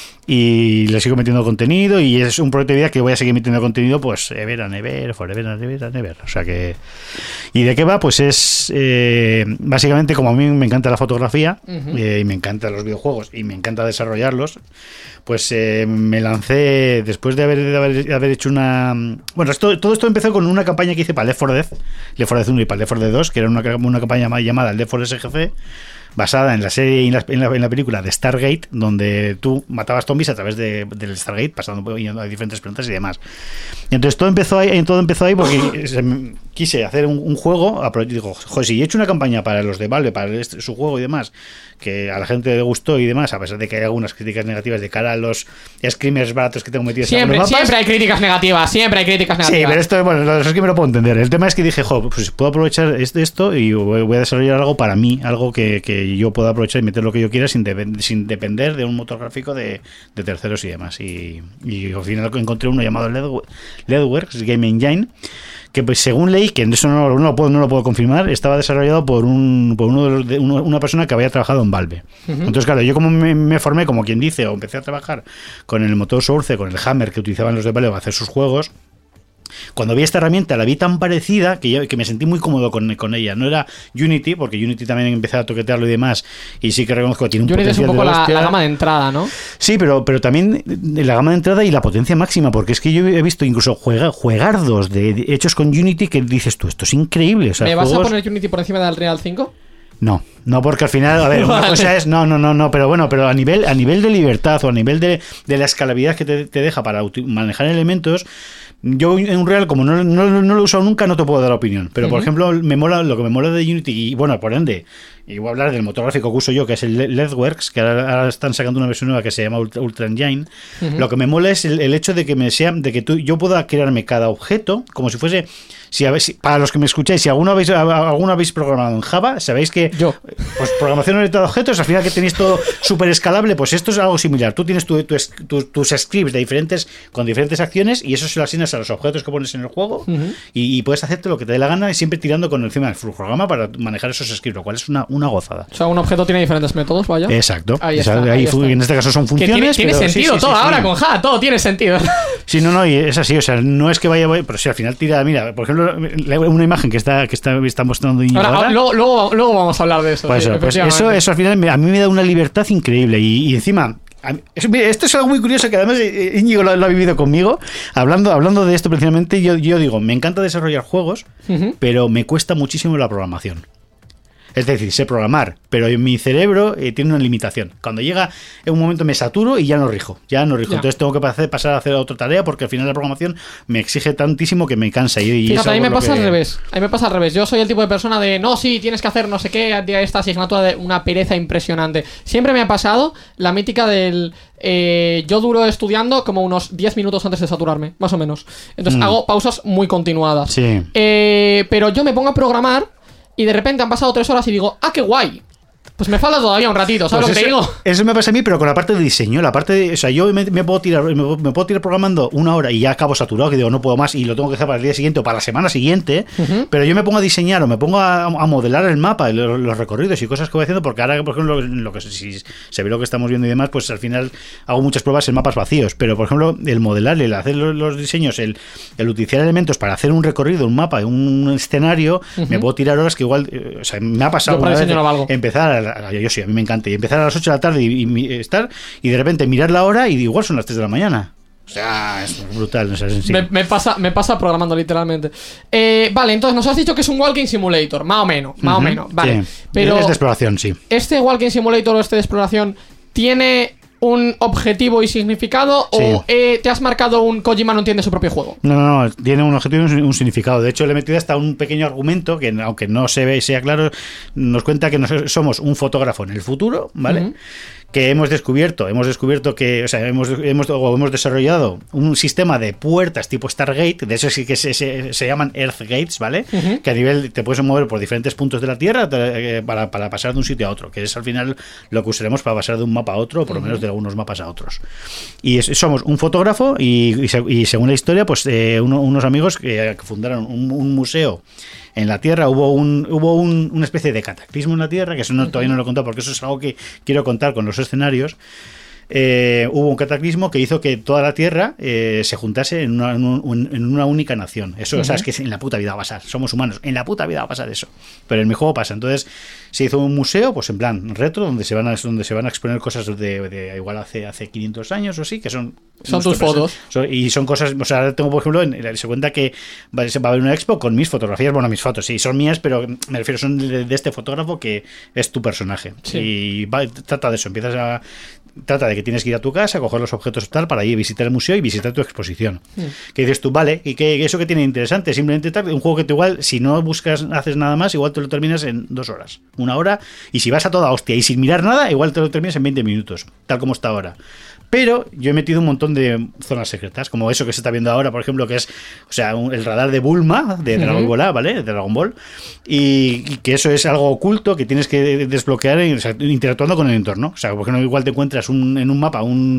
Y le sigo metiendo contenido y es un proyecto de vida que voy a seguir metiendo contenido pues ever and ever, forever and ever and ever. O sea que... ¿Y de qué va? Pues es básicamente, como a mí me encanta la fotografía y me encantan los videojuegos y me encanta desarrollarlos, pues me lancé después de haber hecho una... Bueno, todo esto empezó con una campaña que hice para Left 4 Dead 1 y para Left 4 Dead 2, que era una campaña llamada Left 4 SGC, basada en la serie y en la película de Stargate, donde tú matabas zombies a través del Stargate, pasando a diferentes planetas y demás. Y entonces todo empezó ahí porque quise hacer un juego. Digo, joder, si he hecho una campaña para los de Valve, para su juego y demás, que a la gente le gustó y demás, a pesar de que hay algunas críticas negativas de cara a los screamers baratos que tengo metidos en los mapas. Siempre hay críticas negativas, Sí, pero esto, bueno, lo es que me lo puedo entender. El tema es que dije, pues puedo aprovechar esto y voy a desarrollar algo para mí, algo que que yo pueda aprovechar y meter lo que yo quiera sin depender de un motor gráfico de terceros y demás. Y al final encontré uno llamado LEDWorks Game Engine, que pues según leí, que eso no lo puedo confirmar, estaba desarrollado por una persona que había trabajado en Valve. Entonces, claro, yo como me formé, como quien dice, o empecé a trabajar con el motor Source, con el Hammer que utilizaban los de Valve para hacer sus juegos, cuando vi esta herramienta la vi tan parecida que me sentí muy cómodo con ella. No era Unity, porque Unity también empecé a toquetearlo y demás, y sí que reconozco que tiene un Unity potencial es un poco de hostia. la gama de entrada, ¿no? Sí, pero también la gama de entrada y la potencia máxima, porque es que yo he visto incluso juegardos hechos con Unity que dices tú, esto es increíble. O sea, ¿Me vas a poner Unity por encima del Real 5? No, porque al final, a ver, una cosa es, no, pero bueno, pero a nivel de libertad o a nivel de la escalabilidad que te deja para manejar elementos, yo en un Real, como no lo he usado nunca, no te puedo dar opinión. Pero, por ejemplo, lo que me mola de Unity, y bueno, por ende, y voy a hablar del motor gráfico que uso yo, que es el LEDWorks, que ahora están sacando una versión nueva que se llama Ultra Engine. Lo que me mola es el hecho de que yo pueda crearme cada objeto como si fuese... para los que me escucháis, si alguno habéis programado en Java, sabéis que pues programación orientada a objetos, al final que tenéis todo súper escalable, pues esto es algo similar. Tú tienes tus scripts con diferentes acciones, y eso se lo asignas a los objetos que pones en el juego, y puedes hacerte lo que te dé la gana, y siempre tirando con encima del programa para manejar esos scripts, lo cual es una gozada. O sea, un objeto tiene diferentes métodos, vaya. Exacto. Ahí está. En este caso son funciones. Tiene sentido todo ahora con Java, todo tiene sentido. Sí, y es así, o sea, no es que vaya, pero si al final tira, mira, por ejemplo, una imagen que está mostrando ahora. Luego vamos a hablar de eso. Pues eso al final a mí me da una libertad increíble, y encima... Esto es algo muy curioso que además Íñigo lo ha vivido conmigo. Hablando de esto precisamente, yo digo, me encanta desarrollar juegos, pero me cuesta muchísimo la programación. Es decir, sé programar, pero en mi cerebro tiene una limitación. Cuando llega en un momento me saturo y ya no rijo. Ya. Entonces tengo que pasar a hacer otra tarea, porque al final la programación me exige tantísimo que me cansa. Fíjate, a mí me pasa al revés. Yo soy el tipo de persona de, no, sí, tienes que hacer no sé qué, esta asignatura de una pereza impresionante. Siempre me ha pasado la mítica del... yo duro estudiando como unos 10 minutos antes de saturarme, más o menos. Entonces hago pausas muy continuadas. Sí. Pero yo me pongo a programar y de repente han pasado 3 horas y digo, ¡ah, qué guay! Pues me falta todavía un ratito, ¿sabes pues lo que te digo? Eso me pasa a mí, pero con la parte de diseño, o sea, yo me puedo tirar programando 1 hora y ya acabo saturado, que digo, no puedo más, y lo tengo que dejar para el día siguiente o para la semana siguiente, pero yo me pongo a diseñar o me pongo a modelar el mapa, los recorridos y cosas que voy haciendo, porque ahora, por ejemplo, lo que si se ve lo que estamos viendo y demás, pues al final hago muchas pruebas en mapas vacíos, pero por ejemplo, el modelar, el hacer los diseños, el utilizar elementos para hacer un recorrido, un mapa, un escenario, me puedo tirar horas que igual, o sea, me ha pasado una vez empezar yo sí, a mí me encanta, y empezar a las 8 de la tarde y estar, y de repente mirar la hora y igual son las 3 de la mañana. O sea, es brutal. O sea, es me pasa programando literalmente. Vale, entonces nos has dicho que es un Walking Simulator, más o menos, vale. Sí. Pero es de exploración, sí. ¿Este Walking Simulator o este de exploración tiene un objetivo y significado, sí, o te has marcado un Kojima no entiende su propio juego? No, tiene un objetivo y un significado. De hecho, le he metido hasta un pequeño argumento que, aunque no se ve y sea claro, nos cuenta que somos un fotógrafo en el futuro, ¿vale? Que hemos descubierto que, o sea, hemos desarrollado un sistema de puertas tipo Stargate, de eso sí que se llaman Earth Gates, ¿vale? Que a nivel te puedes mover por diferentes puntos de la Tierra para pasar de un sitio a otro, que es al final lo que usaremos para pasar de un mapa a otro, o por lo menos de algunos mapas a otros. Y somos un fotógrafo y según la historia, pues unos amigos que fundaron un museo en la Tierra. Hubo una especie de cataclismo en la Tierra, que eso todavía no lo he contado porque eso es algo que quiero contar con los escenarios. Hubo un cataclismo que hizo que toda la Tierra se juntase en una única nación. Eso, sabes que en la puta vida va a pasar. Somos humanos, en la puta vida va a pasar eso. Pero en mi juego pasa. Entonces se hizo un museo, pues en plan retro, donde se van a exponer cosas de igual hace 500 años o así, que son tus fotos. Y son cosas, o sea, tengo por ejemplo, se cuenta que va a haber una expo con mis fotografías, bueno, mis fotos, sí, son mías, pero me refiero, son de este fotógrafo que es tu personaje. Sí. Y trata de eso, trata de que tienes que ir a tu casa, coger los objetos tal, para ir a visitar el museo y visitar tu exposición. Que dices tú, vale, y que eso que tiene interesante, simplemente un juego que tú igual, si no haces nada más, igual te lo terminas en 2 horas, 1 hora, y si vas a toda hostia y sin mirar nada, igual te lo terminas en 20 minutos, tal como está ahora. Pero yo he metido un montón de zonas secretas, como eso que se está viendo ahora, por ejemplo, que es, o sea, el radar de Bulma, de Dragon Ball, ¿vale? De Dragon Ball. Y que eso es algo oculto que tienes que desbloquear, o sea, interactuando con el entorno. O sea, por ejemplo, igual te encuentras en un mapa un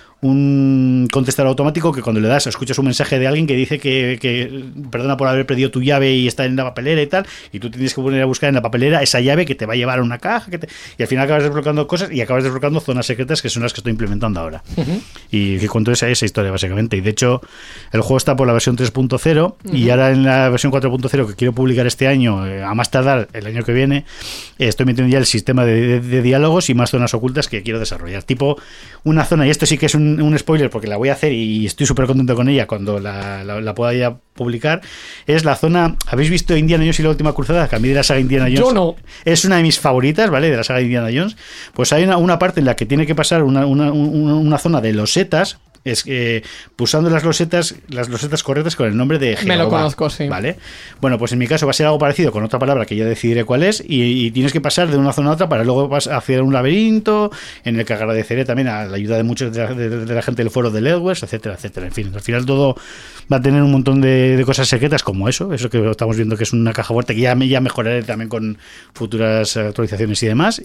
contestador automático que cuando le das escuchas un mensaje de alguien que dice que perdona por haber perdido tu llave y está en la papelera y tal, y tú tienes que poner a buscar en la papelera esa llave que te va a llevar a una caja y al final acabas desbloqueando cosas y acabas desbloqueando zonas secretas que son las que estoy implementando ahora. Y que cuento esa historia básicamente. Y de hecho el juego está por la versión 3.0 y ahora en la versión 4.0 que quiero publicar este año, a más tardar el año que viene, estoy metiendo ya el sistema de diálogos y más zonas ocultas que quiero desarrollar, tipo una zona, y esto sí que es un spoiler porque la voy a hacer y estoy súper contento con ella cuando la pueda ya publicar, es la zona. ¿Habéis visto Indiana Jones y la última cruzada? Que a mí de la saga Indiana Jones yo no. Es una de mis favoritas, ¿vale? De la saga Indiana Jones. Pues hay una parte en la que tiene que pasar una zona de losetas. Es que pulsando las losetas correctas con el nombre de Jehová. Me lo conozco, sí. ¿Vale? Bueno, pues en mi caso va a ser algo parecido con otra palabra que ya decidiré cuál es y tienes que pasar de una zona a otra para luego hacer un laberinto en el que agradeceré también a la ayuda de muchos de la gente del foro de Ledwest, etcétera, etcétera. En fin, al final todo va a tener un montón de cosas secretas como eso que estamos viendo que es una caja fuerte que ya mejoraré también con futuras actualizaciones y demás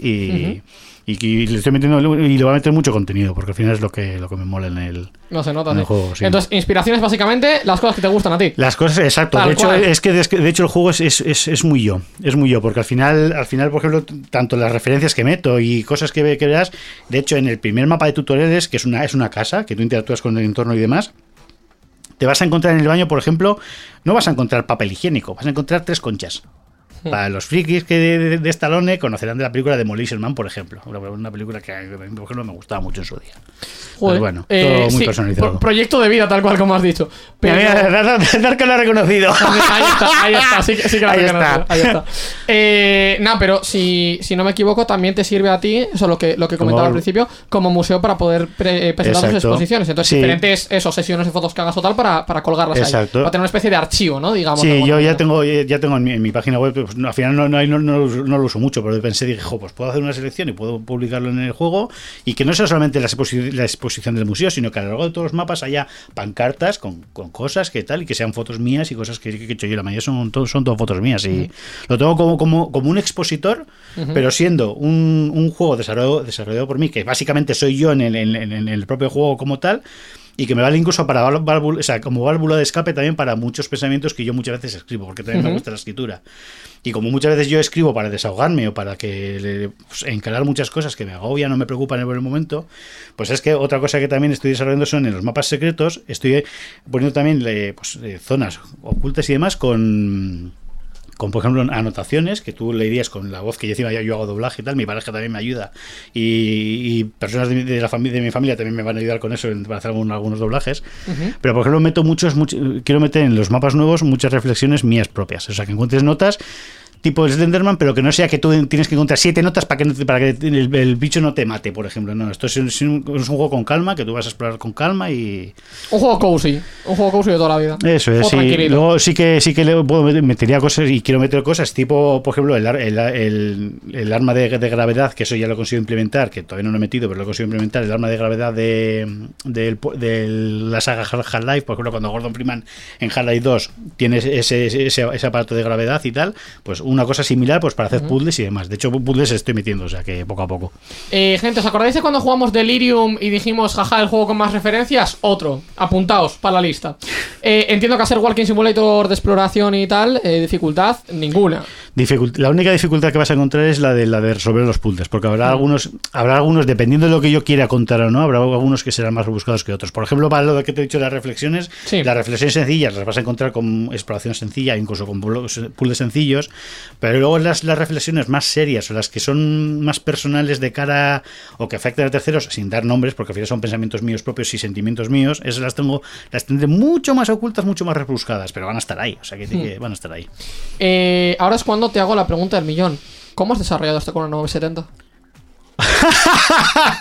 y le estoy metiendo y le voy a meter mucho contenido porque al final es lo que me mola en el juego. Sí. Entonces, inspiraciones básicamente las cosas que te gustan a ti. Las cosas, exacto. De hecho el juego es muy yo. Es muy yo, porque al final, por ejemplo, tanto las referencias que meto y cosas que veas, de hecho, en el primer mapa de tutoriales, que es una casa, que tú interactúas con el entorno y demás, te vas a encontrar en el baño, por ejemplo, no vas a encontrar papel higiénico, vas a encontrar 3 conchas. Para los frikis que de Stallone conocerán de la película Demolition Man, por ejemplo. Una película que por ejemplo me gustaba mucho en su día. Joder, pues bueno, todo muy personalizado. Proyecto de vida, tal cual como has dicho. Pero Darko lo ha reconocido. Ahí está, sí que lo ha reconocido. Ahí está. Pero si no me equivoco, también te sirve a ti, eso lo que comentaba al principio, como museo para poder presentar tus exposiciones. Entonces, diferentes sesiones de fotos que hagas o tal para colgarlas ahí. Para tener una especie de archivo, ¿no? Digamos. Sí, yo ya tengo en mi página web, pues, al final no lo uso mucho, pero pensé, dije, pues puedo hacer una selección y puedo publicarlo en el juego y que no sea solamente la exposición del museo, sino que a lo largo de todos los mapas haya pancartas con cosas que tal y que sean fotos mías y cosas que he hecho yo. La mayoría son todo fotos mías y lo tengo como un expositor, pero siendo un juego desarrollado por mí, que básicamente soy yo en el propio juego como tal. Y que me vale incluso para como válvula de escape también para muchos pensamientos que yo muchas veces escribo, porque también me gusta la escritura. Y como muchas veces yo escribo para desahogarme o para encarar muchas cosas que me agobian o me preocupan en el momento, pues es que otra cosa que también estoy desarrollando son en los mapas secretos, estoy poniendo también zonas ocultas y demás con por ejemplo anotaciones que tú leerías con la voz que yo encima yo hago doblaje y tal, mi pareja también me ayuda y personas de mi familia también me van a ayudar con eso para hacer algunos doblajes, pero por ejemplo quiero meter en los mapas nuevos muchas reflexiones mías propias, o sea que encuentres notas tipo el Slenderman, pero que no sea que tú tienes que encontrar 7 notas para que el bicho no te mate, por ejemplo. No, esto es un juego con calma, que tú vas a explorar con calma y... Un juego cozy de toda la vida. Eso es, sí. Luego sí que metería cosas y quiero meter cosas tipo, por ejemplo, el arma de gravedad, que eso ya lo consigo implementar, que todavía no lo he metido, pero lo consigo implementar, el arma de gravedad de la saga Half-Life, por ejemplo, cuando Gordon Freeman en Half-Life 2 tiene ese aparato de gravedad y tal, pues una cosa similar pues para hacer puzzles y demás. De hecho, puzzles estoy metiendo, o sea que poco a poco. Gente, ¿os acordáis de cuando jugamos Delirium y dijimos, jaja, el juego con más referencias? Otro, apuntaos para la lista. Entiendo que hacer Walking Simulator de exploración y tal, dificultad, ninguna. La única dificultad que vas a encontrar es la de resolver los puzzles, porque habrá algunos, dependiendo de lo que yo quiera contar o no, habrá algunos que serán más rebuscados que otros. Por ejemplo, para lo que te he dicho de las reflexiones, las reflexiones sencillas las vas a encontrar con exploración sencilla, incluso con puzzles sencillos, pero luego las reflexiones más serias o las que son más personales de cara o que afectan a terceros, sin dar nombres, porque al final son pensamientos míos propios y sentimientos míos, esas las tendré mucho más ocultas, mucho más rebuscadas, pero van a estar ahí, o sea que van a estar ahí. Ahora es cuando te hago la pregunta del millón. ¿Cómo has desarrollado esto con una 970?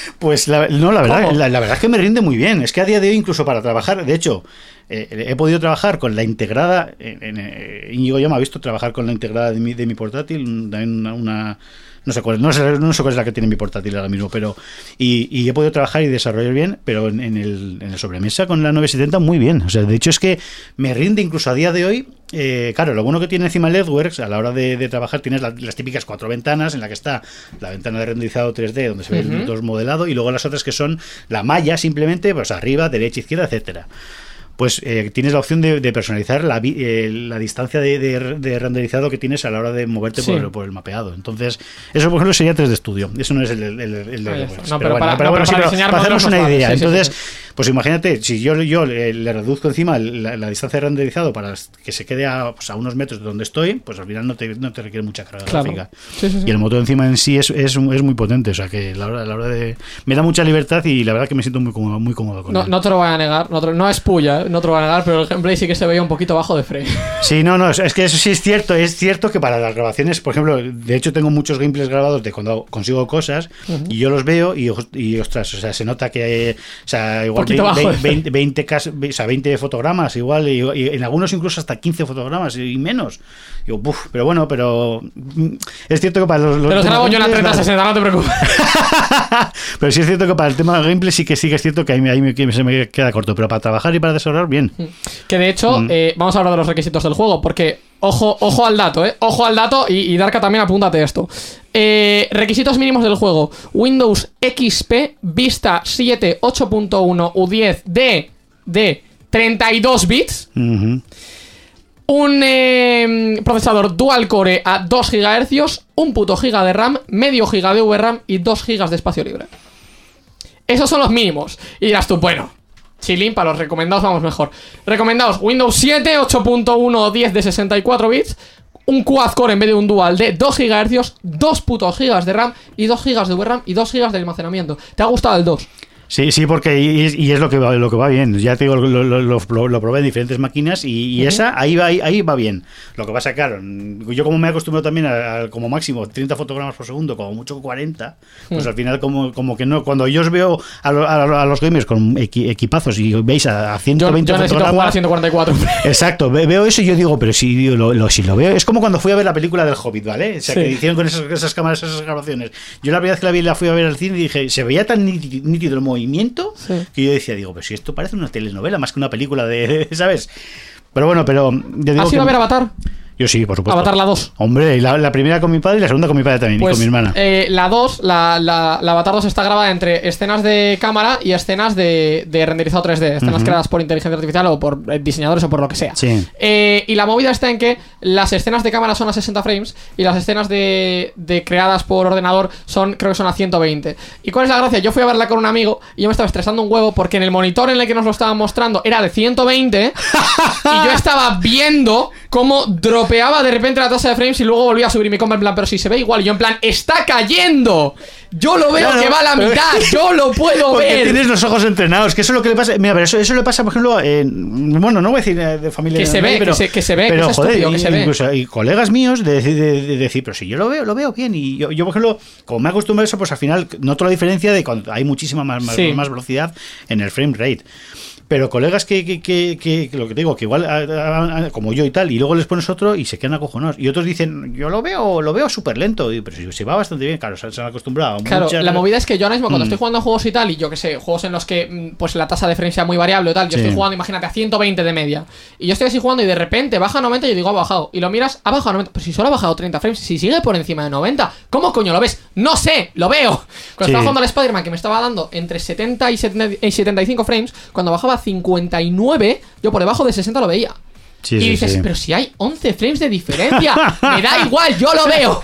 Pues la verdad es que me rinde muy bien. Es que a día de hoy, incluso para trabajar, de hecho, he podido trabajar con la integrada. Íñigo ya me ha visto trabajar con la integrada de mi portátil, una no sé cuál es la que tiene mi portátil ahora mismo, pero y he podido trabajar y desarrollar bien, pero en el sobremesa con la 970 muy bien. O sea, de hecho es que me rinde incluso a día de hoy. Claro, lo bueno que tiene encima el Edgeworks a la hora de trabajar, tienes las típicas 4 ventanas en la que está la ventana de renderizado 3D donde se ve el 2 modelado y luego las otras que son la malla simplemente, pues arriba, derecha, izquierda, etcétera. Pues tienes la opción de personalizar la distancia de renderizado que tienes a la hora de moverte por el mapeado. Entonces, eso por ejemplo sería 3D Studio. Eso no es el de no, pero para hacernos una idea. Sí, entonces, pues imagínate, si yo le reduzco encima la distancia de renderizado para que se quede a unos metros de donde estoy, pues al final no te requiere mucha carga gráfica. Sí. Y el motor encima en sí es muy potente. O sea que a la hora de... Me da mucha libertad y la verdad que me siento muy cómodo con él. No te lo voy a negar. No es puya, no te lo voy a negar, pero el gameplay sí que se veía un poquito bajo de frame. Sí, no, es que eso sí es cierto. Es cierto que para las grabaciones, por ejemplo, de hecho tengo muchos gameplays grabados de cuando consigo cosas y yo los veo y ostras, o sea, se nota que, o sea, igual 20 fotogramas, igual, y en algunos incluso hasta 15 fotogramas y menos. Digo, pero bueno, es cierto que para los te los grabo yo en la 3060, no te preocupes. Pero sí es cierto que para el tema del gameplay sí que es cierto que ahí se me queda corto, pero para trabajar y para desarrollar, bien. Que de hecho, vamos a hablar de los requisitos del juego, porque ojo al dato, ojo al dato, y Darka también apúntate esto. Requisitos mínimos del juego: Windows XP, Vista 7, 8.1, U10 de 32 bits. Un procesador dual core a 2 GHz, un puto giga de RAM, medio giga de VRAM y 2 gigas de espacio libre. Esos son los mínimos. Y dirás tú, bueno, chilling, para los recomendados vamos mejor. Recomendados: Windows 7, 8.1, 10 de 64 bits, un quad core en vez de un dual de 2 GHz, 2 putos gigas de RAM y 2 gigas de VRAM y 2 gigas de almacenamiento. ¿Te ha gustado el 2? Sí, porque y es lo que va bien. Ya te digo, lo probé en diferentes máquinas y esa ahí va bien. Lo que pasa, claro, yo como me he acostumbrado también a como máximo 30 fotogramas por segundo, como mucho 40, pues al final como que no. Cuando yo os veo a los gamers con equipazos y veis a 120 yo necesito jugar a 144. Exacto, veo eso y yo digo, pero si lo veo, es como cuando fui a ver la película del Hobbit, ¿vale? O sea, que hicieron con esas cámaras, esas grabaciones. Yo la primera vez que la fui a ver al cine y dije, se veía tan nítido el movimiento que yo decía, pero si esto parece una telenovela más que una película ¿sabes? Pero bueno, ¿has ido a ver Avatar? Yo sí, por supuesto. Avatar la 2. Hombre, la primera con mi padre y la segunda con mi padre también, pues, y con mi hermana. La 2, la Avatar 2 está grabada entre escenas de cámara y escenas de renderizado 3D, escenas creadas por inteligencia artificial o por diseñadores o por lo que sea. Sí. Y la movida está en que las escenas de cámara son a 60 frames y las escenas de creadas por ordenador creo que son a 120. ¿Y cuál es la gracia? Yo fui a verla con un amigo y yo me estaba estresando un huevo porque en el monitor en el que nos lo estaban mostrando era de 120 y yo estaba viendo cómo dropeaba de repente la tasa de frames y luego volvía a subir mi compra en plan, pero si se ve igual. Y yo en plan, ¡está cayendo! Yo lo veo, claro, que va a la mitad, yo lo puedo porque ver. Tienes los ojos entrenados, que eso es lo que le pasa. Mira, pero eso le pasa, por ejemplo, bueno, no voy a decir de familia que se ve, pero es joder, estúpido, que se ve. Incluso y colegas míos de decir, pero si yo lo veo bien. Y yo, por ejemplo, como me acostumbro a eso, pues al final noto la diferencia de cuando hay muchísima más velocidad en el frame rate. Pero colegas que lo que te digo, que igual como yo y tal, y luego les pones otro y se quedan acojonados. Y otros dicen, yo lo veo súper lento, pero si va bastante bien, claro, se han acostumbrado. Claro, la movida es que yo ahora mismo cuando estoy jugando a juegos y tal, y yo que sé, juegos en los que pues la tasa de frame sea muy variable o tal, yo estoy jugando, imagínate, a 120 de media, y yo estoy así jugando y de repente baja a 90 y yo digo, ha bajado, y lo miras, ha bajado a 90, pero si solo ha bajado 30 frames, si sigue por encima de 90, ¿cómo coño lo ves? No sé, lo veo. Cuando estaba jugando al Spider-Man, que me estaba dando entre 70 y 75 frames, cuando bajaba 59, yo por debajo de 60 lo veía. Y dices, pero si hay 11 frames de diferencia, me da igual, yo lo veo.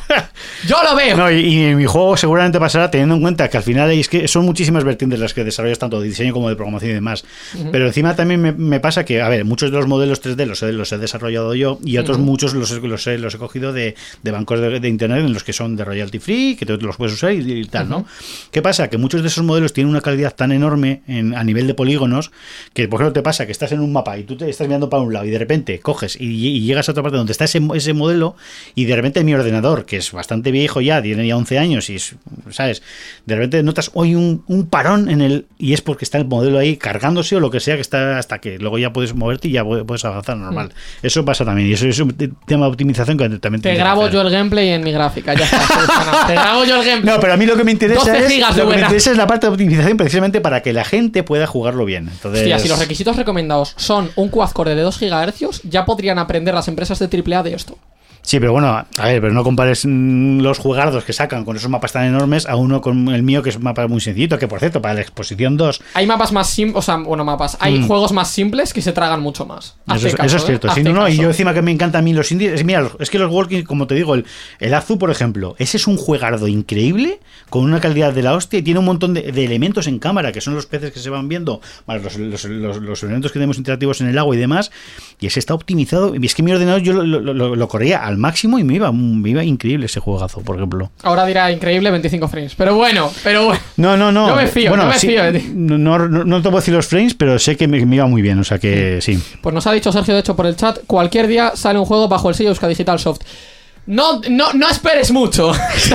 No, y en mi juego seguramente pasará, teniendo en cuenta que al final es que son muchísimas vertientes las que desarrollas, tanto de diseño como de programación y demás. Pero encima también me pasa que, a ver, muchos de los modelos 3D los he desarrollado yo, y otros muchos los he cogido de bancos de internet en los que son de royalty free, que los puedes usar y tal, ¿no? ¿Qué pasa? Que muchos de esos modelos tienen una calidad tan enorme a nivel de polígonos que, por ejemplo, te pasa que estás en un mapa y tú te estás mirando para un lado y de repente repente coges y llegas a otra parte donde está ese modelo y de repente mi ordenador, que es bastante viejo ya, tiene ya 11 años y, ¿sabes? De repente notas hoy un parón en el... Y es porque está el modelo ahí cargándose o lo que sea que está hasta que luego ya puedes moverte y ya puedes avanzar normal. Eso pasa también y eso es un tema de optimización que también te grabo yo el gameplay en mi gráfica, ya está. Te grabo yo el gameplay. No, pero a mí lo que me interesa es la parte de optimización precisamente para que la gente pueda jugarlo bien. Entonces... Hostia, si los requisitos recomendados son un quad-core de 2 GHz, ya podrían aprender las empresas de AAA de esto. Sí, pero bueno, a ver, pero no compares los jugardos que sacan con esos mapas tan enormes a uno con el mío, que es un mapa muy sencillito, que por cierto, para la exposición 2... Hay mapas más simples, o sea, bueno, hay juegos más simples que se tragan mucho más. Eso es cierto, sí, no, y yo encima que me encanta a mí los indies, mira, es que los Walking, como te digo, el Azu, por ejemplo, ese es un juegardo increíble, con una calidad de la hostia, y tiene un montón de elementos en cámara, que son los peces que se van viendo, más los elementos que tenemos interactivos en el agua y demás, y ese está optimizado, y es que mi ordenador yo lo corría al máximo y me iba increíble ese juegazo, por ejemplo. Ahora dirá increíble 25 frames, pero bueno. No. No me fío, bueno, no me fío de ti. No te puedo decir los frames, pero sé que me iba muy bien, o sea que sí. Pues nos ha dicho Sergio, de hecho, por el chat, cualquier día sale un juego bajo el sello Euska Digital Soft. No esperes mucho.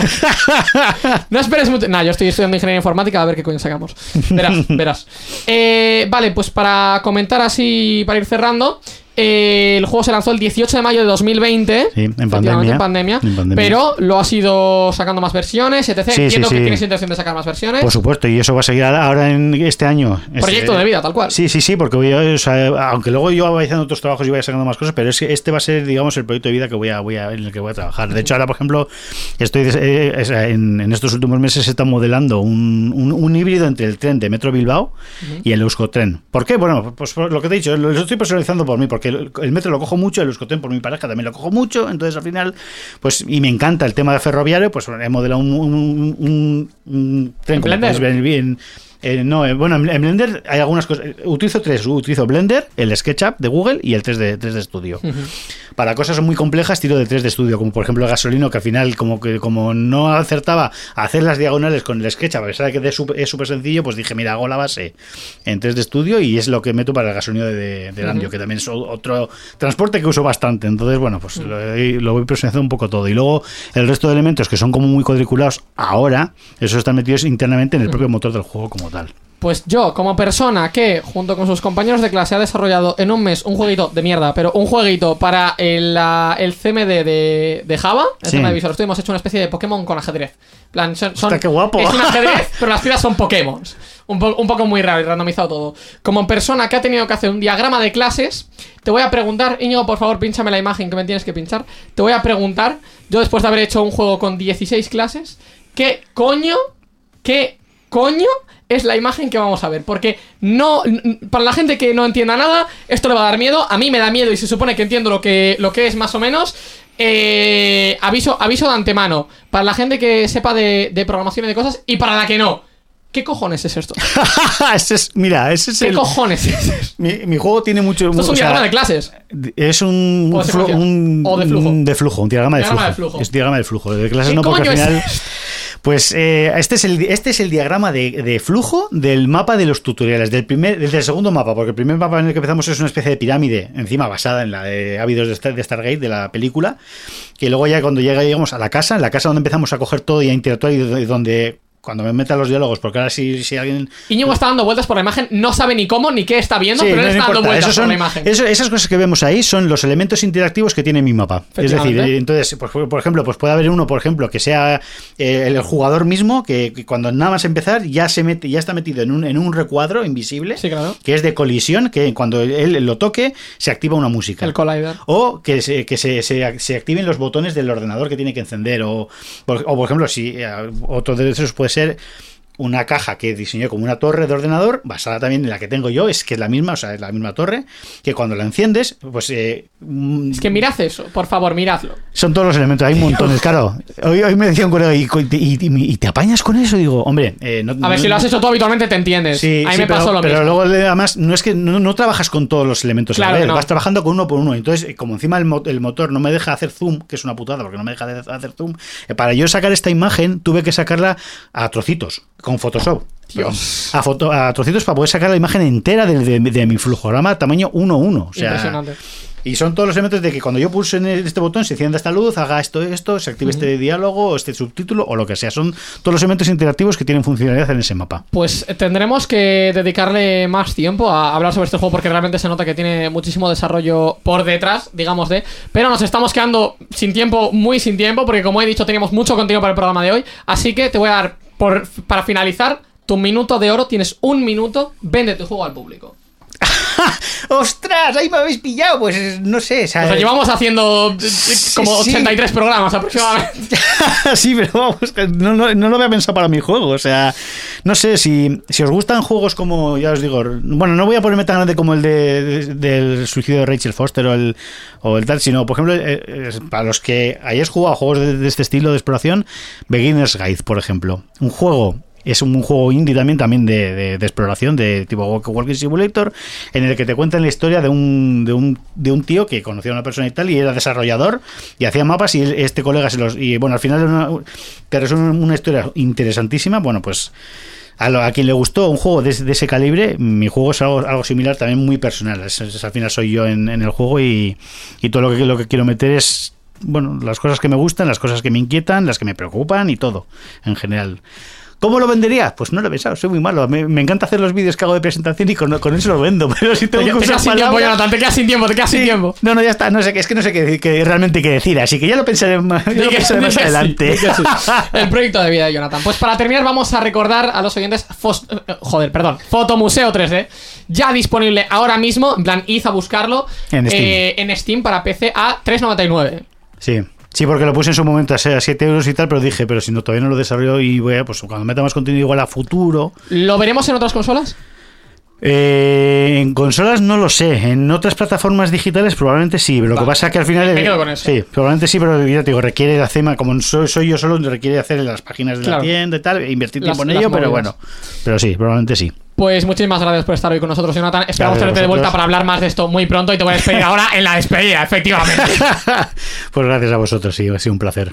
No esperes mucho. Yo estoy estudiando ingeniería informática, a ver qué coño sacamos. Verás. Vale, pues para comentar así, para ir cerrando, el juego se lanzó el 18 de mayo de 2020. Sí, en pandemia. Pero lo has ido sacando más versiones, etc. Entiendo que tienes intención de sacar más versiones. Por supuesto, y eso va a seguir ahora en este año. Proyecto de vida, tal cual. Sí, porque aunque luego yo vaya haciendo otros trabajos y vaya sacando más cosas, pero es que este va a ser, digamos, el proyecto de vida que en el que voy a trabajar. De hecho, ahora, por ejemplo, estoy en estos últimos meses se está modelando un híbrido entre el tren de Metro Bilbao y el Euskotren. ¿Por qué? Bueno, pues por lo que te he dicho, lo estoy personalizando por mí, porque el metro lo cojo mucho, el Euskotren por mi pareja también lo cojo mucho, entonces al final, pues, y me encanta el tema de ferroviario, pues he modelado un tren como puedes ver bien. Bueno, en Blender hay algunas cosas. Utilizo Blender, el SketchUp de Google y el 3D Studio. Para cosas muy complejas tiro de 3D Studio, como por ejemplo el Gasolino, que al final como no acertaba a hacer las diagonales con el SketchUp, a pesar de que es súper sencillo, pues dije, mira, hago la base en 3D Studio y es lo que meto para el Gasolino de Landio, que también es otro transporte que uso bastante. Entonces, bueno, pues lo voy personalizando un poco todo. Y luego el resto de elementos que son como muy cuadriculados ahora, esos están metidos internamente en el propio motor del juego como tal. Pues yo, como persona que, junto con sus compañeros de clase, ha desarrollado en un mes un jueguito de mierda, pero un jueguito para el CMD de Java, el tema de Visual Studio, hemos hecho una especie de Pokémon con ajedrez. Plan, ¡qué guapo! Es un ajedrez, pero las piezas son Pokémon. Un poco muy raro y randomizado todo. Como persona que ha tenido que hacer un diagrama de clases, te voy a preguntar, Íñigo, por favor, pínchame la imagen que me tienes que pinchar. Te voy a preguntar, yo después de haber hecho un juego con 16 clases, ¿qué coño es la imagen que vamos a ver? Porque no, para la gente que no entienda nada, esto le va a dar miedo. A mí me da miedo y se supone que entiendo lo que es más o menos. Aviso de antemano para la gente que sepa de programación y de cosas, y para la que no. ¿Qué cojones es esto? ¿Qué cojones es esto? Mi juego tiene mucho... Esto es un diagrama de clases. Es un de flujo. Un diagrama de flujo. Es diagrama de flujo. De clases no, porque al final... Pues este es el diagrama de flujo del mapa de los tutoriales, del segundo mapa, porque el primer mapa en el que empezamos es una especie de pirámide, encima basada en la de Ávidos de Stargate, de la película, que luego ya cuando llegamos a la casa donde empezamos a coger todo y a interactuar y donde... Cuando me metan los diálogos, porque ahora si alguien... Íñigo está dando vueltas por la imagen, no sabe ni cómo ni qué está viendo, pero él está dando vueltas por la imagen. Esas cosas que vemos ahí son los elementos interactivos que tiene mi mapa. Es decir, entonces, por ejemplo, pues puede haber uno, por ejemplo, que sea el jugador mismo, que cuando nada más empezar ya está metido en un recuadro invisible, sí, claro, que es de colisión, que cuando él lo toque se activa una música. El collider. O que se activen los botones del ordenador que tiene que encender. O por ejemplo, si otro de esos puede ser una caja que diseñó como una torre de ordenador, basada también en la que tengo yo, es la misma, o sea, es la misma torre, que cuando la enciendes, pues... es que mirad eso, por favor, miradlo. Son todos los elementos, hay montones, claro. Hoy me decía un colega, ¿y te apañas con eso? Digo, hombre... a ver, si lo has hecho tú habitualmente te entiendes. Sí, ahí me pasó lo mismo. Pero luego, además, no es que no trabajas con todos los elementos, claro, a ver, vas trabajando con uno por uno. Entonces, como encima el motor no me deja hacer zoom, que es una putada, porque no me deja hacer zoom, para yo sacar esta imagen tuve que sacarla a trocitos, con Photoshop. Dios. A trocitos para poder sacar la imagen entera de mi flujograma tamaño 1:1. O sea, impresionante. Y son todos los elementos de que cuando yo pulse en este botón se encienda esta luz, haga esto, se active este diálogo, este subtítulo o lo que sea. Son todos los elementos interactivos que tienen funcionalidad en ese mapa. Pues tendremos que dedicarle más tiempo a hablar sobre este juego porque realmente se nota que tiene muchísimo desarrollo por detrás, digamos pero nos estamos quedando sin tiempo, muy sin tiempo, porque como he dicho teníamos mucho contenido para el programa de hoy, así que te voy a dar, para finalizar, tu minuto de oro. Tienes 1 minuto, vende tu juego al público. ¡Ostras! Ahí me habéis pillado. Pues no sé. O sea, llevamos haciendo como 83 programas aproximadamente. Sí, pero vamos, no lo había pensado para mi juego. O sea, no sé si os gustan juegos como, ya os digo, bueno, no voy a ponerme tan grande como el del suicidio de Rachel Foster o el tal, sino, por ejemplo, para los que hayáis jugado a juegos de este estilo de exploración, Beginner's Guide, por ejemplo. Es un juego indie también de exploración, de tipo Walking Simulator, en el que te cuentan la historia de un tío que conocía a una persona y tal, y era desarrollador, y hacía mapas, y este colega y bueno, al final te resuelve una historia interesantísima. Bueno, pues a quien le gustó un juego de ese calibre, mi juego es algo similar, también muy personal. Al final soy yo en el juego, y todo lo que quiero meter es, bueno, las cosas que me gustan, las cosas que me inquietan, las que me preocupan y todo, en general. ¿Cómo lo vendería? Pues no lo he pensado, soy muy malo. Me encanta hacer los vídeos que hago de presentación y con eso lo vendo. Pero si tengo que usar palabras... Te quedas sin tiempo. No, ya está. No sé qué realmente qué decir. Así que ya lo pensaré más adelante. El proyecto de vida de Jonathan. Pues para terminar vamos a recordar a los oyentes Fotomuseo 3D. Ya disponible ahora mismo. En plan, id a buscarlo en Steam para PC a 3,99. Sí, porque lo puse en su momento a 7 euros y tal, pero dije, pero si no, todavía no lo desarrollo y voy a, pues cuando meta más contenido igual a futuro. ¿Lo veremos en otras consolas? En consolas no lo sé, en otras plataformas digitales probablemente sí, pero lo que pasa es que al final... Me quedo con eso. Sí, probablemente sí, pero ya te digo, requiere de hacer, como soy yo solo, requiere hacer las páginas de la tienda y tal, invertir tiempo en ello, pero bueno, pero sí, probablemente sí. Pues muchísimas gracias por estar hoy con nosotros, Jonathan. Esperamos tenerte de vuelta para hablar más de esto muy pronto y te voy a despedir ahora en la despedida, efectivamente. Pues gracias a vosotros, sí, ha sido un placer.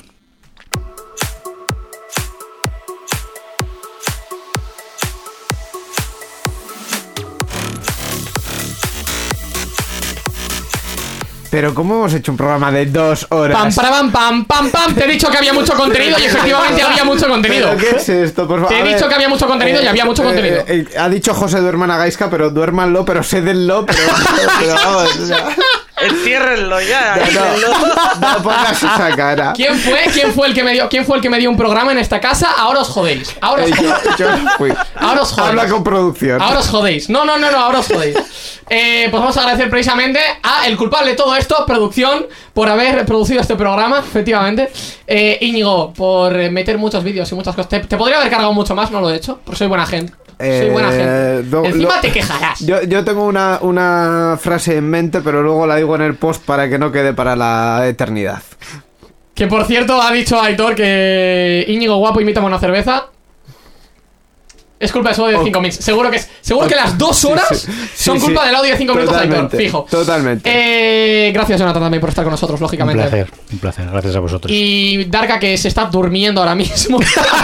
Pero ¿cómo hemos hecho un programa de 2 horas? Pam. Te he dicho que había mucho contenido y efectivamente había mucho contenido. ¿Pero qué es esto? Por favor. Te he dicho que había mucho contenido y había mucho contenido. Ha dicho José duerman a Gaisca, pero duérmanlo, pero sédenlo, pero vamos, o sea... Enciérrenlo ya. No pongas esa cara. ¿Quién fue el que me dio un programa en esta casa? Ahora os jodéis. Yo no fui. Ahora os jodéis. Habla con producción. Ahora os jodéis. No, ahora os jodéis. Pues vamos a agradecer precisamente a el culpable de todo esto, producción, por haber producido este programa, efectivamente. Íñigo, por meter muchos vídeos y muchas cosas. Te podría haber cargado mucho más, no lo he hecho, porque soy buena gente. Soy buena gente. Encima te quejarás. Yo tengo una frase en mente, pero luego la digo en el post para que no quede para la eternidad. Que por cierto ha dicho Aitor que Íñigo guapo, invítame a una cerveza. Es culpa de su audio de 5 minutos. Seguro que las 2 horas son culpa del audio de 5 minutos de Aitor, fijo. Totalmente. Gracias, Jonathan, también por estar con nosotros, lógicamente. Un placer, gracias a vosotros. Y Darka, que se está durmiendo ahora mismo.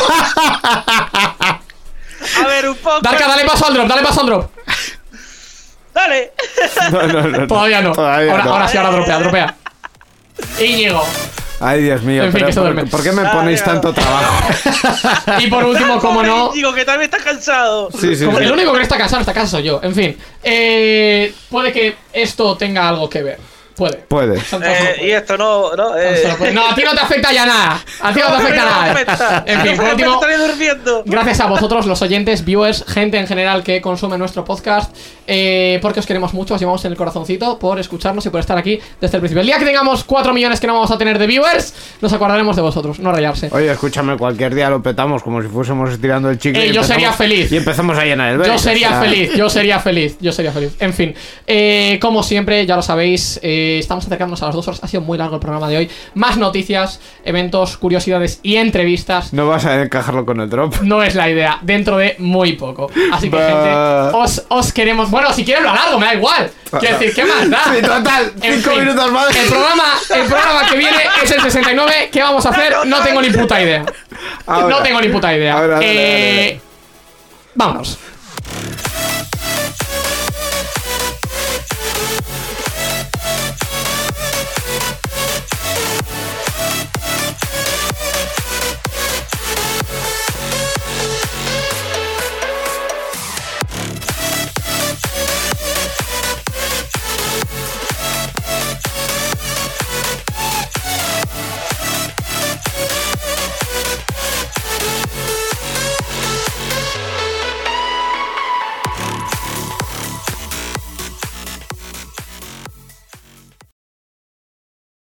A ver, un poco. Darka, dale paso al drop. Dale. No. Todavía no. Ahora sí, dropea. Íñigo. Ay, Dios mío, en fin, ¿por qué me ponéis tanto trabajo? Y por último, como no... Digo que también estás cansado. Sí. El único que no está cansado soy yo. En fin, puede que esto tenga algo que ver. Puede. Y esto no. No, a ti no te afecta ya nada. En fin, por último, gracias a vosotros, los oyentes, viewers, gente en general que consume nuestro podcast, porque os queremos mucho, os llevamos en el corazoncito por escucharnos y por estar aquí desde el principio. El día que tengamos 4 millones que no vamos a tener de viewers, nos acordaremos de vosotros, no rayarse. Oye, escúchame, cualquier día lo petamos como si fuésemos estirando el chicle. Yo sería feliz. Y empezamos a llenar el Yo sería feliz. En fin, como siempre, ya lo sabéis, estamos acercándonos a las 2 horas. Ha sido muy largo el programa de hoy. Más noticias, eventos, curiosidades y entrevistas. No vas a encajarlo con el drop. No es la idea, dentro de muy poco. Así que, gente, os queremos. Bueno, si quieres lo alargo, me da igual. Quiero decir, ¿qué más da? Sí, total, 5 minutos más. El programa que viene es el 69. ¿Qué vamos a hacer? No tengo ni puta idea. Ahora. Vámonos.